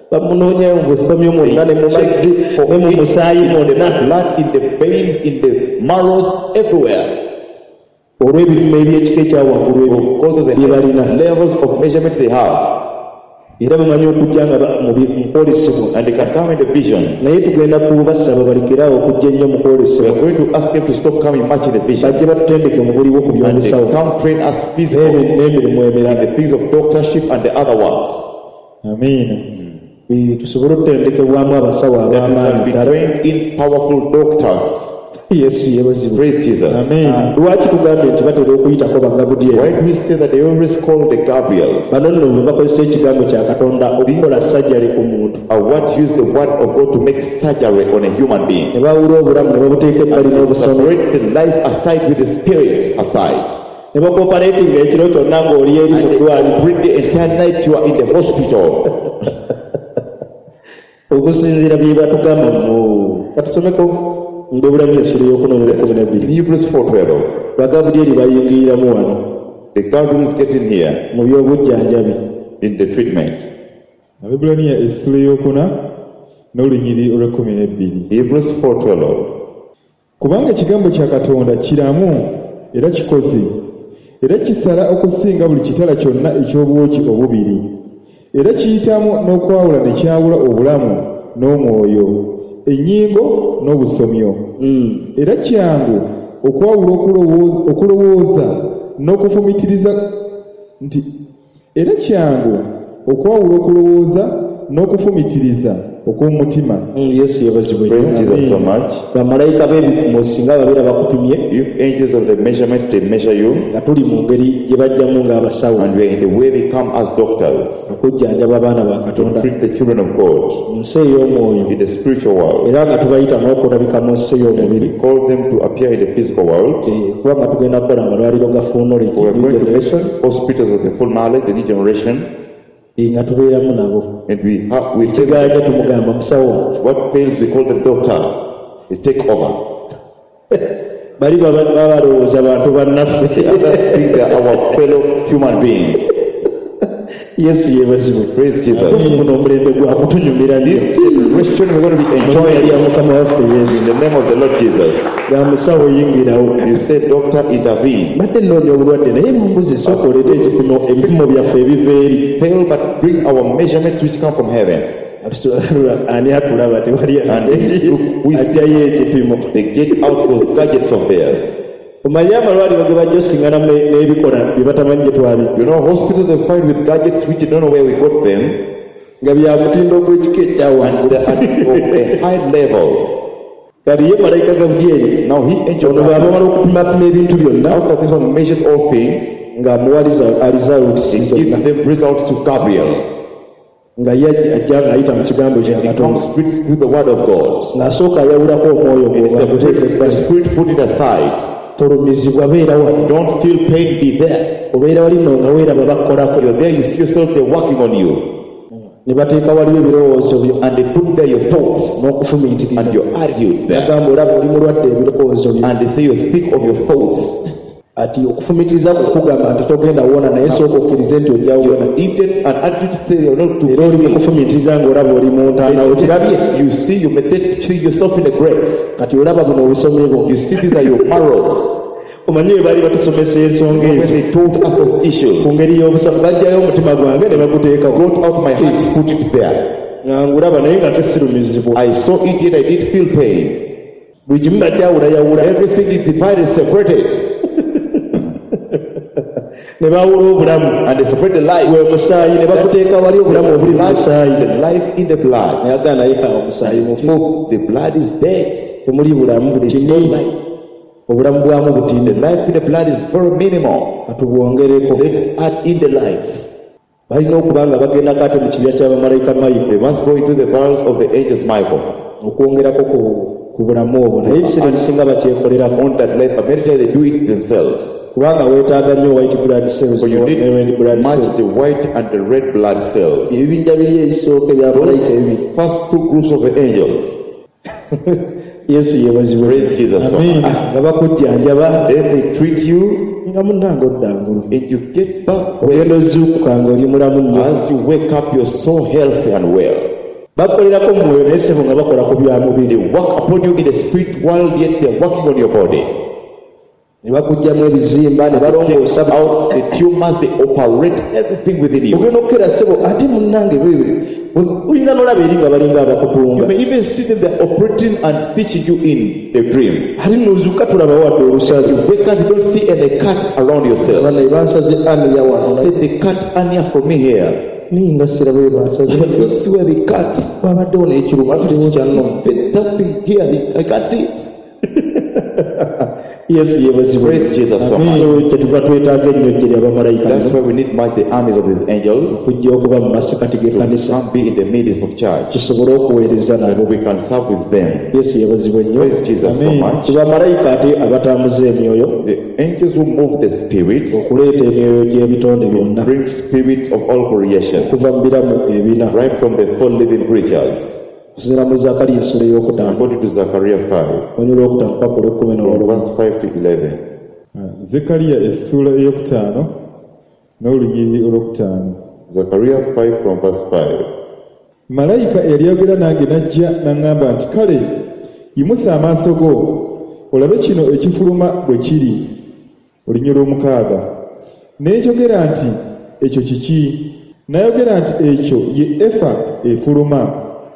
bamunoonya mu busomi mwonna ne mu mazzi ne mu musaayi mwonna, blood in the veins, in the marrows, everywhere. olw'ebipimo eby'ekika ekyawaggulu ebyo Because of the bye balina, levels of measurements they have. era bamanyi okujja nga mu kwolesebwa. And they can come in the vision. Naye tugenda kubasaba balekeraawo okujja ennyo mu We kwolesebwa, are going to ask them to stop coming much in the vision. bajje batutendeke mu buliwo ku And they by'obusawo come train us physically n'emirimu emirala, in the things of doctorship and the other ones. Amiina. tusobole okutendekebwamu abasawo That we ab'amaanyi can be ddala. trained in powerful doctors. Yesu yeebazibwe. Praise Jesus. Amiina. Lwaki tugambye nti batera okuyitako bagabudyeri? Why do we say that they always call the Gabriels? Bano nno bwe bakozesa ekigambo kya Katonda okukola sajjale ku muntu, What use the word of God to make surgery on a human being? ne bawula obulamu ne babuteeka ebbali n'obusomi, Separate the life aside with the spirit aside. ne bakopaleetinga ekiro kyonna ng'oli eri mu ddwaliro, Bring the entire night you are in the hospital. okusinziira bye batugamba mu katusomeko ng'obulamu ensolo y'okunoonyereza In Hebrews 4:12, bagabudyeri bayingiriramu wano the Gabriels get in here mu by'obujjanjabi. in the treatment. Abaebbulaniya essula ey'okuna n'olunyiri olw'12. Hebrews 4:12. Kubanga ekigambo kya Katonda kiramu era kikozi, era kisala okusinga buli kitala kyonna eky'obwoki obubiri, era kiyitamu n'okwawula ne kyawula obulamu n'omwoyo, ennyingo n'obusomyo, era kyangu okwawula okulowooza n'okufumitiriza nti era kyangu okwawula okulowooza n'okufumitiriza okw'omutima. Yesu yeebazibwe. Praise Jesus so much. Bamalayika b'ebipimo singa babeera bakupimye, If angels of the measurements, they measure you, nga tuli mu ngeri gye bajjamu ng'abasawo and we are in the way they come as doctors okujjanjaba abaana ba to Katonda treat the children of God mu nsi ey'omwoyo, in the spiritual world. era nga tubayita n'okulabika mu nsi ey'omubiri, We call them to appear in the physical world. kuba nga tugenda kukola amalwaliro ga full knowledge, We are new going to generation, hospitals of the full knowledge, the new generation, nga tubeeramu nabo. and we have with them Kigaanja tumugamba musawo, what fails, we call them doctor. They take over. bali baba balowooza bantu bannaffe. Others think they are our fellow human beings. Yesu yeebazibwe. Praise Jesus. Guno omulembe gwa kutunyumira nnyo. This generation we're going to be Enjoy enjoying ya Mukama waffe Yesu. in the name of the Lord Jesus. Ya musawo yingirawo. You say, doctor, intervene. Badde nnoonya obulwadde naye mumbuze sooka oleete ebipimo byaffe ebiva eri. Fail, but bring our measurements which come from heaven. Ani atulaba tewali We ajjayo ekipimo. They get out those gadgets of theirs. Omanyi amalwaliro ge bajja osingana n'ebikola bye batamanyi gye twali, You know, hospitals they find with gadgets which you don't know where we got them, nga bya mutindo ogw'ekika and ekyawantu. they're at of a high level. Kati ye malayika Gabudyeri Now he angel ono bw'amala okupimapima ebintu byonna, after this one measures all things, ng'amuwa results he zonna, gives them results to Gabriel. nga ye ajja ng'ayita mu kigambo kya He Katonda, comes straight through the word of God. ng'asooka ayawulako omwoyo It is gwo the spirit put it aside. tolumizibwa beera wano, Don't feel pain, be there. obeera wali nno nga weeraba bakkolako, You're there, you see yourself, they're working on you. ne bateeka waliwo ebirowoozo byo And they put there your thoughts n'okufumiitiriza. and your attitudes there. Nagamba olaba oli mulwadde ebirowoozo byo. And they say you think of your thoughts. Ati okufumitiriza kukugamba nti togenda wona, naye sooka okkirize nti ojja wona. Your intents and attitudes say you're not to Era oli heal. kufumitiriza ng'olaba oli mu ntaana, okirabye? You see, you meditate, see yourself in the grave. Kati olaba buno obusomi bwo. You see, these are your marrows. Omanyi bwe baali batusomesa ensonga When ezo they told us of issues, ku ngeri y'obusamu, bajjayo omutima gwange ne baguteekako. got out my heart, put it there. Nga ngulaba naye nga tesirumizibwa. I saw it, yet I did feel pain. Buli kimu bakyawulayawula. Everything is divided, separated, Ne bawula obulamu. and they separate the life. Gwe musaayi ne bakuteeka wali obulamu obuli mu musaayi. The life in the blood. Nayaga naye awo omusaayi mufu. The blood is dead. Temuli bulamu buli kimu. Obulamu bwamu The butinde. life in the blood is very minimal. Katubwongereko. Let's add in the life. Balina okuba nga bagendako ate mu kibya ky'abamalayika They Michael must go into the barrels of the angels Michael. okwongerako ku bulamu obwo, naye ebiseera ebisinga bakyekolerako On that life, but many times they do it themselves. kubanga weetaaga nnyo white blood cells So you need ne red blood much cells. the white and the red blood cells. Ebibinja biri ebisooka ebyamalayika ebiri. First two groups of the angels. Yesu yeebazibwe. Praise Jesus. Amiina. Nga bakujjanjaba Then they treat you nga munnanga oddangulu. and you get back Ogenda ozuukuka ng'oli mulamu nnyo. as you wake up, you're so healthy and well. bakolerako mu mwoyo naye ssebo nga bakola ku bya mubiri. They work upon you in the spirit world, yet they are working on your body. Ne bakugyamu ebizimba ne balongoosa Out the tumors, they operate everything within you. ogenda okukera ssebo ate munnange olina n'olaba eri nga balinga You abakutunga may even see them, they're operating and stitching you in the dream. ate nozuka tulaba wadde olusazi Wake up, you don't see any cuts around yourself. abana bansaze aniya wano Say they cut Anya for me here. ninga siraba we bansaze I don't see where they cut. babaddewo n'ekiruma kyanno That thing here, I can't see it. yesu yebazibwe. Praise Jesus so much. So kyetuva twetaaga ennyojjeri abamalayika That's why we need much the armies of these angels kujja okuba mu masekati g'ekkanisa can be in the midst of church, tusobole okuweereza nabo. and we can serve with them. yesu yebazibwe nnyo. Praise Jesus so much. ku bamalayika ate abatambuza emyoyo The angels who move the spirits okuleeta emyoyo gy'ebitonde byonna bring spirits of all creation, okuva mu biramu ebina right from the four living creatures. okusinziira mu zakaliya essula ey'okutaano According to Zechariah 5, onyula okutaano paka olw'ekkumi from n'olwo. verse 5 to 11. Zekaliya essula ey'okutaano n'olunyiriri olwokutaano. Zechariah 5 from verse 5. Malayika eyali ayogera nange n'ajja n'aŋŋamba nti, kale yimusa amaaso go olabe kino ekifuluma bwe kiri. Olunyiriri olw'omukaaga. Ne njogera nti ekyo kiki? Nayogera nti ekyo ye efa efuluma.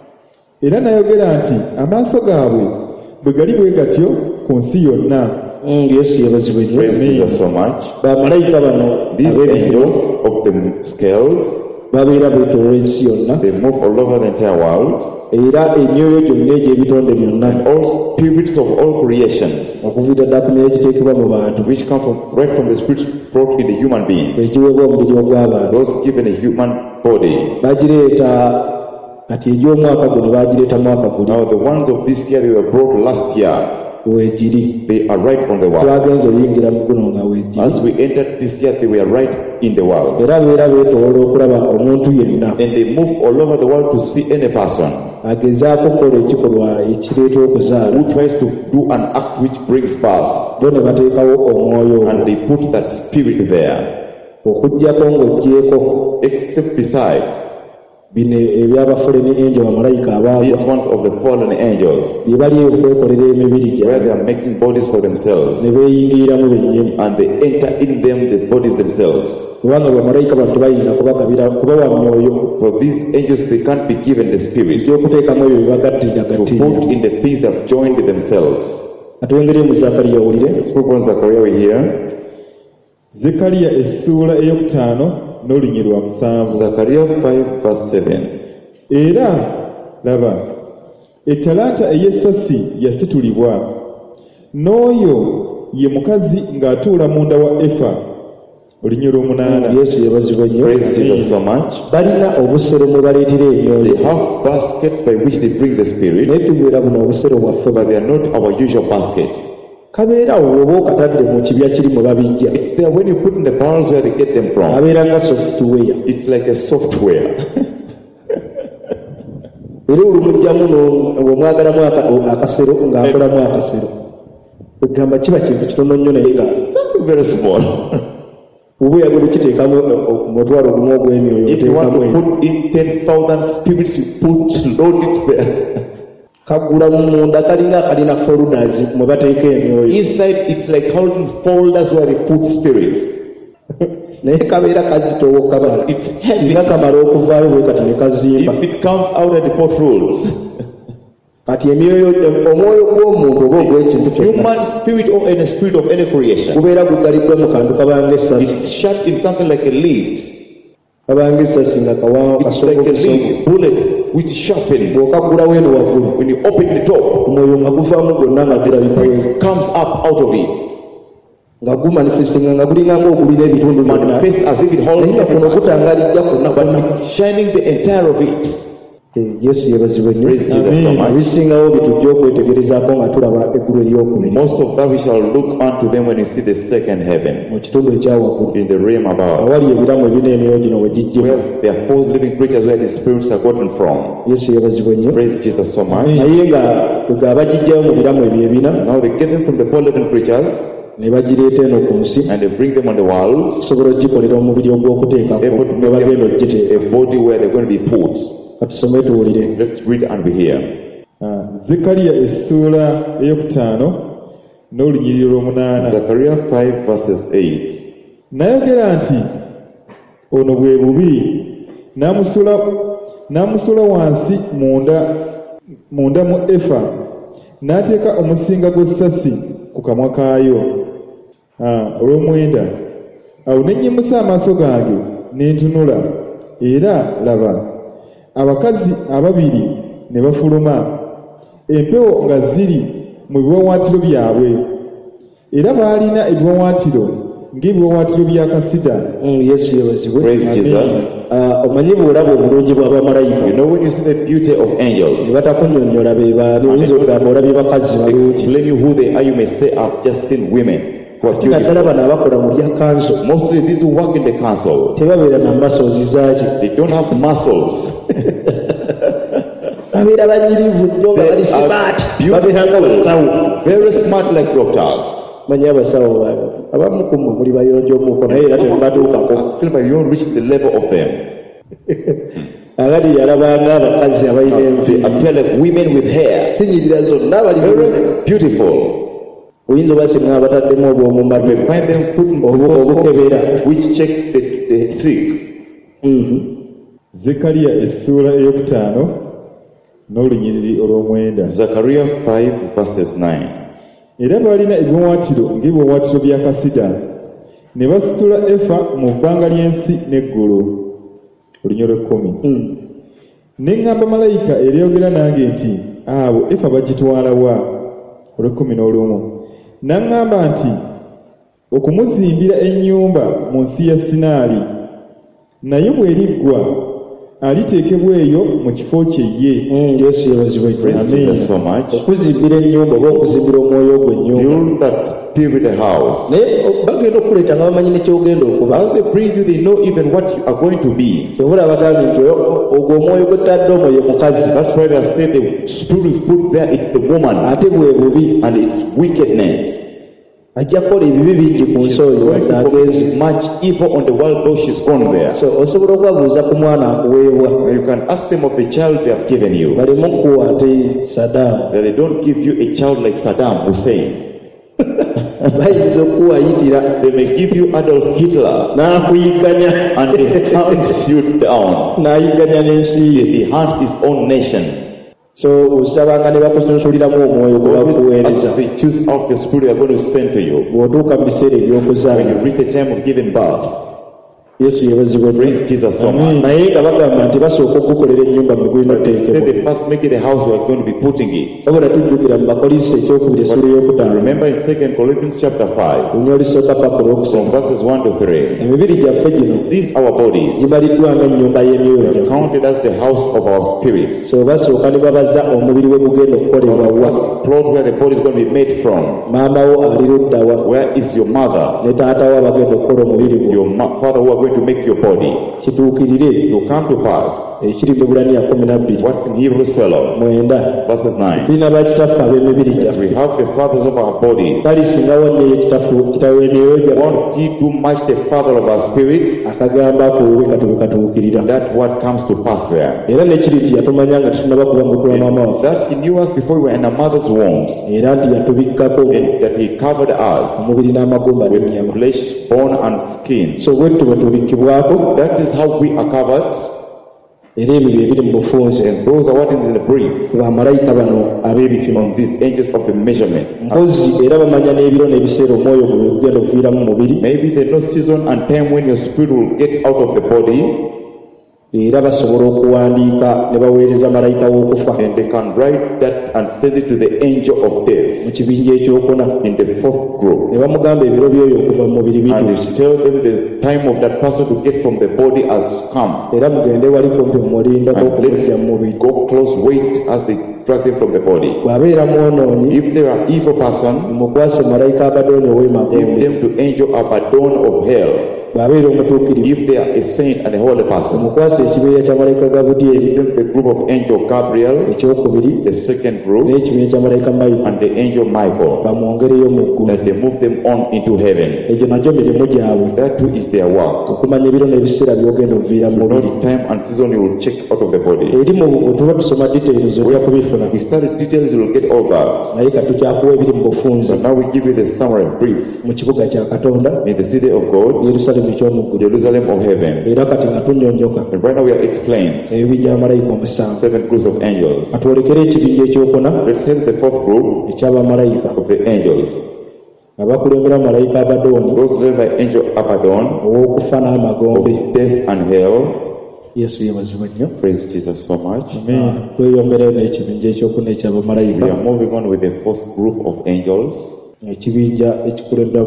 Era nayogera nti amaaso gaabwe bwe gali bwe gatyo ku nsi yonna. yesu yebazibwe nnyo. Praise Jesus so much. bamalayika bano These ab'ebigero angels of the scales, babeera beetoolwa ensi yonna they move all over the entire world. era emyoyo gyonna egy'ebitonde byonna All spirits of all creations, okuviira ddala ku myoyo egiteekebwa mu bantu which come from right from the spirits brought in the human being, egiweebwa omubiri ogw'abantu those given a human body. bagireeta kati egy'omwaka guno bagireeta mwaka guli Now the ones of this year, they were brought last year. weegiri. They are right on the world. twagenza oyingira mu guno nga weegiri As we entered this year, they were right in the world. era beera beetoola okulaba omuntu yenna And they move all over the world to see any person agezaako okukola ekikolwa ekireeta okuzaala who tries to do an act which brings birth. bo ne bateekawo omwoyo And they put that spirit there. okuggyako ng'oggyeko Except besides, bino ebyabafuleni enje bamalayika abaagwa these ones of the fallen angels, bye bali okwekolera emibiri where gyabwe they are making bodies for themselves. ne beeyingiriramu bennyini And they enter in them the bodies themselves. kubanga bamalayika bantu bayinza kubawa myoyo For these angels, they can't be given the spirit egy'okuteekamu ebyo to bibagattiriragattirira. put in the things that have joined themselves. atwengere mu zakaliya owulire Spoke on Zechariah we hear. Zekaliya essuula ey'okutaano n'olunyiriri lwa 7. Zechariah 5 verse 7. Era laba ettalanta ey'essasi yasitulibwa, n'oyo ye mukazi ng'atuula munda wa efa. Olunyiriri lw'omunaana. yesu yebazibwa nnyo. Praise Jesus so much. balina obusero mwe baleetera emyoyo They have baskets by which they bring the naye spirit, tubeera buno obusero bwaffe but they are not our usual baskets. kabeera oba okatadde mu kibya kiri mwe babijja It's there when you put in the barrels where they get them from. abeera nga software It's like a software. era olumugjamu omwagalamu akasero ng'akolamu akasero egamba kiba kintu kitono nnyo naye nga Something very small. oba oyagala okiteekamu omutwalo gumu ogw'emyoyo If you want oteekamu to put in 10,000 spirits, you load it there. kagula munda kalinga akalina folders mwe bateeka emyoyo Inside, it's like holding folders where they put spirits. naye kabeera kazitowoka bala It's heavy. singa kamala okuvaayo bwe kati ne kazimba If it comes out at the potholes, kati emyoyo omwoyo gw'omuntu oba ogw'ekintu kyonna human spirit or any spirit of any creation, gubeera gugaliddwa mu kantu kabanga essasi it's shut in something like a lid. kabanga essasi nga It's like a lid, bullet, which is sharpened. bw'okagulawo eno waggulu When you open the top, omwoyo nga guvaamu gwonna nga gulabika it comes up out of it. nga gumanifestinga nga gulinga ng'ogulina ebitundu byonna Manifest as if it holds naye nga kuno kutangalijja kwonna kwonna but it's shining the entire of it. yesu yebazibwe nnyo Praise Jesus so much. ebisingawo bitujja okwetegerezaako nga tulaba eggulu eryokubiri Most of that we shall look unto them when you see the second heaven, mu kitundu ekyawaggulu in the realm above, awali ebiramu ebina emyoyo gino we gijjemu where there are four living creatures where the spirits are gotten from. yesu yebazibwe nnyo Praise Jesus so much. naye nga bwe bagijjayo mu biramu ebyo ebina Now they get them from the four living creatures ne bagireeta eno ku nsi and they bring them on the world, okusobola ogikolera omubiri ogw'okuteekako able to ne make bagenda them ogiteeka a body where they're going to be put. katusome tuwulire. Let's read and we hear. Zekariya essuula ey'okutaano n'olunyiriri lw'omunaana. Zechariah 5 verses 8. Nayogera nti ono bwe bubi, n'amusuula wansi munda mu efa, n'ateeka omusinga gw'essasi ku kamwa kaayo. Olw'omwenda. Awo ne nnyimusa amaaso gange ne ntunula, era laba, abakazi ababiri ne bafuluma, empewo nga ziri mu biwawaatiro byabwe, era baalina ebiwawaatiro ng'ebiwawaatiro bya kasida. Yesu yebazibwe. Praise Jesus. Omanyi bw'olaba obulungi bw'abamalayika. You know, when you see the beauty of angels, ne batakunnyonnyola be baani, oyinza okugamba olabye bakazi balungi. explain you who they are, you may say, I've just seen women who are naddala beautiful. bano abakola mu bya kanso Mostly these who work in the council, tebabeera na masozi zaaki, they don't have muscles. babeera banyirivu nnyo nga bali simaati, babeera nga basawo. Very smart like doctors. Manyi abasawo abamu ku mmwe muli bayonjo muko naye era tebatuukako. But you don't reach the level of them. Agadi yalabanga abakazi abalina They enviiri, appear like women with hair. sinyirira zonna bali Very beautiful. oyinza obasinga bataddemu obw'omu You matu may find them put in obukebera. which check the sick. Zekariya essuula ey'okutaano n'olunyiriri olw'omwenda. Zechariah 5 verses 9. Era baalina ebiwawaatiro ng'ebiwawaatiro bya kasida, ne basitula efa mu bbanga ly'ensi n'eggulu. Olunyiriri lw'ekkumi. Ne ŋŋamba malayika eryogera nange nti, abo efa bagitwala wa? Olw'ekkumi n'olumu. N'aŋŋamba nti, okumuzimbira ennyumba mu nsi ya Sinaali, naye bw'eriggwa aliteekebwa eyo mu kifo kye ye. Yesu yebazibwe. Praise Jesus so much. Okuzimbira ennyumba oba okuzimbira omwoyo gwe ennyumba. Build that spirit a house. Naye bagenda okuleeta nga bamanyi nekyogenda okuba. As they bring you, they know even what you are going to be. Kyobula bagambye nti ogwo omwoyo gwetadde omwo ye mukazi, That's why they have said the spirit is put there, it's the woman, ate bwe bubi. and it's wickedness. Ajja kukola ebibi bingi ku nsi oyo Going to agenze. commit much evil on the world though she's gone there. So osobola okubabuuza ku mwana akuweebwa, You can ask them of the child they have given you. balemu kuwa ate Saddam. That they don't give you a child like Saddam Hussein. Bayinza okuwayitira They may give you Adolf Hitler n'akuyigganya, and he hunts you down. n'ayigganya n'ensi ye. He hunts his own nation. So osabanga ne bakusunsuliramu omwoyo gwe bakuweereza As they choose out the spirit they are going to send to you. bw'otuuka mu biseera When eby'okuzaala. you reach the time of giving birth, Yesu yebazibwe. praise Jesus so much. Naye nga bagamba nti basooka okugukolera ennyumba mwe gwina They say oteekebwa. they first make it a house you are going to be putting it. Wabula tujjukira mu Bakolinso ekyokubiri essuula ey'okutaano Remember in 2 Corinthians chapter 5, lunya olusooka paka from olwokusatu, verses 1 to 3. emibiri gyaffe gino These our bodies gibaliddwa ng'ennyumba y'emyoyo gyaffe. counted as the house of our spirits. So basooka ne babaza omubiri we gugenda okukolebwa wa. First plot where the body is going to be made from. Maama wo ali ludda wa, Where is your mother? ne taata wo abagenda okukola omubiri gwo. Your father who are going to make your body. Kituukirire To come to pass. ekiri mu Bulaniya 12 What's in Hebrews 12 9. verses 9. Tulina bakitaffe ab'emibiri We gyaffe. have the fathers of our bodies. Talisingawo nnyo ye kitawe emyoyo gyaffe. Won't he do much the father of our spirits? Akagamba ako we kati bwe katuukirira. That what comes to pass there. Era nekiri nti yatumanya nga tetunaba kuba mu ddwa maama waffe, That he knew us before we were in our mother's wombs. era nti yatubikkako And that he covered us omubiri n'amagumba with n'ennyama. flesh, bone and skin. So bwettu bwe tubikkibwako, That is how we are covered. era ebyo bye biri mu bufunze And those are what is in the brief ku bamalayika bano ab'ebipimo. on these angels of the measurement. Mpozi era bamanya n'ebiro n'ebiseera omwoyo gwe gugenda okuviiramu mu mubiri, Maybe they know season and time when your spirit will get out of the body, era basobola okuwandiika ne baweereza malayika w'okufa and they can write that and send it to the angel of death mu kibinja ekyokuna, in the fourth group. ne bamugamba ebiro by'oyo okuva mu mubiri And bituuse, you tell them the time of that person to get from the body has come. era mugende wali kumpi mumulindako And okumuzya mu mubiri. let's go close, wait as they drag them from the body. Bw'abeera mwonoonyi, If they are evil person, mukwase malayika Abadooni give ow'emagombe, them to angel Abaddon of hell. bw'abeera omutuukirivu if they are a saint and a holy person, omukwasa ekibiina kya malayika gabudyeri give them the group of angel Gabriel, ekyokubiri the second group, n'ekibiina kya malayika mayiko and the angel Michael, bamwongereyo mu ggulu. that they move them on into heaven. Egyo nagyo mirimu gyabwe, That too is their work. okumanya ebiro n'ebiseera by'ogenda oviira mu You know mubiri. the time and season you will check out of the body. Eri mu tuba tusoma details ojja kubifuna, We studied details, you will get all that. naye katukyakuwa ebiri mu bufunze So now we give you the summary brief. mu kibuga kya katonda In the city of God, Yerusalemu eky'omuggulu. Jerusalem of heaven. Era kati nga tunnyonnyoka And right now we are explained ebibinja bamalayika omusanvu. 7 groups of angels. Katwolekere ekibinja ekyokuna Let's head to the fourth group ekyabamalayika of the angels. abakulembera malayika Abadooni Those led by angel Abaddon, ow'okufa n'amagombe. of death and hell. Yesu yeebazibwa nnyo. Praise Jesus so much. Tweyongereyo n'ekibinja ekyokuna We ekyabamalayika, are moving on with the fourth group of angels. ekibinja ekikulembera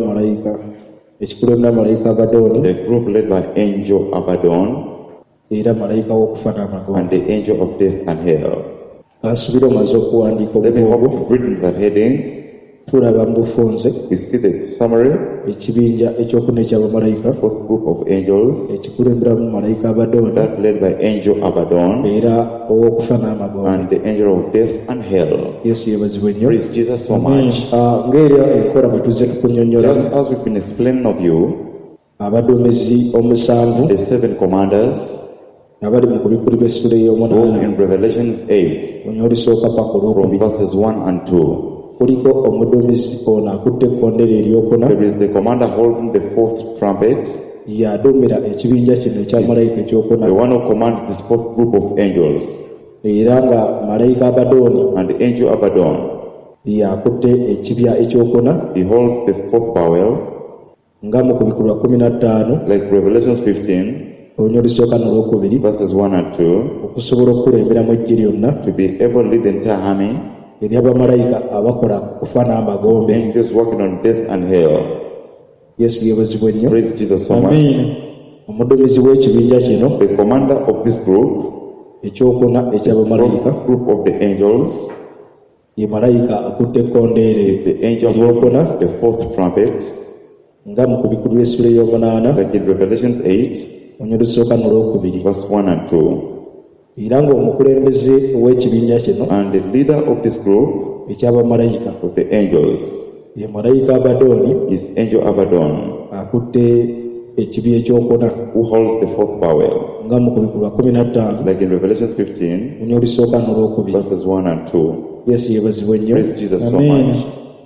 malayika Abadooni The group led by angel Abaddon era malayika w'okufa n'amagombe. and the angel of death and hell. Kansubire omaze okuwandiika Let me hope obugogo, you've written that heading. tulaba mu bufunze We see the summary. ekibinja ekyokuna ekyabamalayika Fourth group of angels, ekikulemberamu malayika Abadooni that led by angel Abaddon era ow'okufa n'amagombe. and the angel of death and hell. Yesu yeebazibwa nnyo. Praise Jesus so much. Ng'era enkola bwe tuzze Just tukunnyonnyola, as we've been explaining of you, abaduumizi omusanvu the 7 commanders, abali mu kubikuli b'essula those ey'omunaana in Revelations 8, onya olisooka paka from olwokubiri, verses 1 and 2. kuliko omuduumizi ono akutte ekkondeere eryokuna There is the commander holding the fourth trumpet, y'aduumira ekibinja kino ekya malayika ekyokuna, the one who commands this fourth group of angels, era nga malayika Abadooni and the angel Abaddon. y'akutte ekibya ekyokuna, He holds the fourth bowel, nga mu kubikulu 15 like Revelations 15, onya olisooka n'olwokubiri, verses 1 and 2, okusobola okukulemberamu eggye lyonna to be able to lead the entire army, ery'abamalayika abakola kufa n'amagombe. angels working on death and hell. Yesu yeebazibwa nnyo. Praise Jesus so much. Omuduumizi w'ekibinja kino The commander of this group, ekyokuna eky'abamalayika fourth group of the angels, ye malayika akutte ekkondeere is the angel eryokuna, holding the fourth trumpet, nga mu kubikulu by'essula ey'omunaana like in Revelations 8, onya olusooka n'olwokubiri. verse 1 and 2. Era ng'omukulembeze w'ekibinja kino And the leader of this group, eky'abamalayika of the angels, ye malayika Abadooni is angel Abaddon, akutte ekibya ekyokuna, who holds the fourth bowel, nga mu kubikulu 15 like in Revelations 15, onya olusooka n'olwokubiri. verses 1 and 2. Yesu yeebazibwa nnyo. Praise Jesus so much.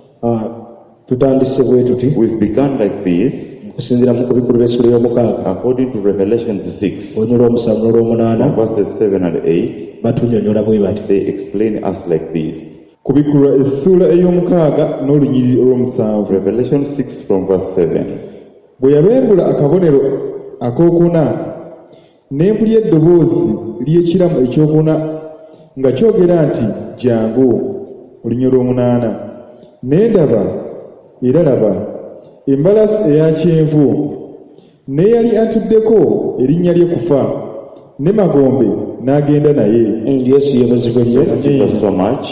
Tutandise bwe tuti We've begun like this, okusinziira mu kubikulu by'essula ey'omukaaga according to Revelations 6, olunya olw'omusanvu n'olw'omunaana from verses 7 and 8. batunnyonnyola bwe bati. They explain us like this. kubikulwa essula ey'omukaaga n'olunyiriri olw'omusanvu. Revelation 6 from verse 7. Bwe yabembula akabonero akookuna, ne mpulya eddoboozi ly'ekiramu ekyokuna nga kyogera nti, "Jjangu," olunya olw'omunaana. Ne ndaba, era laba, embalasi eya kyenvu, n'eyali atuddeko erinnya lye Kufa, ne Magombe n'agenda naye. Yesu yeebazibwa nnyo. Praise Jesus so much.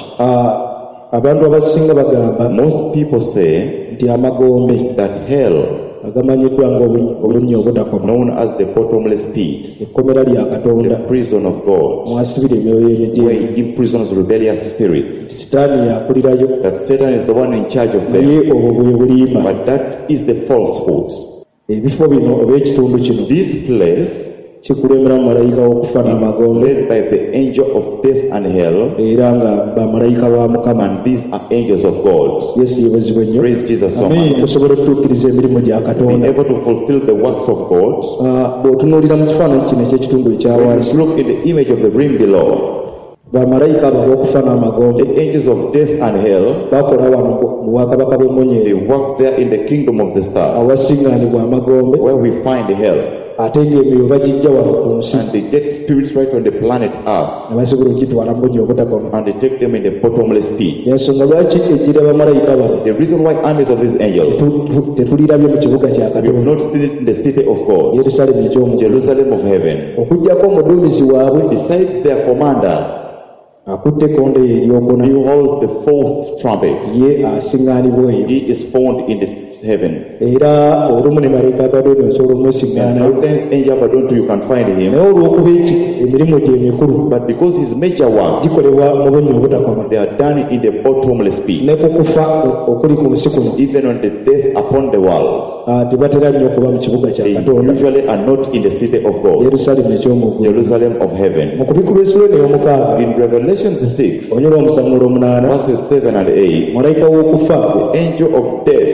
Abantu abasinga bagamba Most people say nti amagombe that hell, agamanyiddwa nga obunnya obutakoma, known as the bottomless pit, ekkomera lya Katonda, the prison of God, mwasibira emyoyo where egy'eby'ebi. he imprisons rebellious spirits, Sitaani yakulirayo, that Satan is the one in charge of them, naye obwo bwe bulimba. but that is the falsehood. Ebifo bino oba ekitundu kino This place, kikulemberamu malayika w'okufa n'amagombe, led by the angel of death and hell, era nga bamalayika ba Mukama. and these are angels of God. Yesu yeebazibwa nnyo. Praise Jesus so much. Okusobola okutuukiriza emirimu gya Being Katonda. able to fulfill the works of God. Bw'otunuulira mu kifaananyi kino eky'ekitundu ekya When wansi, you look in the image of the ring below, bamalayika abo ab'okufa n'amagombe the angels of death and hell, bakola wano mu bwakabaka they bw'emmunyeero work there in the kingdom of the stars, awasiŋŋaanibwa amagombe, where we find hell, ate ng'emyoyo bagijja wano ku nsi and they get spirits right on the planet Earth, ne basobola okugitwala mu bunnya obutakoma. and they take them in the bottomless pit. Ensonga lwaki ejjira bamalayika bano The reason why armies of these angels, tetulirabye mu kibuga kya we have Katonda, not seen it in the city of God, Yerusaalemu eky'omugulu, Jerusalem of heaven, okuggyako omuduumizi waabwe besides their commander, akutte ekkondeyo eryokuna, he holds the fourth trumpet. ye asiŋŋaanibwa eyo. He is found in the heavens. era olumu ne malayika Abaddoni osobola And omusiŋŋaanayo sometimes angel Abaddon too, you can find him. naye olw'okuba emirimu gye emikulu But because his major works, gikolebwa mu bunnya obutakoma they are done in the bottomless pit. ne ku kufa okuli ku nsi kuno Even on the death upon the world, tebatera nnyo okuba mu kibuga kya they Katonda usually are not in the city of God, Yerusaalemu eky'omuggulu. Jerusalem of heaven. mu kubikkulwa Essuula ey'omukaaga In Revelation 6, onyula omusango olw'omunaana verses 7 and 8, malayika w'okufa the angel of death,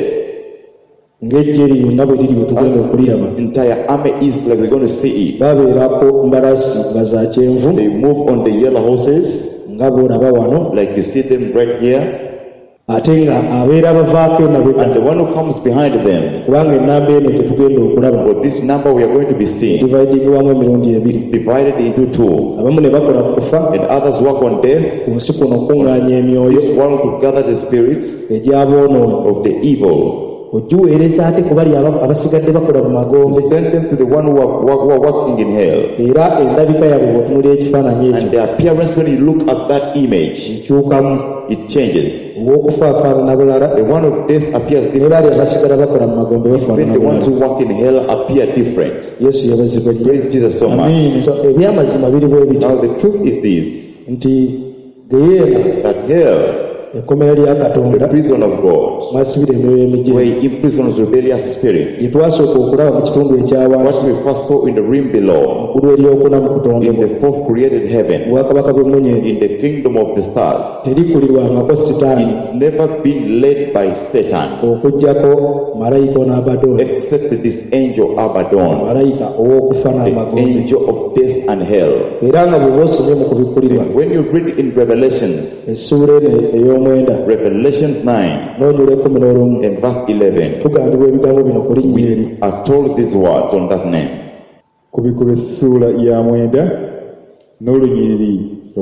ng'ejje liri nga bwe liri bwe tugenda okuliraba the entire army is like we're going to see it. babeerako mbalasi nga za kyenvu They move on the yellow horses, nga bw'olaba wano like you see them right here, ate nga abeera bavaako and the emabega one who comes behind them. kubanga ennamba eno gye tugenda okulaba For this number we are going to be seeing, dividingwamu emirundi ebiri divided into two, abamu ne bakola ku kufa and others work on death. ku nsi kuno okuŋŋaanya emyoyo This one to gather the spirits egy'aboonoonyi of the evil, ogiweereza ate ku bali abasigadde bakola mu magombe to send them to the one who are working in hell. era endabika yaabwe bw'otunuulira ekifaananyi ekyo And their appearance, when you look at that image, ekyukamu it changes. ow'okufa afaanana bulala The one of death appears ne different. bali abasigala bakola mu magombe Even bafaanana the ones bulala who work in hell appear different. yesu yabazibwa nnyo Praise Jesus so much. Amen. so ebyamazima biri bwe biti Now the truth is this, nti geyeena that hell, ekkomera lya the katonda prison of God, mwasibira emyoyo where emigere he imprisons rebellious spirits, gye twasooka okulaba mu kitundu ekyawansi what we first saw in the realm below, ggulu eryokuna mu in kutondebwa the fourth created heaven, obwakabaka bw'emmunyeenye in the kingdom of the stars, terikulirwangako sitaani it's never been led by Satan, okuggyako malayika on'Abaddoni except this angel Abaddon, malayika ow'okufa the n'amagombe angel of death and hell. era nga bw'oba osomye mu kubikkulirwa And when you read in Revelations, essuula eno ey'omwenda Revelations 9 n'onyula 11 and verse 11, tugambibwa ebigambo bino ku linnya eri are told these words on that name. kubikula essuula ya 9 n'olunyiriri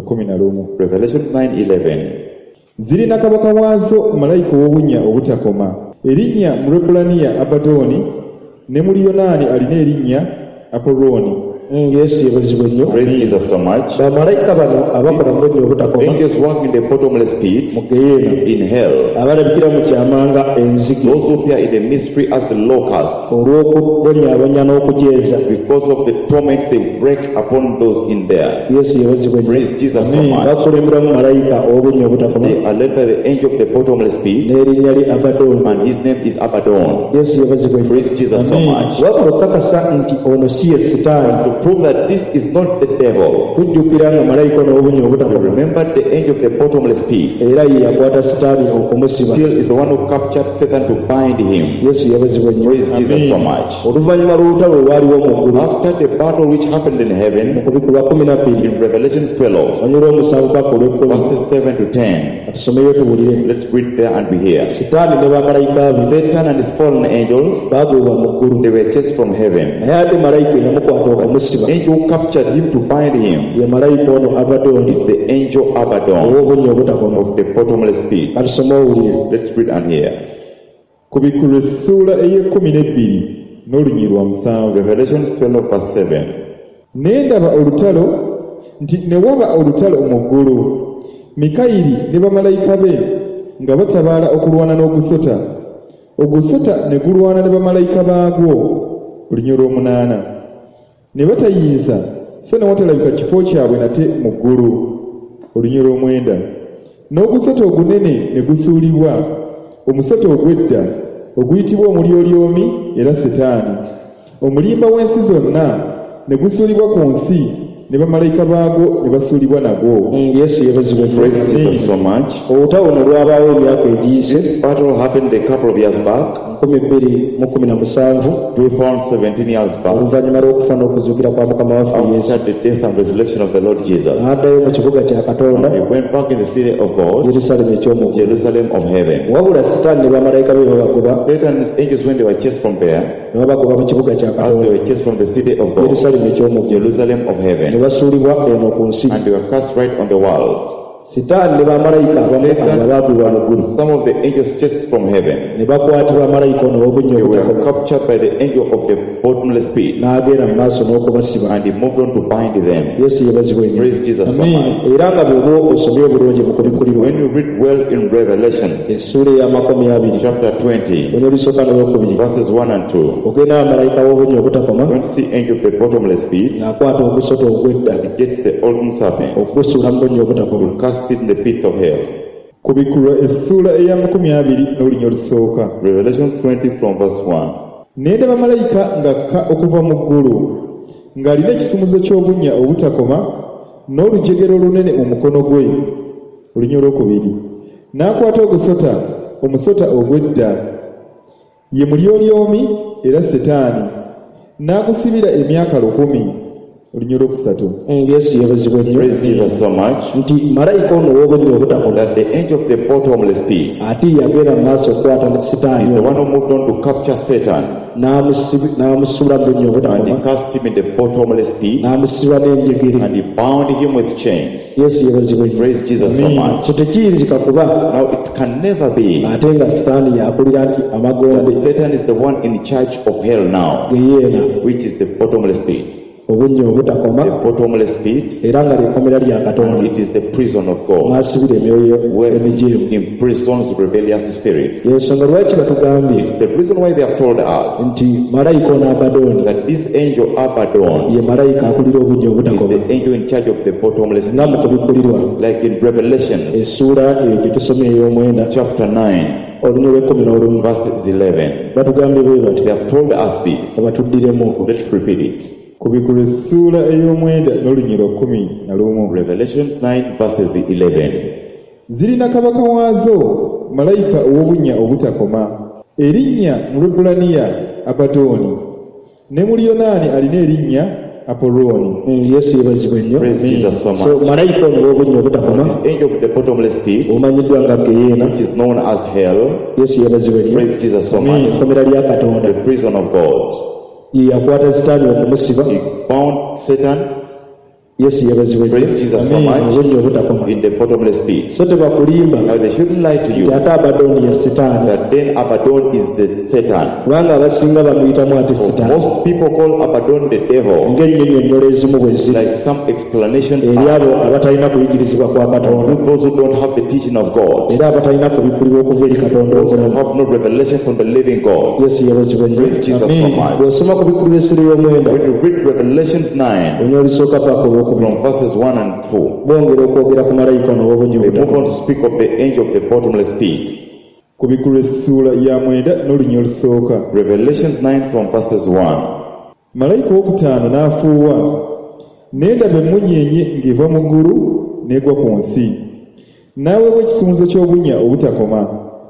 11. Revelations 9:11. zirina kabaka waazo malayika ow'obunnya obutakoma erinnya mu Lwebbulaniya Abaddoni, ne mu Luyonaani alina erinnya Apoloni. yesu yebazibwa ennyo Praise Jesus so much. bamalayika bano abakola mu bunnya obutakoma Angels work in the bottomless pit, mu geyeena in hell. abalabikira mu kyamanga enzige Those who appear in the mystery as the locusts, olw'okubonyaabonya n'okujeeza because of the torments they break upon those in there. yesu yebazibwa ennyo Praise Jesus so much. bakulemberwamu malayika ow'obunnya obutakoma They are led by the angel of the bottomless pit, n'erinnya lye Abaddoni and his name is Abaddon. yesu yebazibwa ennyo Praise Jesus so much. wabula okukakasa nti ono si ye sitaani To prove that this is not the devil, tujjukira nga malayika ono ow'obunnya we obutakoma remember the angel of the bottomless pit era ye yakwata sitaani okumusiba still is the one who captured Satan to bind him. yesu yabazibwa ennyo Praise Jesus so much. oluvannyuma lw'olutalo olwaliwo mu ggulu After the battle which happened in heaven, kubikulwa 12 in Revelations 12, onyula omusanvu paka olw'ekkumi verses 7 to 10, tusomeyo tuwulire let's read there and be here. sitaani ne bamalayika be Satan and his fallen angels, baagwebwa mu ggulu they were chased from heaven. naye ate malayika eyamukwata okumusiba The angel who captured him to bind him ye malayika ono Abaddoni is the angel Abaddon ow'obunnya obutakoma of the bottomless pit. katusome owulire Let's read and hear. kubikula essuula ey'e12 n'olunyiriri 7. Revelations 12 verse 7. Ne ndaba olutalo, nti ne waba olutalo mu ggulu, Mikayiri ne bamalayika be nga batabaala okulwana n'ogusota. Ogusota ne gulwana ne bamalayika baagwo, olunyiriri 8. Ne batayinza, so ne watalabika kifo kyabwe nate mu ggulu, olunyiriri 9. N'ogusota ogunene ne gusuulibwa, omusota ogw'edda oguyitibwa omulyolyomi era Setaani. Omulimba w'ensi zonna ne gusuulibwa ku nsi, ne bamalayika baagwo ne basuulibwa nagwo. yesu yebazibwa ennyo Praise Jesus so much. olutalo ono lwabaawo emyaka egiyise This battle happened a couple of years back, 2017 we found 17 years back, oluvannyuma lw'okufa n'okuzuukira kwa mukama waffe yesu after the death and resurrection of the Lord Jesus. n'addayo mu kibuga kya katonda He went back in the city of God, yerusaalemu eky'omuggulu Jerusalem of heaven. wabula sitaani ne bamalayika be babagoba Satan and his angels, when they were chased from there, ne babagoba mu kibuga kya as they katonda were chased from the city of God, yerusaalemu eky'omuggulu Jerusalem of ne heaven, basuulibwa eno ku nsi and they were cast right on the world. sitaani ne bamalayika abamu abaagwibwa mu ggulu some of the angels chased from heaven. ne bakwatibwa malayika ono ow'obunnya They were obutakoma captured by the angel of the bottomless pit, n'agenda mu maaso n'okubasiba. and he moved on to bind them. Yesu yebazibwa ennyo. Praise Jesus so Amen. much. Era nga bw'oba osomye obulungi mu kubikulirwa When you read well in Revelations essuula ey'amakumi abiri chapter 20, onyo olusooka n'olwokubiri verses 1 and 2, ogenda bamalayika w'obunnya obutakoma you're going to see angel of the bottomless pit. ng'akwata ogusota ogw'edda He gets the golden serpent, okugusuula mu bunnya obutakoma cast it in the pits of hell. kubikulwa essuula eya 20 n'olunya olusooka. Revelations 20 from verse 1. Ne ndaba malayika ng'akka okuva mu ggulu ng'alina ekisumuzo ky'obunnya obutakoma n'olujegero olunene mu mukono gwe. Olunya olwokubiri. N'akwata ogusota, omusota ogw'edda, ye mulyolyomi era Setaani, n'agusibira emyaka 1,000. Olunya olwokusatu. Yesu yebazibwa ennyo Praise Jesus so much nti malayika ono ow'obunnya obutakoma that the angel of the bottomless pit, ate yagenda mu maaso okukwata sitaani the one who moved on to capture Satan, n'amusuula mu bunnya and obutakoma he cast him in the bottomless pit, n'amusiba n'enjegere. and he bound him with chains. Yesu yebazibwa ennyo. Praise Jesus so much. so tekiyinzika kuba Now it can never be ate nga sitaani yakulira nti amagombe that Satan is the one in charge of hell now, ge yeena which is the bottomless pit. obunnya obutakoma The bottomless pit, era nga ly'ekkomera lya and Katonda it is the prison of God, mwasibira emyoyo where emijeemu. He imprisons rebellious spirits. yensonga lwaki batugambye The reason why they have told us nti malayika ono Abadooni that this angel Abaddon ye malayika akulira obunnya is obutakoma the angel in charge of the bottomless nga mu pit, kubikulirwa like in Revelations essuula eyo gye tusomye ey'omwenda chapter 9, olunya olw'ekumi verses 11. batugambye bwe bati They have told us this. abatuddiremu Let's repeat it. Kubikulwa essuula ey'omwenda n'olunya olw'ekkumi. Revelations 9, verses 11. Zirina kabaka waazo malayika ow'obunnya obutakoma, erinnya mu Lwebbulaniya Abadooni, ne mu Luyonaani alina erinnya Apoloni. Yesu yebazibwa ennyo. Praise Jesus so so much. malayika ono ow'obunnya obutakoma This angel of the bottomless pit, omanyiddwa nga geyeena. which is known as hell, Yesu yebazibwa ennyo. praise Jesus so much, ekkomera lya Katonda the prison of God. ye yakwata sitaani okumusiba. He bound Satan, Yesu yebazibwa ennyo. praise Jesus so much, obunnya obutakoma. in the bottomless pit. so tebakulimba Now they shouldn't lie to you nti ate Abadooni ya sitaani that then Abaddon is the Satan. kubanga abasinga bamuyitamu ate For sitaani most people call Abaddon the devil, ng'ennyinnyonnyola ezimu bwe ziri like some explanations eri are, abo abatalina kuyigirizibwa kwa Katonda those who don't have the teaching of God, era abatalina kubikulirwa okuva eri Katonda those who obulamu. have no revelation from the living God. Yesu yebazibwa nnyo. Praise Jesus so much. bw'osoma ku bikulirwa essuula y'omwenda When you read Revelations 9, olunya olusooka paaka olwokubiri from verses 1 and 2, bongera okwogera ku malayika ono ow'obunnya they move obutakoma. on to speak of the angel of the bottomless pit. Kubikulwa essuula ya 9 n'olunya olusooka. Revelations 9 from verses 1. Malayika owokutaano n'afuuwa, ne ndaba emmunyeenye ng'eva mu ggulu n'egwa ku nsi, n'aweebwa ekisumuzo ky'obunnya obutakoma.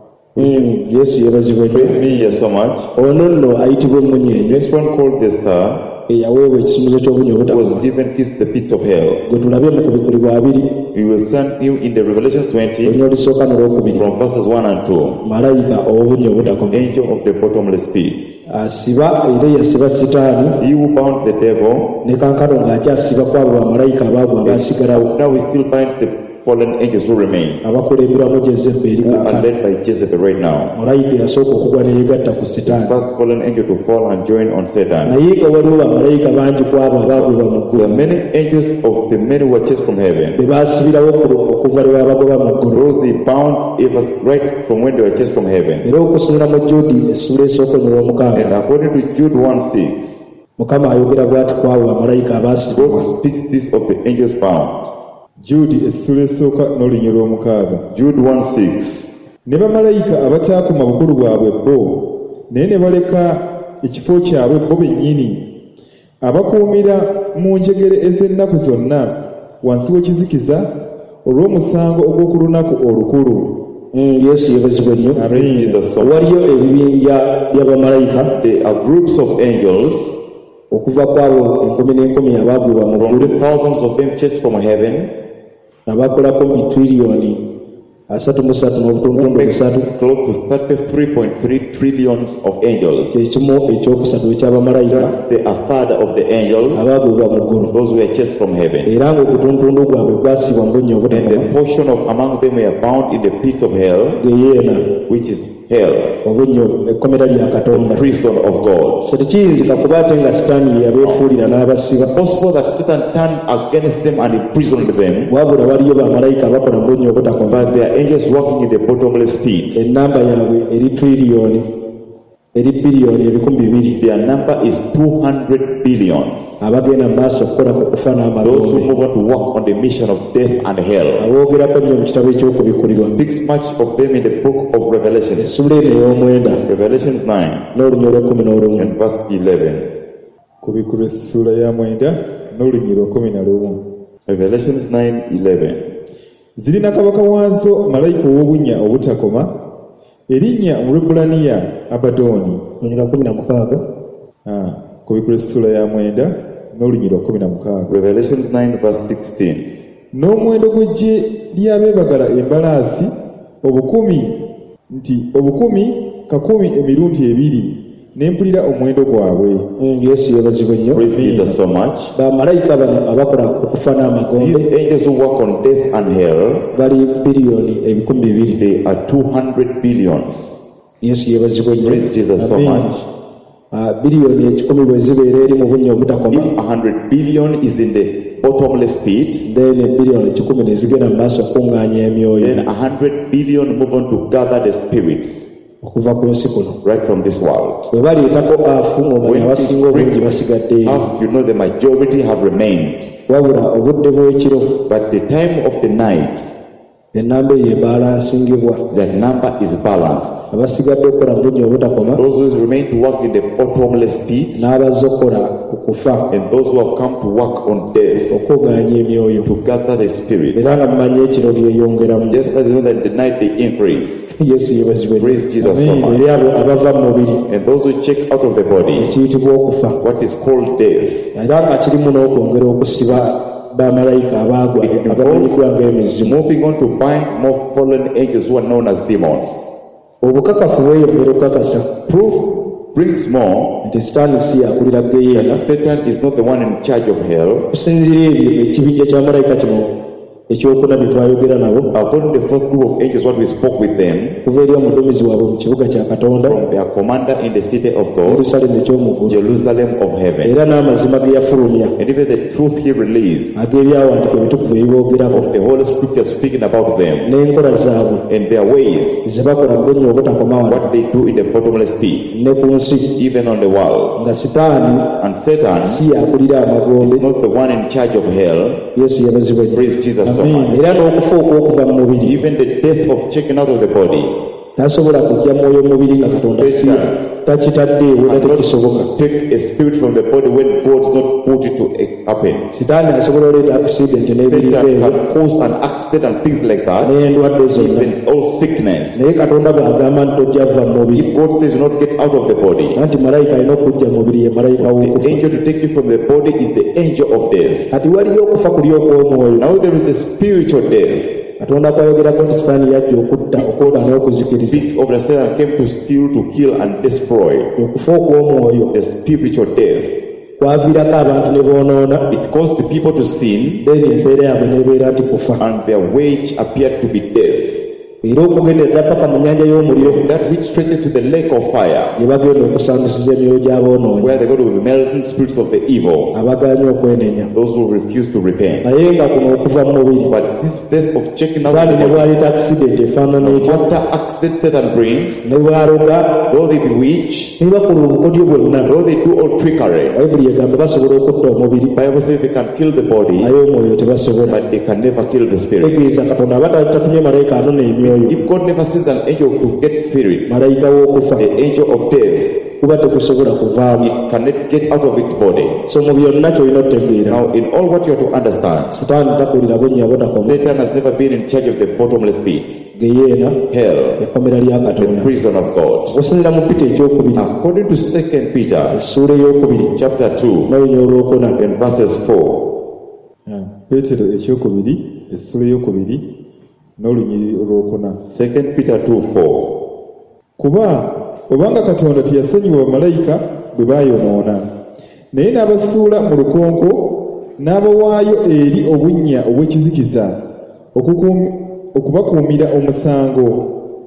Yesu yebazibwa nnyo. Praise me so much. ono nno ayitibwa emmunyeenye This one called the star eyaweebwa ekisumuzo ky'obunnya was obutakoma given keys to the pits of hell. gwe tulabye mu kubikulirwa 2 We will send you in the Revelations 20 olunya olusooka n'olwokubiri from verses 1 and 2. malayika ow'obunnya obutakoma Angel of the bottomless pit. asiba era yasiba sitaani He who bound the devil, ne kankano ng'akyasiba kwabo bamalayika abaabwe abaasigalawo now he still binds the fallen angels who remain, abakulemberamu Jezeberi who are kaakano. led by Jezebel right now. malayika yasooka okugwa neyegatta ku sitaani First fallen angel to fall and join on Satan. naye nga waliwo bamalayika bangi ku abo abaagobwa mu There are ggulu many angels of the many who were chased from heaven. be baasibirawo okuva lwe babagoba mu ggulu. Those they bound ever right from when they were chased from heaven. era okusinira mu Juudi essuula esooka And olw'omukaaga according to Jude 1:6, Mukama ayogera bw'ati ku abo bamalayika abaasibibwa. God speaks this of the angels bound. Juudi essuula esooka n'olunya olw'omukaaga. Jude 1:6. Ne bamalayika abataakuma bukulu bwabwe bo, naye ne baleka ekifo kyabwe bo bennyini, abakuumira mu njegere ez'ennaku zonna wansi w'ekizikiza olw'omusango ogw'oku lunaku olukulu. Yesu yebazibwa nnyo. Praise Jesus so much. waliyo ebibinja by'abamalayika There are groups of angels, okuva ku abo 10,000 abaagobwa mu from ggulu the thousands of them chased from heaven, abakolako bitiriyoni 33.3 close to 33.3 trillions of angels. ekimu ekyokusatu eky'abamalayika That's the a third of the angels, abaagobwa mu ggulu those were chased from heaven. era ng'obutuntundu gwabwe gwasibwa mu bunnya And obutakoma the portion of among them were bound in the pits of hell, geyeena which is hell, obunnya ekkomera lya katonda prison of God. so tekiyinzika kuba ate nga sitaani ye yabeefuulira n'abasiba Possible that Satan turned against them and imprisoned them, wabula waliyo bamalayika abakola mu bunnya obutakoma but there are angels working in the bottomless pit. ennamba yaabwe eri biliyoni 200 Their number is 200 billions. abagenda mu maaso okukola ku kufa Those who n'amagombe move on to work on the mission of death and hell. aboogerako nnyo mu kitabo eky'okubikkulirwa Speaks much of them in the book of Revelation. essula eno ey'omwenda Revelations 9 n'olunya olw'ekumi and verse 11. Kubikkulwa essula ya 9 n'olunyiriro 11. Revelations 9:11. Zirina kabaka waazo malayika ow'obunnya obutakoma erinnya mu Lwebbulaniya Abadooni. lunyira 16 Kubikkulwa essula ya 9 n'olunyiriro 16. Revelations 9 verse 16. N'omuwendo gw'eggye ly'abeebagala embalaasi obukumi kakumi emirundi 2 ne mpulira omuwendo gwabwe. yesu yebazibwe nnyo Praise Jesus so much. bamalayika bano abakola ku kufa n'amagombe These angels who work on death and hell, bali biliyoni 200 they are 200 billions. yesu yebazibwe nnyo Praise Jesus so Amen. much. biliyoni 10 bwe zibeera eri mu bunnya obutakoma If 100 billion is in the bottomless pit, then biliyoni 10 ne zigenda mu maaso okuŋŋaanya emyoyo then 100 billion move on to gather the spirits okuva ku nsi kuno right from this world. bwe baleetako afu ng'omanya abasinga obungi basigadde eri Half, you know, the majority have remained. wabula obudde bw'ekiro But the time of the night, ennamba eyo ebaalansingibwa that number is balanced. abasigadde okukola mu bunnya obutakoma Those who remain to work in the bottomless pit, n'abazze okukola ku kufa and those who have come to work on death okuŋŋaanya emyoyo to gather the spirits. era nga mumanyi ekiro lyeyongeramu Just as you know that the night they increase. yesu yebazibwe nnyo. Praise Jesus so much. eri abo abava mu mubiri And those who check out of the body, ekiyitibwa okufa what is called death, era nga kirimu n'okwongera okusiba bamalayika abaagwa abamanyiddwa ng'emizimu moving on to bind more fallen angels who are known as demons. obukakafu bweyongera okukakasa Proof brings more nti sitaani si yakulira geyeena that Satan is not the one in charge of hell. okusinziira ebyo ekibinja kya malayika kino ekyokuna bye twayogera nabo According to the fourth group of angels, what we spoke with them, kuva eri omuduumizi waabwe mu kibuga kya katonda from their commander in the city of God, yerusaalemu ekyomuggulu Jerusalem of heaven, era n'amazima ge yafulumya and even the truth he released, ag'ebyawandiiko ebitukuvu ebiboogerako the Holy Scripture speaking about them n'enkola zaabwe and their ways, ze bakola mu bunnya obutakoma wano what they do in the bottomless pit, ne ku nsi even on the world. nga sitaani And Satan si yakulira is amagombe not the one in charge of hell. yesu yabazibwe nnyo Praise Jesus so much. era n'okufa okw'okuva mu mubiri Even the death of checking out of the body, tasobola kujja mwoyo mubiri nga katonda takitadde ewo era tekisoboka take a spirit from the body when God does not put it to happen. sitaani asobola oleeta accident n'ebiriiko Satan ebyo can cause an accident and things like that, n'endwadde zonna even all sickness. naye katonda bw'agamba nti tojja kuva mu mubiri If God says you not get out of the body, anti malayika alina okujja mu mubiri ye malayika the w'okufa angel to take you from the body is the angel of death. kati waliyo okufa kuli okw'omwoyo Now there is the spiritual death. katonda kwayogerako nti sitaani yajja okutta okwota n'okuzikiriza Speaks of the Satan came to steal, to kill, and destroy. okufa okw'omwoyo The spiritual death. kwaviirako abantu ne boonoona It caused the people to sin, then embeera yaabwe n'ebeera nti kufa and their wage appeared to be death. era okugenderera paka mu nnyanja y'omuliro That which stretches to the lake of fire, gye bagenda okusandusiza emyoyo gy'aboonoonyi where they go to be melting spirits of the evil, abagaanye okwenenya those who refuse to repent. naye nga kuno okuva mu mubiri But this death of checking out sitaani ne the body, bwaleeta accident efaanana no etyo matter accident Satan brings, ne bwaloga though they bewitch, ne bakola obukodyo bwonna though they do all trickery, bayibuli egamba basobola okutta omubiri Bible says they can kill the body, naye omwoyo tebasobola but they can never kill the spirit. tegeeza katonda aba tatumye malayika anona emyoyo If God never sends an angel to get spirits, malayika w'okufa the angel of death, kuba tekusobola kuvaamu it cannot get out of its body. so mu byonna kyolina otegeera Now, in all what you have to understand, sitaani takulira bunnya butakoma Satan has never been in charge of the bottomless pit, geyeena hell, ekkomera lya the katonda prison of God. okusinziira mu pita ekyokubiri According to 2 Peter essuula eyokubiri chapter 2 n'olunya olwokuna and verses 4, Peetero ekyokubiri essula eyokubiri n'olunyiriri olwokuna. 2 Peter 2:4. Kuba obanga Katonda teyasonyiwa bamalayika bwe baayonoona, naye n'abasuula mu lukonko n'abawaayo eri obunnya obw'ekizikiza okubakuumira omusango.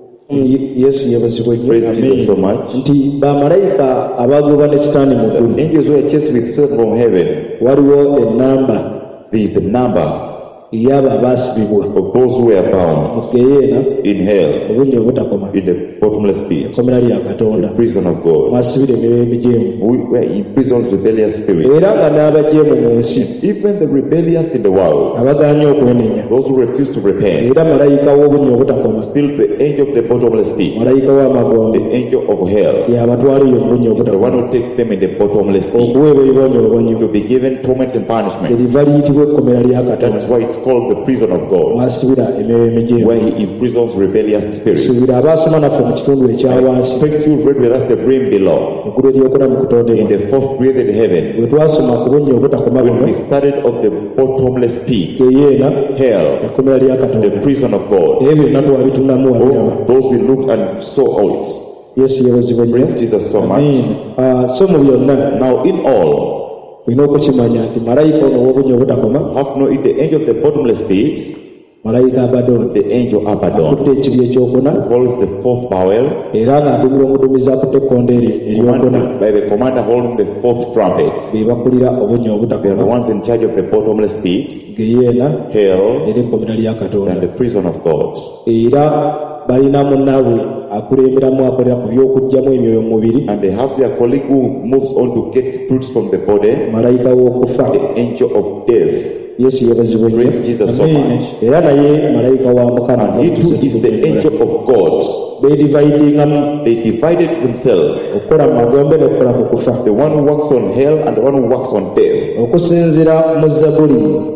Yesu yabazibwe nnyo. Praise Jesus so much. Nti bamalayika abagoba ne Sitaani mu ggulu The angels who are chased with Satan from heaven, waliwo ennamba there is the number ey'abo abaasibibwa of those who were bound mu geyeena in hell, obunnya obutakoma, in the bottomless pit, ekkomera lya Katonda, the prison of God. mwasibira emyoyo emijeemu, We were imprisoned rebellious spirits. era nga n'abajeemu mu nsi Even the rebellious in the world, abagaanye okwenenya, those who refuse to repent, era malayika w'obunnya obutakoma, still the angel of the bottomless pit, malayika w'amagombe the angel of hell, y'abatwala eyo mu bunnya the one obutakoma, who takes them in the bottomless pit, okuweebwa ebibonyoobonyo, to be given torments and punishments. eriva liyitibwa ekkomera lya That is Katonda, why it's called the prison of God, mwasibira emyoyo emijeemu. where he imprisons rebellious spirits. Suubira abaasoma naffe mu kitundu ekya I wansi expect you read with us the brim below. eggulu eryokuna mu In kutondebwa, the fourth created heaven, bwe twasoma ku bunnya obutakoma when buno, we studied of the bottomless pit, geyeena hell, ekkomera lya the Katonda, prison of God, ebyo byonna twabitunamu wabiraba. those we looked and saw out. Yesu yabazibwa nnyo. Praise Jesus so much. So mu byonna Now in all, olina okukimanya nti malayika ono ow'obunnya obutakoma, have to know it, the angel of the bottomless pit, malayika Abaddoni, the angel Abaddon, akutte ekibi ekyokuna, holds the fourth bowel, era ng'adumira omuduumizi akutte ekkondeere eryokuna, commanded by the commander holding the fourth trumpet. be bakulira obunnya They are the obutakoma, ones in charge of the bottomless pit, geyeena hell, era ekkomera lya and Katonda, the prison of God. era balina munnaabwe akulemberamu akolera ku by'okuggyamu emyoyo mu mubiri, And they have their colleague who moves on to get spirits from the body, malayika w'okufa. the angel of death. Yesu yabazibwa nnyo. Praise Jesus so much. Era naye malayika wa Mukama, And he too is the angel of God. beedividingamu They divided themselves. okukola mu magombe n'okukola mu kufa, The one who works on hell and the one who works on death. okusinziira mu Zabbuli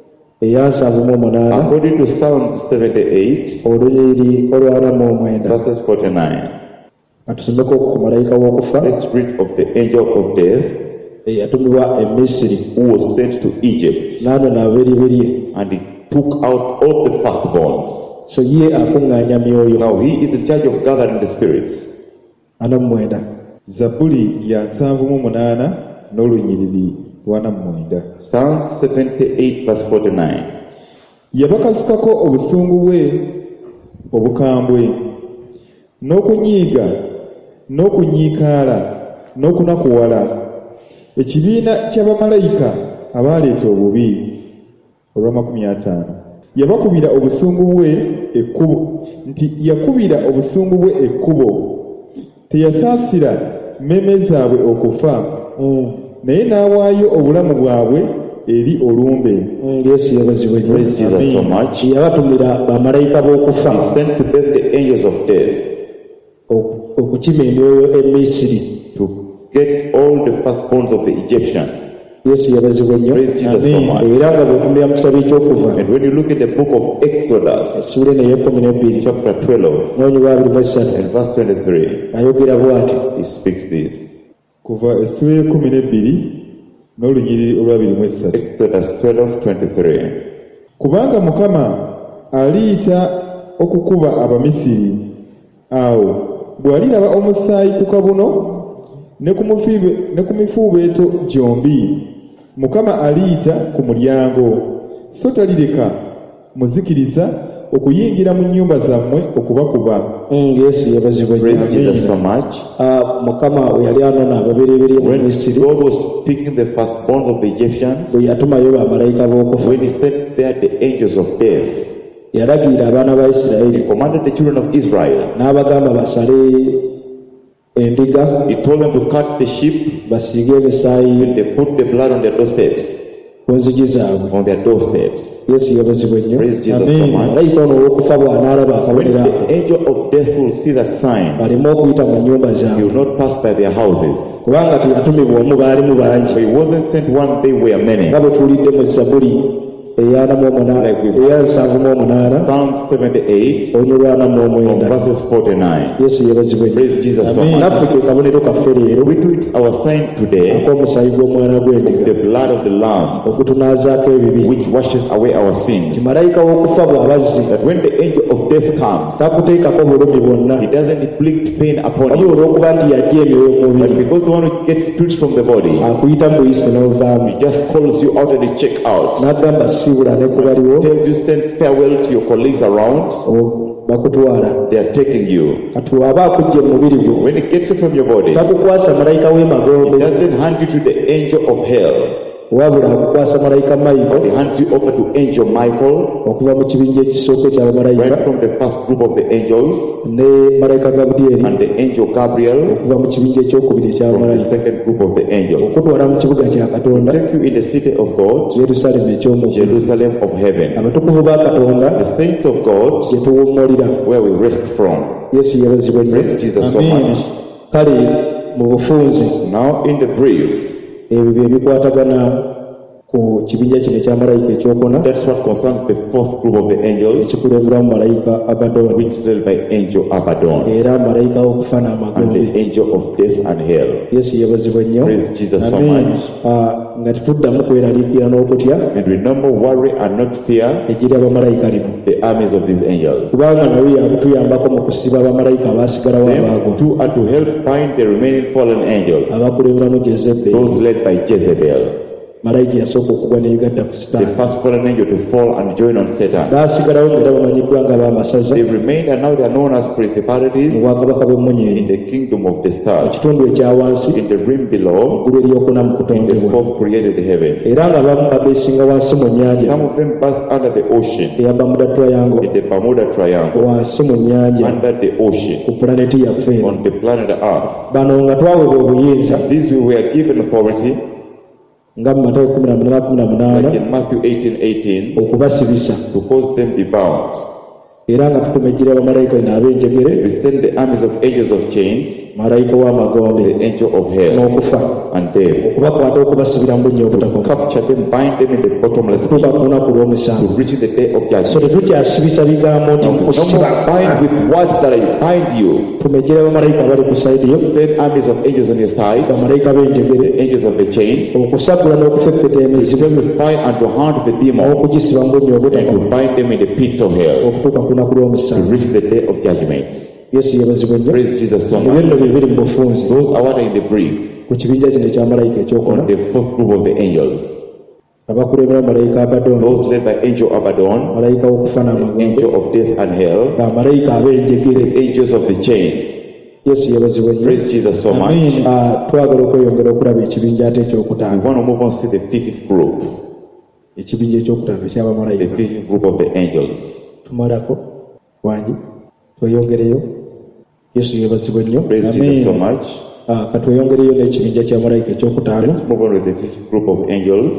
eya 78 According to Psalms 78, olunyiriri olwana mu 9. verses 49. Katusomeko ku malayika w'okufa Let's read of the angel of death eyatumibwa e Misiri, who was sent to Egypt, n'anona abereberye, and he took out all the firstborns. so ye akuŋŋaanya myoyo. Now he is in charge of gathering the spirits. 49 Zabbuli ya 78 n'olunyiriri 49. Psalms 78, verse 49. Yabakasukako obusungu bwe obukambwe, n'okunyiiga n'okunyiikaala n'okunakuwala ekibiina ky'abamalayika abaleeta obubi. Olwa 50. Yabakubira obusungu bwe ekkubo, nti yakubira obusungu bwe ekkubo, teyasaasira mmeeme zaabwe okufa, naye n'awaayo obulamu bwabwe eri olumbe. Yesu yabazibwa nnyo. Praise Jesus so much. Yabatumira bamalayika b'okufa He sent to them the angels of death okukima emyoyo e Misiri. to get all the firstborns of the Egyptians. Yesu yabazibwa nnyo. Praise Jesus so much. Era nga bw'otumbira mu kitabo ekyokuva And when you look at the book of Exodus, essuula eno ey'e12 chapter 12, n'onywa 23 and verse 23, ayogera bw'ati: he speaks this. Kuva essula y'e12 n'olunyiriri olwa 23. Exodus 12:23. Kubanga Mukama aliyita okukuba Abamisiri, awo bw'aliraba omusaayi ku kabuno ne ku mifuubeeto gyombi, Mukama aliyita ku mulyango, so talireka muzikiriza okuyingira mu nnyumba zammwe okubakuba. Yesu yabazibwa nnyo. Praise Jesus so much. Mukama bwe yali anona ababereberye mu When Misiri, God was picking the firstborns of the Egyptians, bwe yatumayo bamalayika b'okufa, when he sent there the angels of death, yalagira abaana ba Isirayiri he commanded the children of Israel. n'abagamba basale endiga, He told them to cut the sheep, basiige ebisaayi and they put the blood on their doorsteps. ku nzigi zaabwe. On their doorsteps. Yesu yabazibwa nnyo. Praise Jesus so much. Malayika ono ow'okufa bw'anaalaba When akabonero ako, the angel of death will see that sign, baleme okuyita mu nnyumba he zaabwe, will not pass by their houses. kubanga teyatumibwa omu, baalimu bangi, So he wasn't sent one, they were many. nga bwe tuwulidde mu Zabbuli Psalm 78 from verses 49. Yesu yebazibwe. Praise Jesus so much. Naffe ke kabonero kaffe leero We do it our sign today, ak'omusaayi gw'omwana gw'endiga the blood of the Lamb, okutunaazaako ebibi. which washes away our sins. Malayika w'okufa bw'abazzi That when the angel of death comes, takuteekako bulumi bwonna he doesn't inflict pain upon wabula you. olw'okuba nti yajja emyoyo mu But mubiri because the one who gets spirits from the body, akuyita mu buyisi n'ovaamu he just calls you out and he check out. n'agamba siibula ne ku baliwo Tells you send farewell to your colleagues around. bakutwala. They are taking you. Kati bw'aba akujja mu mubiri gwo When it gets you from your body, takukwasa malayika he w'emagombe doesn't hand you to the angel of hell, wabula akukwasa malayika but Michael he hands you over to angel Michael, okuva mu kibinja ekisooka eky'abamalayika right from the first group of the angels, ne malayika Gabudyeri and the angel Gabriel okuva mu kibinja ekyokubiri from the eky'abamalayika second group of the angels. okutwala mu kibuga kya Katonda Take you in the city of God, Yerusalemu eky'omugulu. Jerusalem of heaven, Abatukuvu ba Katonda the saints of God, gye tuwummulira. where we rest from. Yesu yebazibwe nnyo. Praise Jesus so much. Kale mu bufunze Now in the brief, ebyo bye bikwatagana ku kibinja kino eky'amalayika ekyokuna that's what concerns the fourth group of the angels, ekikulemberwamu malayika Abaddoni which is led by angel Abaddon, era malayika w'okufa and n'amagombe. the angel of death and hell. Yesu yebazibwe nnyo. Praise Jesus so Amen. much. Nga tetuddamu kweraliikira n'okutya And we no more worry and not fear ejjira abamalayika lino the armies of these angels. kubanga nabo yabituyambako mu kusiba abamalayika abaasigalawo Them abaagwa too are to help find the remaining fallen angels, abakulemberamu Jezebeli. those led by Jezebel, malayika yasooka okugwa n'egatta ku the sitaani. first fallen angel to fall and join on Satan. Baasigalawo ng'era bamanyiddwa nga b'amasaza They remained and now they are known as mu principalities bwakabaka in bw'emmunyeenye the kingdom of the stars, ekitundu ekya wansi in the rim below, eggulu eryokuna mu in the kutondebwa, fourth created heaven. era nga abamu babeesinga wansi mu nnyanja Some of them pass under the ocean, eya Bermuda Triangle, in the Bermuda Triangle, wansi mu nnyanja under the ocean, ku pulaneti yaffe eno. on the planet Earth. Bano nga twaweebwa obuyinza These we were given authority, nga mu Matayo 18:18 like in Matthew 18:18, okubasibisa, to cause them be bound. era nga tutumejjera abamalayika bino ab'enjegere, We send the armies of angels of chains, malayika w'amagombe the angel of hell n'okufa, and death, okubakwata okubasibira mu bunnya obutakoma capture them, bind them in the bottomless okutuuka pit, ku lunaku lw'omusanvu. to reach the day of So judgment. tetukyasibisa bigambo nti No mukusiba. more bind with words that I bind you. Tumejjera abamalayika abali ku sayidi yo, Send armies of angels on your side, bamalayika b'enjegere, angels of the chains, okusakula n'okufeffeta emizimu, to fight and to hunt the demons, okugisiba mu bunnya and to obutakoma bind them in the pits of hell, okutuuka ku lunaku to lw'omusanvu. reach the day of judgment. Yesu yebazibwe nnyo. Praise Jesus so Ebyo much. nno bye biri mu bufunze Those are what are in the brief ku kibinja kino eky'amalayika ekyokuna, on the fourth group of the angels. abakulembera malayika Abaddoni, Those led by angel Abaddon, malayika w'okufa n'amagombe, angel of death and hell, bamalayika ab'enjegere. angels of the chains. Yesu yebazibwe nnyo. Praise Jesus so much. Twagala okweyongera okulaba ekibinja ate We ekyokutaano, want to move on to the fifth group, ekibinja ekyokutaano the eky'abamalayika. fifth group of the angels. Tumalako wangi tweyongereyo. Yesu yebazibwe nnyo. Praise Jesus so much. Katweyongereyo n'ekibinja ky'abamalayika ekyokutaano, Let's move on with the fifth group of angels,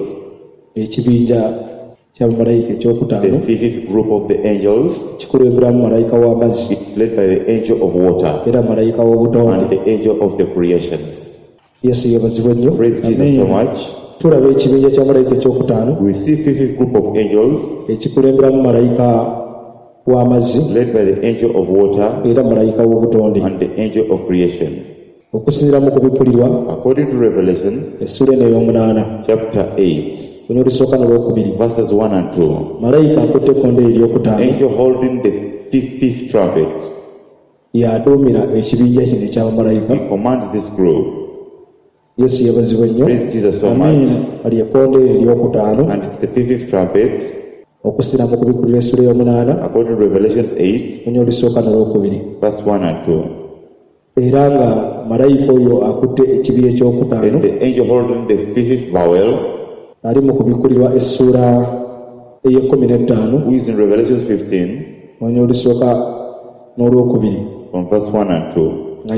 ekibinja ky'abamalayika the ekyokutaano fifth group of the angels. kikulemberamu malayika w'amazzi It's led by the angel of water era malayika and w'obutonde. the angel of the creations. Yesu yebazibwe nnyo. Praise Jesus so much. Tulaba ekibinja ky'amalayika ekyokutaano We see fifth group of angels ekikulemberamu malayika w'amazzi led by the angel of water era malayika w'obutonde. and the angel of creation. Okusinziira mu kubikkulirwa According to Revelations essula eno ey'omunaana chapter 8, luno olusooka n'olwokubiri, verses 1 and 2, malayika akutte ekkondeere eryokutaano angel holding the fifth trumpet, y'aduumira ekibinja kino eky'abamalayika. he commands this group. Yesu yebazibwe nnyo. Praise Jesus so much. Ali ekkondeere eryokutaano And it's the fifth trumpet, okusinziira mu kubikkulirwa essula ey'omunaana according to Revelations 8, luno olusooka n'olwokubiri. verse 1 and 2. Era nga malayika oyo akutte ekibi ekyokutaano And the angel holding the fifth vial, ali mu kubikkulirwa essula ey'e15 who is in Revelations 15, luno olusooka n'olwokubiri, from verse 1 and 2. nga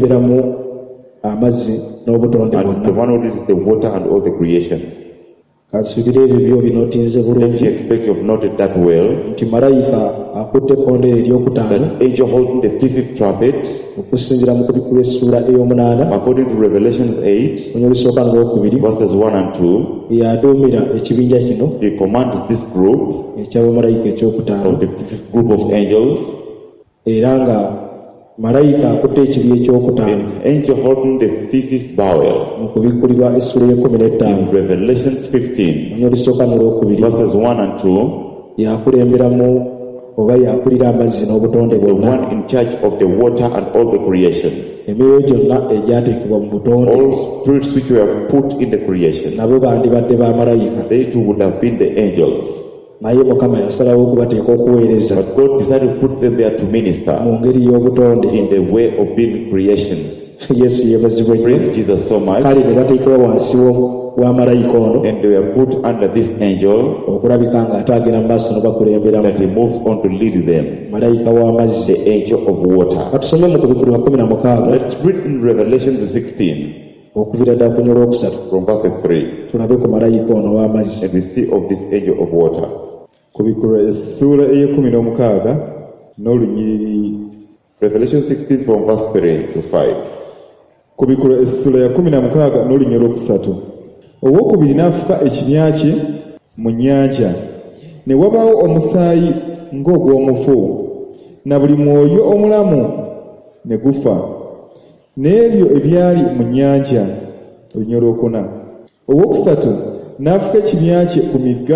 yakulemberamu amazzi n'obutonde And the bwonna. one who leads the water and all the creations. Kansubire ebyo byo binotinze Then you bulungi expect you have noted that well. nti malayika akutte ekkondera eryokutaano That angel holding the fifth trumpet, okusinziira mu kubikula essuula ey'omunaana according to Revelations 8, onyo olusooka n'olwokubiri verses 1 and 2, yaduumira ekibinja kino he commands this group eky'abamalayika ekyokutaano of the fifth group of angels, era nga malayika akutte ekibi ekyokutaano an angel holding the fifth bowel. mu kubikkulirwa essuula ey'ekkumi n'ettaano In Revelations 15, onyo olusooka n'olwokubiri verses 1 and 2, yakulemberamu oba yakulira amazzi n'obutonde the bwonna one in charge of the water and all the creations. emyoyo gyonna egyateekebwa mu butonde All spirits which were put in the creation, nabo bandibadde bamalayika they too would have been the angels. naye mukama yasalawo okubateeka okuweereza But God decided to put them there to minister mu ngeri y'obutonde in the way of being creations. yesu yeebazibwe nnyo Praise Jesus so much. kale ne bateekebwa wansi wa malayika ono And they were put under this angel okulabika nga ate agenda mu maaso nobakulemberamu that he moves on to lead them, malayika w'amazzi the angel of water. katusome mu kubikulwa 16 Let's read in Revelation 16 okuvira ddala ku nyo olwokusatu from verse 3, tulabe ku malayika ono w'amazzi and we see of this angel of water. kubikulwa essuula ey'e16 n'olunyiriri. Revelation 16 from verse 3 to 5. Kubikulwa essuula ya 16 n'olunyiriri olwokusatu. Owookubiri n'afuka ekibya kye mu nnyanja, ne wabaawo omusaayi ng'ogw'omufu, na buli mwoyo omulamu ne gufa, n'ebyo ebyali mu nnyanja. Olunyiriri olwokuna. Owookusatu n'afuka ekibya kye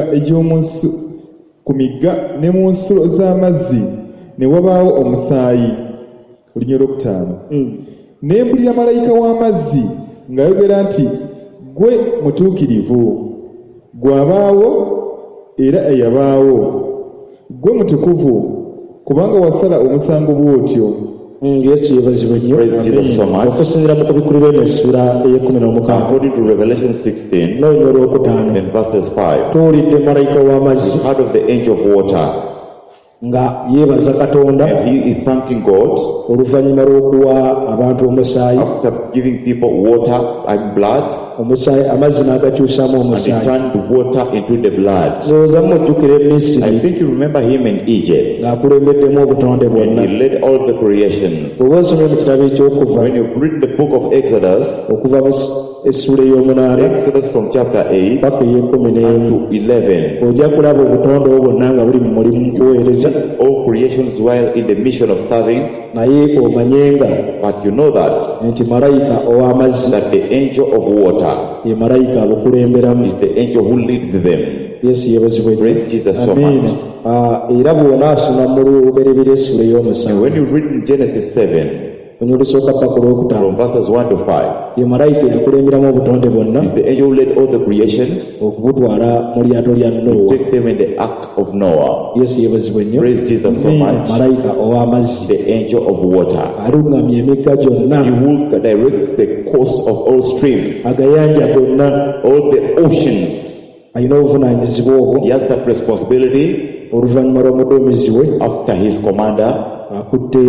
ku migga ne mu nsulo z'amazzi, ne wabaawo omusaayi. Olunyiriri olwokutaano. Ne mpulira malayika w'amazzi ng'ayogera nti, "Ggwe mutuukirivu, gw'abaawo era eyabaawo, ggwe mutukuvu, kubanga wasala omusango bw'otyo." yesu yeebazibwe nnyo Praise Jesus so much. okusinziira mu kubikulirwa eno essuula ey'e16 According to Revelation 16 n'olunyiriri olwokutaano and verses 5, tuwulidde malayika w'amazzi part of the angel of water, nga yeebaza katonda and he is thanking God oluvannyuma lw'okuwa abantu omusaayi after giving people water and blood, omusaayi amazzi n'agakyusamu and he omusaayi turned the water into the blood. ndowooza mujjukira e I misiri think you remember him in Egypt, ng'akulembeddemu obutonde and bwonna he led all the creations. oba osomye mu kitabo ekyokuva When you read the book of Exodus, okuva mu essuula ey'omunaana Exodus from chapter 8 paka ey'ekumi n'emu to 11, ojja kulaba obutonde obwo bwonna nga buli mu mulimu kuweereza all creations while in the mission of serving, naye omanye nga but you know that nti malayika ow'amazzi the angel of water ye malayika abukulemberamu is the angel who leads them. yesu yeebazibwe nnyo. Praise Jesus so Amen. much. Era bw'onaasoma mu lubereberye essuula And ey'omusanvu when you read in Genesis 7 onyo olusooka paka olwokutaano from verses 1 to 5, ye malayika eyakulemberamu obutonde bwonna is the angel who led all the creations, okubutwala mu lyato lya Nuuwa. take them in the ark of Noah. yesu yeebazibwe nnyo. Praise Jesus so much. malayika ow'amazzi The angel of water. aluŋŋamya emigga gyonna He will direct the course of all streams, agayanja gonna all the oceans. alina obuvunaanyizibwa obwo He has that responsibility oluvannyuma lw'omuduumizi we after his commander, akutte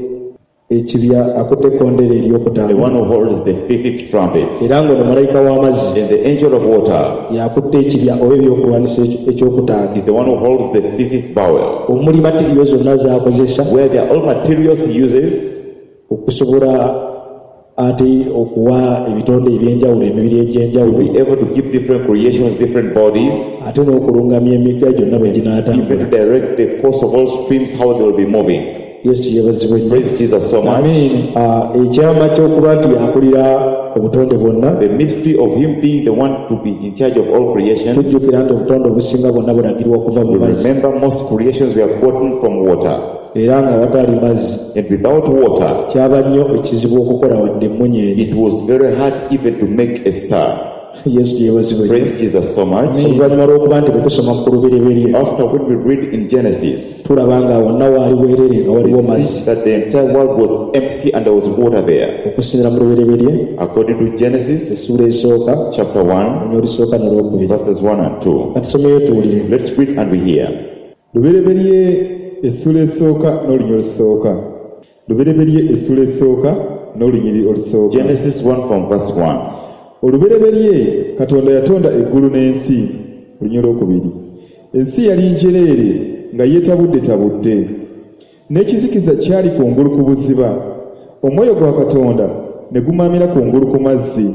ekibya akutte ekkondera the eryokutaano one who holds the fifth trumpet. era ng'ono malayika w'amazzi And the angel of water yakutte ekibya oba ebyokulwanisa ekyokutaano is the one who holds the fifth bowel, omuli matiriyo zonna z'akozesa where they are all materials he uses okusobola ate okuwa ebitonde ebyenjawulo emibiri to egy'enjawulo be able to give different creations, different bodies, ate n'okulungamya emigga gyonna bwe even ginaatambula. to direct the course of all streams, how they will be moving. yesu yeebazibwe nnyo. Praise Jesus so much. Ekyama ky'okuba nti yakulira obutonde bwonna The mystery of him being the one to be in charge of all creation. tujjukira nti obutonde obusinga bwonna bulagirwa okuva mu mazzi Remember, most creations were gotten from water, era nga watali mazzi and without water, kyaba nnyo ekizibu okukola wadde emmunyeenye. it was very hard even to make a star. yesu yeebazibwe nnyo. Praise Jesus so much. oluvannyuma lw'okuba nti bwe tusoma ku lubereberye After when we read in Genesis, tulaba nga wonna waali bwerere nga waliwo we mazzi. see that the entire world was empty and there was water there. okusinziira mu lubereberye According to Genesis essuula esooka chapter 1, onyo olusooka n'olwokubiri. verses 1 and 2. katusomeyo tuwulire. Let's read and we hear. Lubereberye essuula esooka n'olunyiriri olusooka. Lubereberye essuula esooka n'olunyiriri olusooka. Genesis 1 from verse 1. Olubereberye Katonda yatonda eggulu n'ensi, Olunyiri olwokubiri. Ensi yali njereere nga yeetabudde n'ekizikiza kyali kungulu ku buziba, omwoyo gwa Katonda ne gumaamira kungulu ku mazzi.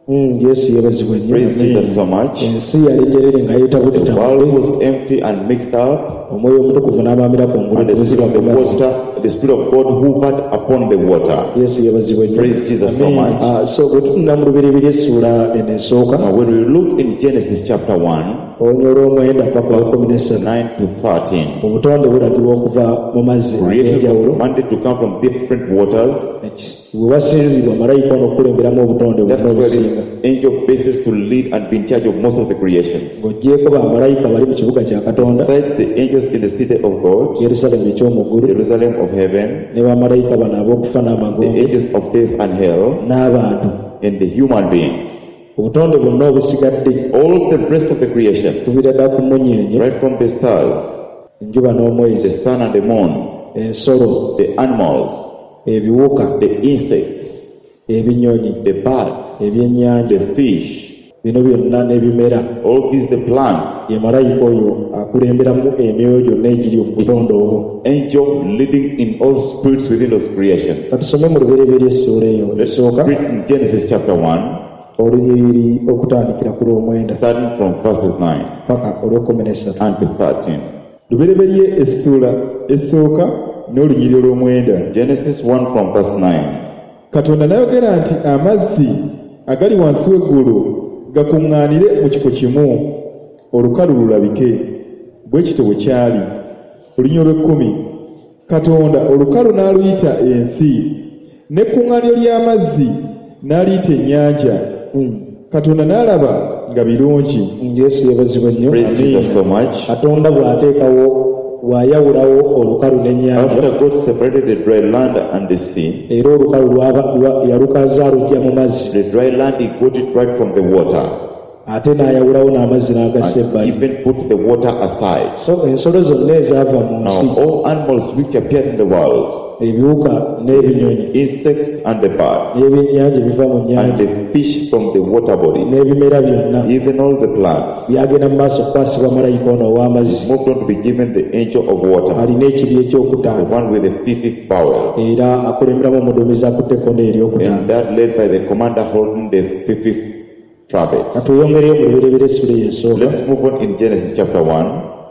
Yesu yeebazibwa nnyo. Praise Jesus so much. Ensi yali njereere nga yeetabudde The world was empty and mixed up, omwoyo omutukuvu n'amaamira kungulu and ku the buziba Spirit ku of mazzi. the Spirit of God hovered upon the water. Yesu yeebazibwa nnyo. Praise Jesus so much. So bwe tutunula mu Lubereberye essuula eno esooka, Now, when we look in Genesis chapter 1, olunya olw'omwenda paka verse 13, 9 to 13, obutonde bulagirwa okuva mu mazzi creation was ag'enjawulo. commanded to come from different waters. Bwe wasinzirwa malayika ono okukulemberamu obutonde That's bwonna where obusinga. this angel bases to lead and be in charge of most of the creations. ng'oggyeko bamalayika bali mu kibuga kya Katonda, Besides the angels in the city of God, Yerusalemu eky'omu ggulu, Jerusalem of heaven, ne bamalayika bano ab'okufa the n'amagongo, angels of death and hell, n'abantu. and the human beings. Obutonde bwonna obusigadde All the rest of the creations, tubira ddala ku munyeenye, right from the stars, enjuba the n'omwezi, sun and the moon, ensolo, the animals, ebiwuka, the insects, ebinyonyi, the birds, ebyennyanja, the fish, bino byonna n'ebimera, all these the plants, ye malayika oyo akulemberamu emyoyo gyonna egiri mu butonde obwo. angel leading in all spirits within those creations. Katusome mu Lubereberye essuula eyo Let's esooka, read in Genesis chapter 1, olunyiriri okutandikira ku lw'omwenda starting from verses 9 paka olw'ekumi-n'essatu. and to 13. Lubereberye essuula esooka n'olunyiriri olw'omwenda. Genesis 1 from verse 9. Katonda n'ayogera nti amazzi agali wansi w'eggulu gakuŋŋaanire mu kifo kimu, olukalu lulabike. Bwe kityo bwe kyali. Olunyiriri olw'ekkumi. Katonda olukalu n'aluyita ensi, n'ekkuŋŋaaniro ly'amazzi n'aliyita ennyanja. Katonda n'alaba nga birungi. Yesu yeebazibwa nnyo. Praise Jesus so much. Katonda bw'ateekawo, bw'ayawulawo olukalu n'ennyanja, After God separated the dry land and the sea, era olukalu yalukaza alugya mu mazzi, the dry land he got it right from the water, ate n'ayawulawo n'amazzi n'agassa and ebbali. even put the water aside. So ensolo zonna ezaava mu nsi, Now all animals which appeared in the world, ebiwuka n'ebinyonyi, insects and the birds, n'ebyennyanja ebiva mu and nnyanja, the fish from the water bodies, n'ebimera byonna even all the plants, byagenda mu maaso okukwasibwa malayika ono ow'amazzi, moved on to be given the angel of water, alina ekibi the ekyokutaano, one with the fifth power, era akulemberamu omuduumizi akutte ekkondo eryokutaano. and that led by the commander holding the fifth trumpet. Katweyongereyo mu Lubereberye essuula eyo esooka, Let's move on in Genesis chapter 1.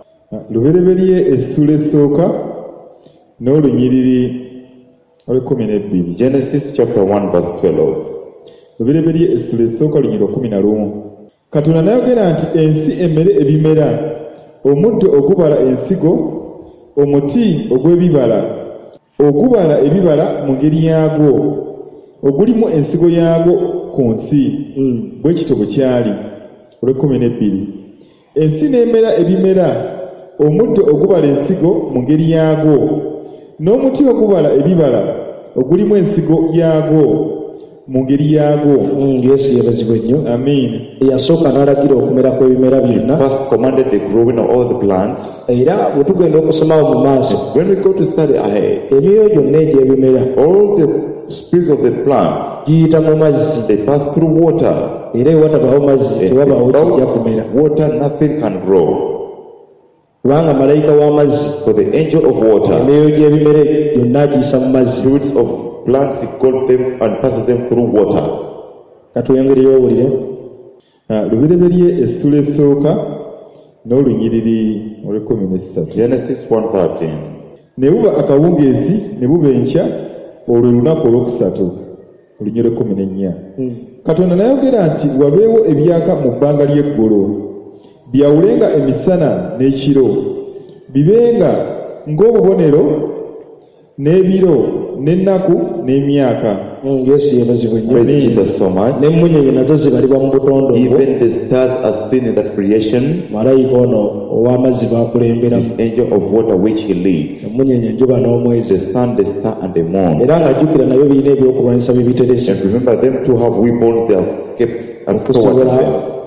Lubereberye essuula esooka n'olunyiriri olw'ekumi-n'ebbiri. Genesis chapter 1 verse 12. Lubereberye essuula esooka olunyiriri olw'ekumi-n'olumu. Katonda n'ayogera nti ensi emmere ebimera, omuddo ogubala ensigo, omuti ogw'ebibala, ogubala ebibala mu ngeri yaagwo, ogulimu ensigo yaagwo ku nsi. Bwe kityo bwe kyali. Olw'ekumi-n'ebbiri. Ensi n'emera ebimera, omuddo ogubala ensigo mu ngeri yaagwo, n'omuti ogubala ebibala, ogulimu ensigo yaagwo mu ngeri yaagwo. Yesu yeebazibwa nnyo. Amiina. Eyasooka n'alagira okumera kw'ebimera byonna, First commanded the growing of all the plants. era bwe tugenda okusomawo mu maaso, When we go to study ahead, emyoyo gyonna egy'ebimera all the spirits of the plants, giyita mu mazzi, they pass through water. era ewatabawo mazzi And tewabaawo kijja without kumera, water, nothing can grow. kubanga malayika w'amazzi For the angel of water, emyoyo gy'ebimera gyonna agiyisa mu mazzi. spirits of plants, he called them and passes them through water. Katweyongereyo owulire. Lubereberye essula esooka n'olunyiriri olw'ekumi-n'essatu. Genesis 1:13. Ne buba akawungeezi ne buba enkya, olwo lunaku olwokusatu. Olunyiriri olw'ekumi-n'ennya. Katonda n'ayogera nti wabeewo ebyaka mu bbanga ly'eggulu, byawulenga emisana n'ekiro, bibenga ng'obubonero n'ebiro n'ennaku n'emyaka. Yesu yeebazibwa nnyo. Praise Jesus so much. N'emmunyeenye nazo zibalibwa mu butonde obwo. Even the stars are seen in that creation. Malayika ono ow'amazzi baakulembera, This angel of water which he leads. emmunyeenye, enjuba n'omwezi, The sun, the star, and the moon. era ng'ajjukira nabyo birina ebyokulwanyisa bibiterese And remember, them too have weapons they have kept and stored with okusobola them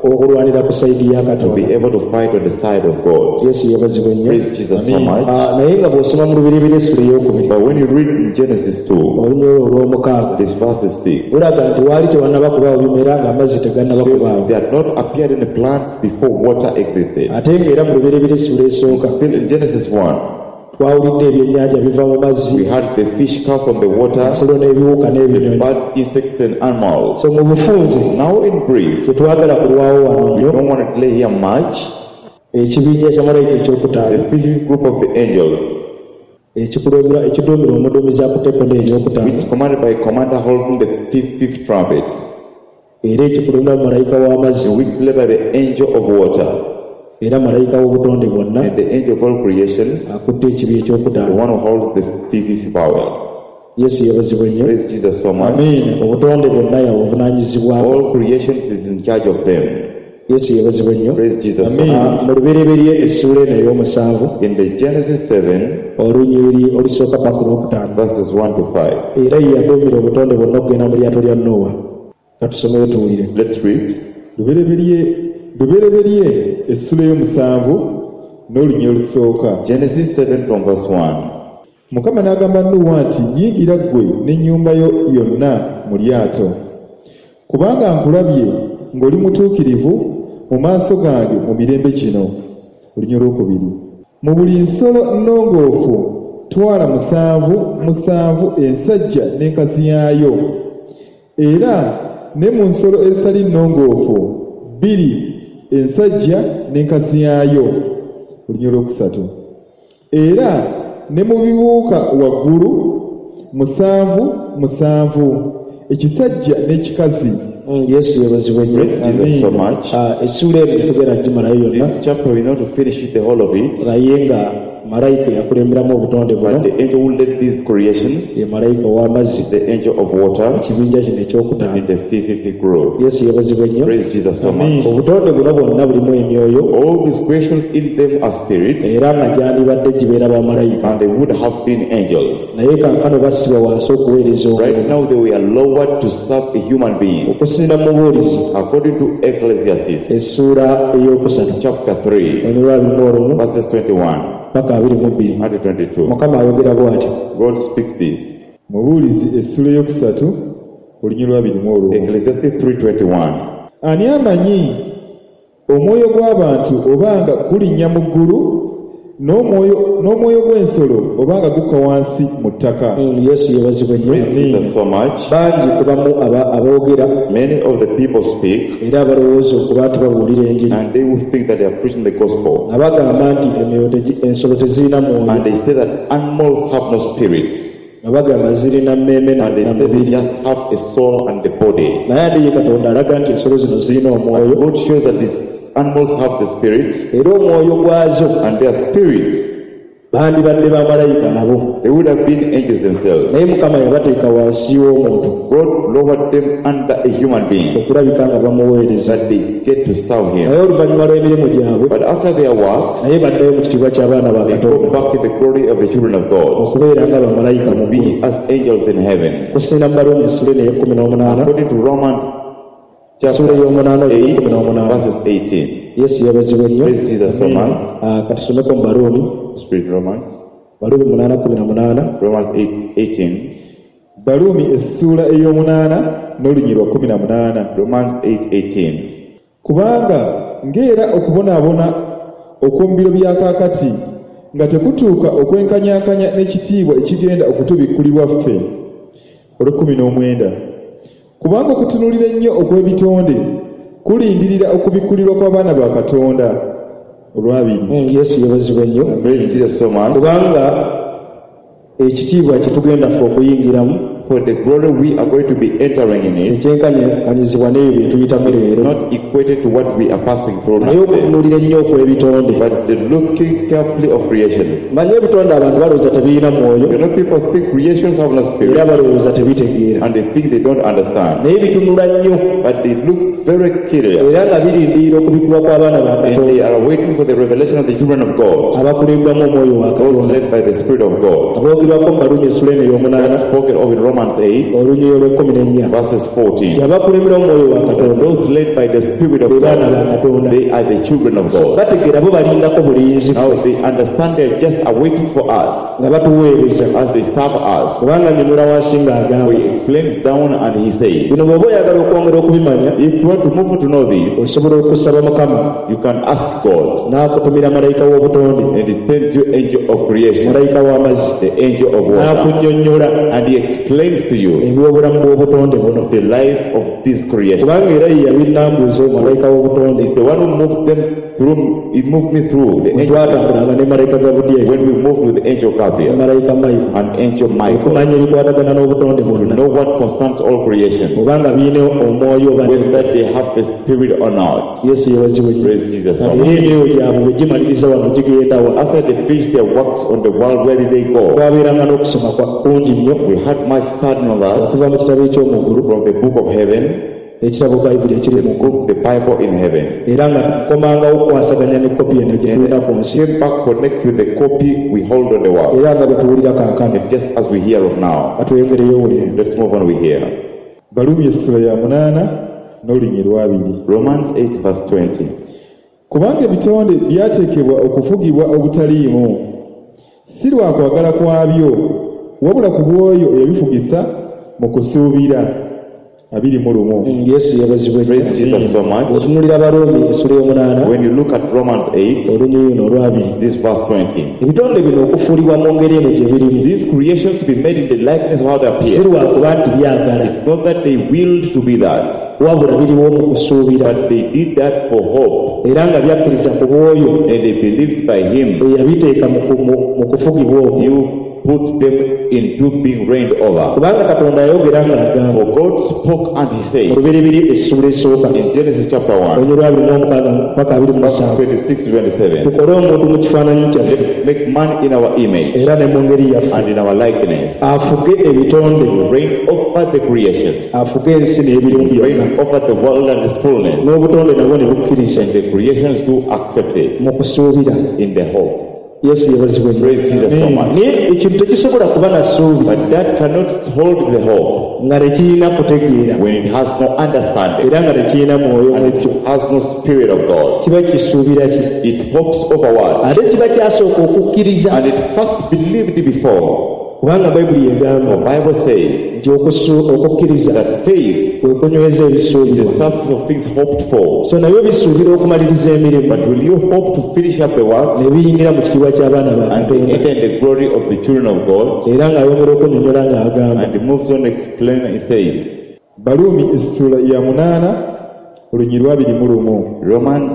okulwanira ku sayidi ya to Katonda. be able to fight on the side of God. Yesu yebazibwe nnyo. Praise Jesus so much. Naye nga bw'osoma mu Lubereberye essula ey'okubiri But when you read in Genesis 2, olunyolo olw'omukaaga this verse is 6, olaga nti waali tewannaba kubaawo bimera ng'amazzi tegannaba kubaawo. they had not appeared in the plants before water existed. Ate ng'era mu Lubereberye essula esooka Still in Genesis 1, twawulidde ebyennyanja biva mu we mazzi, had the fish come from the water, ensolo n'ebiwuka n'ebinyonyi. birds, insects, and animals. So mu bufunze Now in brief, tetwagala kulwawo wano we nnyo don't want to delay here much. ekibinja kya malayika ekyokutaano The fifth group of the angels, ekiduumira omuduumizi akutekonde ekyokutaano which is commanded by a commander holding the fifth trumpet, era ekikulemera malayika w'amazzi in which led by the angel of water, era malayika w'obutonde bwonna and the angel of all creations, akutte ekibi the ekyokutaano. one who holds the fifth power. Yesu yebazibwe nnyo. Praise Jesus so much. Obutonde bwonna yabuvunaanyizibwako. All creations is in charge of them. Yesu yebazibwe nnyo. Praise Jesus so much. Mu Lubereberye essula eno ey'omusanvu In the Genesis 7, olunyiri olusooka paka olwokutaano verses 1 to 5. era ye yaduumira obutonde bwonna okugenda mu lyato lya Nowa. Katusomeyo tuwulire. Let's read. Lubereberye essula ey'omusanvu n'olunyiri olusooka. Genesis 7 from verse 1. Mukama n'agamba Nuuwa nti, yingira ggwe n'ennyumba yo yonna mu lyato, kubanga nkulabye ng'oli mutuukirivu mu maaso gange mu mirembe kino. Olunyiri olwokubiri. Mu buli nsolo nnongoofu twala musanvu ensajja n'enkazi yaayo, era ne mu nsolo ezitali nnongoofu 2 ensajja n'enkazi yaayo. Olunyiri olwokusatu. Era ne mu biwuuka waggulu 7 ekisajja n'ekikazi. Yesu yebazibwe nnyo. Praise Jesus so much. Essula eno tetugenda gimalayo yonna This chapter we know to finish it, the whole of it. naye nga malayika yakulemberamu obutonde buno But the angel who led these creations ye malayika ow'amazzi is the angel of water ekibinja kino ekyokutaano. in the fifth group. Yesu yebazibwe nnyo. Praise Jesus so much. Obutonde buno bwonna bulimu emyoyo All these creations in them are spirits, era nga gyandibadde gibeera bamalayika, and they would have been angels. naye kankano basibwa wansi okuweereza Right omuntu now they were lowered to serve a human being. okusinda mu buwulizi According to Ecclesiastes essula ey'okusatu chapter 3, onyolwa 21 verses 21 paka 22 and 22. Mukama ayogera bw'ati. God speaks this. Mubuulizi essula ey'okusatu olunyiri lwa 21. Ecclesiastes 3:21. Ani amanyi omwoyo gw'abantu obanga gulinnya mu ggulu, n'omwoyo gw'ensolo obanga gukka wansi mu ttaka. Yesu yebazibwe nnyo. Praise Jesus so much. Bangi kubamu aboogera Many of the people speak, era abalowooza okuba nti babuulira enjiri and they will think that they are preaching the gospel. nga bagamba nti ensolo tezirina mwoyo, And they say that animals have no spirits. nga bagamba zirina mmeeme And they na say they mubiri. just have a soul and a body. Naye ate ye Katonda alaga nti ensolo zino zirina omwoyo God shows that these animals have the spirit, era omwoyo gwazo and their spirit, bandibadde bamalayika nabo, they would have been angels themselves. naye Mukama yabateeka wansi y'omuntu God lowered them under a human being, okulabika nga bamuweereza. that they get to serve Him. Naye oluvannyuma lw'emirimu gyabwe But after their works, naye baddayo mu kitiibwa ky'abaana ba they go Katonda back in the glory of the children of God, okubeera nga bamalayika mu ggulu. be as angels in heaven. Kusinda mu Baluumi essula eno ey'ekumi According to Romans essula chapter ey'omunaana 8, ey'ekumi verses 18. Yesu yabazibwa nnyo. Praise Jesus so much. Katusomeko mu Baluumi Spirit Romans. Baluumi 8:18. Romans 8:18. Baluumi essula ey'omunaana n'olunyiri lwa 18. Romans 8:18. Kubanga ng'era okubonaabona okw'omu biro bya kaakati nga tekutuuka okwenkanyankanya n'ekitiibwa ekigenda okutubikkulirwa ffe. Olw'ekumi-19. Kubanga okutunuulira ennyo okw'ebitonde kulindirira okubikkulirwa kw'abaana ba Katonda. Olwabiri. Yesu yabazibwa nnyo. Praise Jesus so much. Kubanga ekitiibwa kitugenda ffe okuyingiramu For the glory we are going to be entering in it ekyenkanyizibwa n'ebyo bye tuyitamu is leero, not equated to what we are passing through naye now, okutunuulira ennyo okw'ebitonde. but the looking carefully of creations. Manye ebitonde abantu balowooza tebirina mwoyo You know, people think creations have no era spirit, balowooza tebitegeera, and they think they don't understand, naye bitunula nnyo but they look very clear, era nga birindiira okubikulwa kw'abaana ba and Katonda they are waiting for the revelation of the children of God, abakulembwamu omwoyo wa those Katonda. led by the Spirit of God. Aboogerwako mu Baluumi essula eno ey'omunaana Spoken of in Romans Romans 8, olunyiri lw'14 verses 14. abakulembera omwoyo wa katonda Those led by the Spirit of be baana ba God, katonda they are the children of So, God. bategeera bo balindako bulinzi Now they understand they're just awaiting for us nga batuweereza as they serve us. kubanga nyonnyola wansi ng'agamba He explains down and he says, bino bw'oba oyagala okwongera okubimanya if you want to move to know this, osobola okusaba mukama you can ask God, n'akutumira malayika w'obutonde and he sends you angel of creation, malayika w'amazzi the angel of water, n'akunnyonnyola and he explains to you ebyobulamu bw'obutonde buno the life of this creation. kubanga era ye yabinambuza malayika w'obutonde He's the one who moved them through. He moved me through the bwe angel twatambulanga ne malayika gabudyeri when we moved with the angel ne Gabriel malayika mayiko and angel Michael, okumanya ebikwatagana n'obutonde to bwonna know what concerns all creation, obanga biine omwoyo oba whether they have the spirit or not. yesu yebazibwe nnyo Praise Jesus. era emyoyo gyabwe bwe gimaliriza wano gigendawa After they finished their works on the world, where did they go? twabeeranga n'okusoma kungi nnyo We had much studying on that okuva mu kitabo eky'omugulu from the book of heaven, ekitabo bayibuli ekiri mu ggulu the Bible in heaven. era nga tukomangawo okukwasaganya ne kopi eno gye tulina ku nsi Came back, connect with the copy we hold on the world. era nga bwe tuwulira kaakano And just as we hear of now, katweyongereyo owulire let's move on. We hear Balumi essula ya 8 n'olunyiri lwa 2. Romans 8 verse 20. Kubanga ebitonde byateekebwa okufugibwa obutaliimu, si lwa kwagala kwabyo, wabula ku bw'oyo eyabifugisa mu kusuubira. 21. yesu yebazibwe Praise Jesus so much. otunulira abaloomi essula y'omunaana When you look at Romans 8, olunyiri luno olwabiri this verse 20, ebitonde bino okufuulibwa mu ngeri eno gye birimu these creations to be made in the likeness of how they si appear. lwa kuba nti byagala It's not that they willed to be that, wabula biriwo mu kusuubira but they did that for hope, era nga byakkiriza ku bw'oyo and they believed by Him. eyabiteeka mu kufugibwa okwo You put them into being reigned over. kubanga katonda yayogera ng'agamba For God spoke and He mu said lubereberye essula esooka in Genesis chapter 1, olunyiri lwabiri mu omukaaga mpaka abiri mu verses musanvu 26 to 27, tukole omuntu mu kifaananyi kyaffe let's make man in our image era ne mu ngeri yaffe and in our likeness, afuge ebitonde reign over the creations, afuge ensi n'ebirimu byonna reign over the world and its fullness, n'obutonde nabwo ne bukkiriza and the creations do accept it mu kusuubira in the hope. yesu yebazibwe nnyo Praise Jesus so much. naye ekintu tekisobola kuba na ssuubi But that cannot hold the hope nga tekirina kutegeera when it has no understanding era nga tekirina mwoyo and mukyo it has no spirit of God. kiba kisuubira ki It hopes over what? ate kiba kyasooka okukkiriza And it first believed before. kubanga bayibuli The egamba Bible says nti okukkiriza that faith kwe kunyweza is the ebisuubirwa substance of things hoped for. so nabyo bisuubira okumaliriza emirimu But will you hope to finish up the work ne biyingira mu kitiibwa ky'abaana ba and to katonda enter in the glory of the children of God? era ng'ayongera okunyonnyola ng'agamba And he moves on explaining, he says, Balumi essula ya 8 olunyiri lwa 21. Romans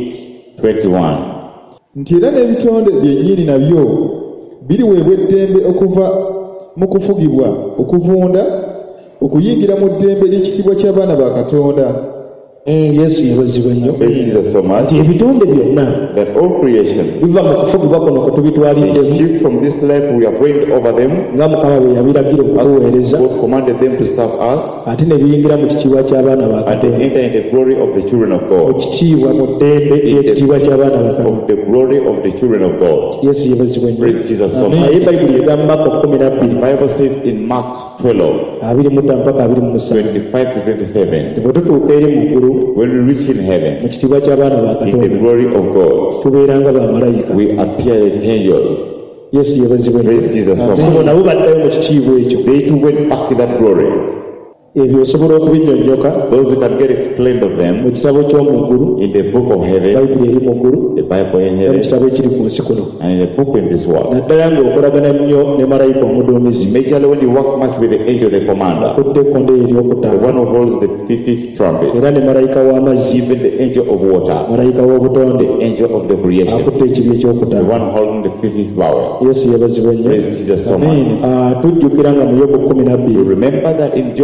8:21. Nti era n'ebitonde byennyini nabyo biriweebwa eddembe okuva mu kufugibwa okuvunda okuyingira mu ddembe ly'ekitiibwa ky'abaana ba Katonda. yesu yebazibwe nnyo Praise Jesus so much. nti ebitonde byonna That all creation biva mu kufugibwa kuno kwe they tubitwaliddemu shift from this life we have reigned over them nga mukama bwe yabiragira as okutuweereza God commanded them to serve us, ate ne biyingira mu kitiibwa ky'abaana ba and they katonda enter in the glory of the children of mu God, kitiibwa mu ddembe ly'ekitiibwa ky'abaana ba katonda of the glory of the children of God. yesu yebazibwe nnyo Praise Jesus so much. naye bayibuli egamba Maako 12 The Bible says in Mark 12, 25 mpaka 27 25 to 27, bwe tutuuka eri mu ggulu when we reach in mu heaven, kitiibwa ky'abaana ba in the katonda glory of God, tubeera nga bamalayika we appear as angels. yesu yebazibwe nnyo Praise Jesus so abo much. nabo baddayo mu kitiibwa ekyo They too went back in that glory. ebyo osobola okubinnyonnyoka Those who can get explained of mu them kitabo ky'omu ggulu in the book of heaven, bayibuli eri mu ggulu the Bible in ne mu heaven, kitabo ekiri ku nsi kuno and in the book in this world. naddala ng'okolagana nnyo ne malayika omuduumizi Majorly when you work much with the angel, the commander, akudde ekkondeyo the eryokutaano one who holds the fifth trumpet, era ne malayika w'amazzi even the angel of water, malayika w'obutonde the angel of the creation, akudde ekibi the ekyokutaano one holding the fifth flower. yesu yebazibwe nnyo Praise Jesus so much. tujjukira nga mu yobu 12 Remember that in Job 12,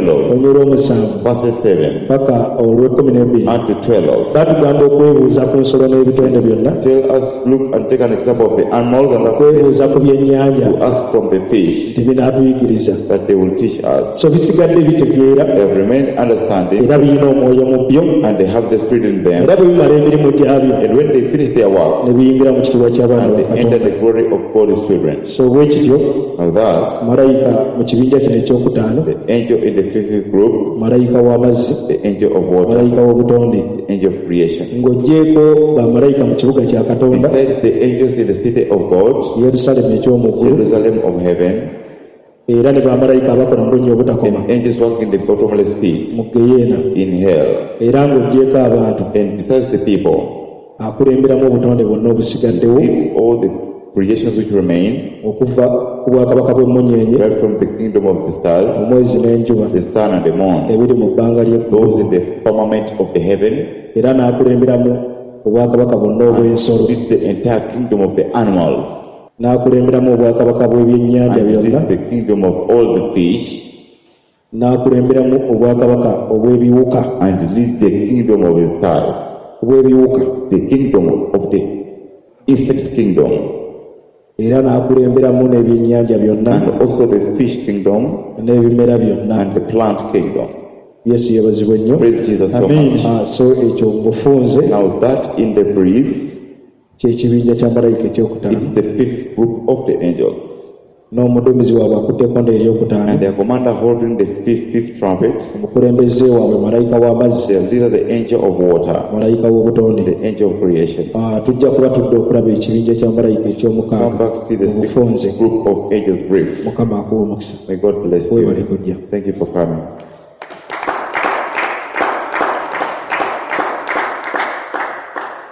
12, olunyiri olw'omusanvu verses 7 paka olw'ekkumi n'ebbiri and to 12. batugamba okwebuuza ku nsolo n'ebitonde byonna, Tell us, look and take an example of the animals and okwebuuza ku byennyanja to ask from the fish nti binaatuyigiriza. that they will teach us. So bisigadde bitegeera They have remained understanding era birina omwoyo mu byo, and they have the spirit in them. era bwe bimala emirimu gyabyo And when they finish their works, ne biyingira mu kitiibwa ky'abaana and ba they enter Katonda. the glory of God's children. So bwe kityo Now thus, malayika mu kibinja kino ekyokutaano, the angel in the fifth group, malayika w'amazzi, the angel of water, malayika w'obutonde, the angel of creation. ng'oggyeko bamalayika mu kibuga kya Katonda, Besides the angels in the city of God, Yerusaalemi eky'omu ggulu, Jerusalem of heaven, era ne bamalayika abakola mu bunnya obutakoma and angels working the bottomless pit mu geyeena, in hell. era ng'oggyeko abantu And besides the people, akulemberamu obutonde bwonna obusigaddewo it's all the creations which remain, okuva ku bwakabaka bw'emmunyeenye, right from the kingdom of the stars, omwezi n'enjuba the sun and the moon, ebiri mu bbanga ly'eggulu, those in the firmament of the heaven, era n'akulemberamu obwakabaka bwonna obw'ensolo, it's the entire kingdom of the animals, n'akulemberamu obwakabaka bw'ebyennyanja and byonna, it's the kingdom of all the fish, n'akulemberamu obwakabaka obw'ebiwuka, and it's the kingdom of the stars, obw'ebiwuka, the kingdom of the insect kingdom, era n'akulemberamu n'ebyennyanja byonna and also the fish kingdom n'ebimera byonna. and the plant kingdom. Yesu yeebazibwe nnyo. Praise Jesus so much. So ekyo mufunze Now that in the brief, kyekibinja kya malayika it's ekyokutaano, the fifth group of the angels, n'omuduumizi waabwe akutteko n'eryokutaano, and their commander holding the fifth trumpet, omukulembeze waabwe malayika w'amazzi, their leader the angel of water, malayika w'obutonde. the angel of creation. Tujja kuba tudde okulaba ekibinja kya malayika Come ekyomukaaga back, see the mu bufunze. sixth group of angels brief. Mukama akuwa omukisa. May God bless Weebale you. kujja. Thank you for coming.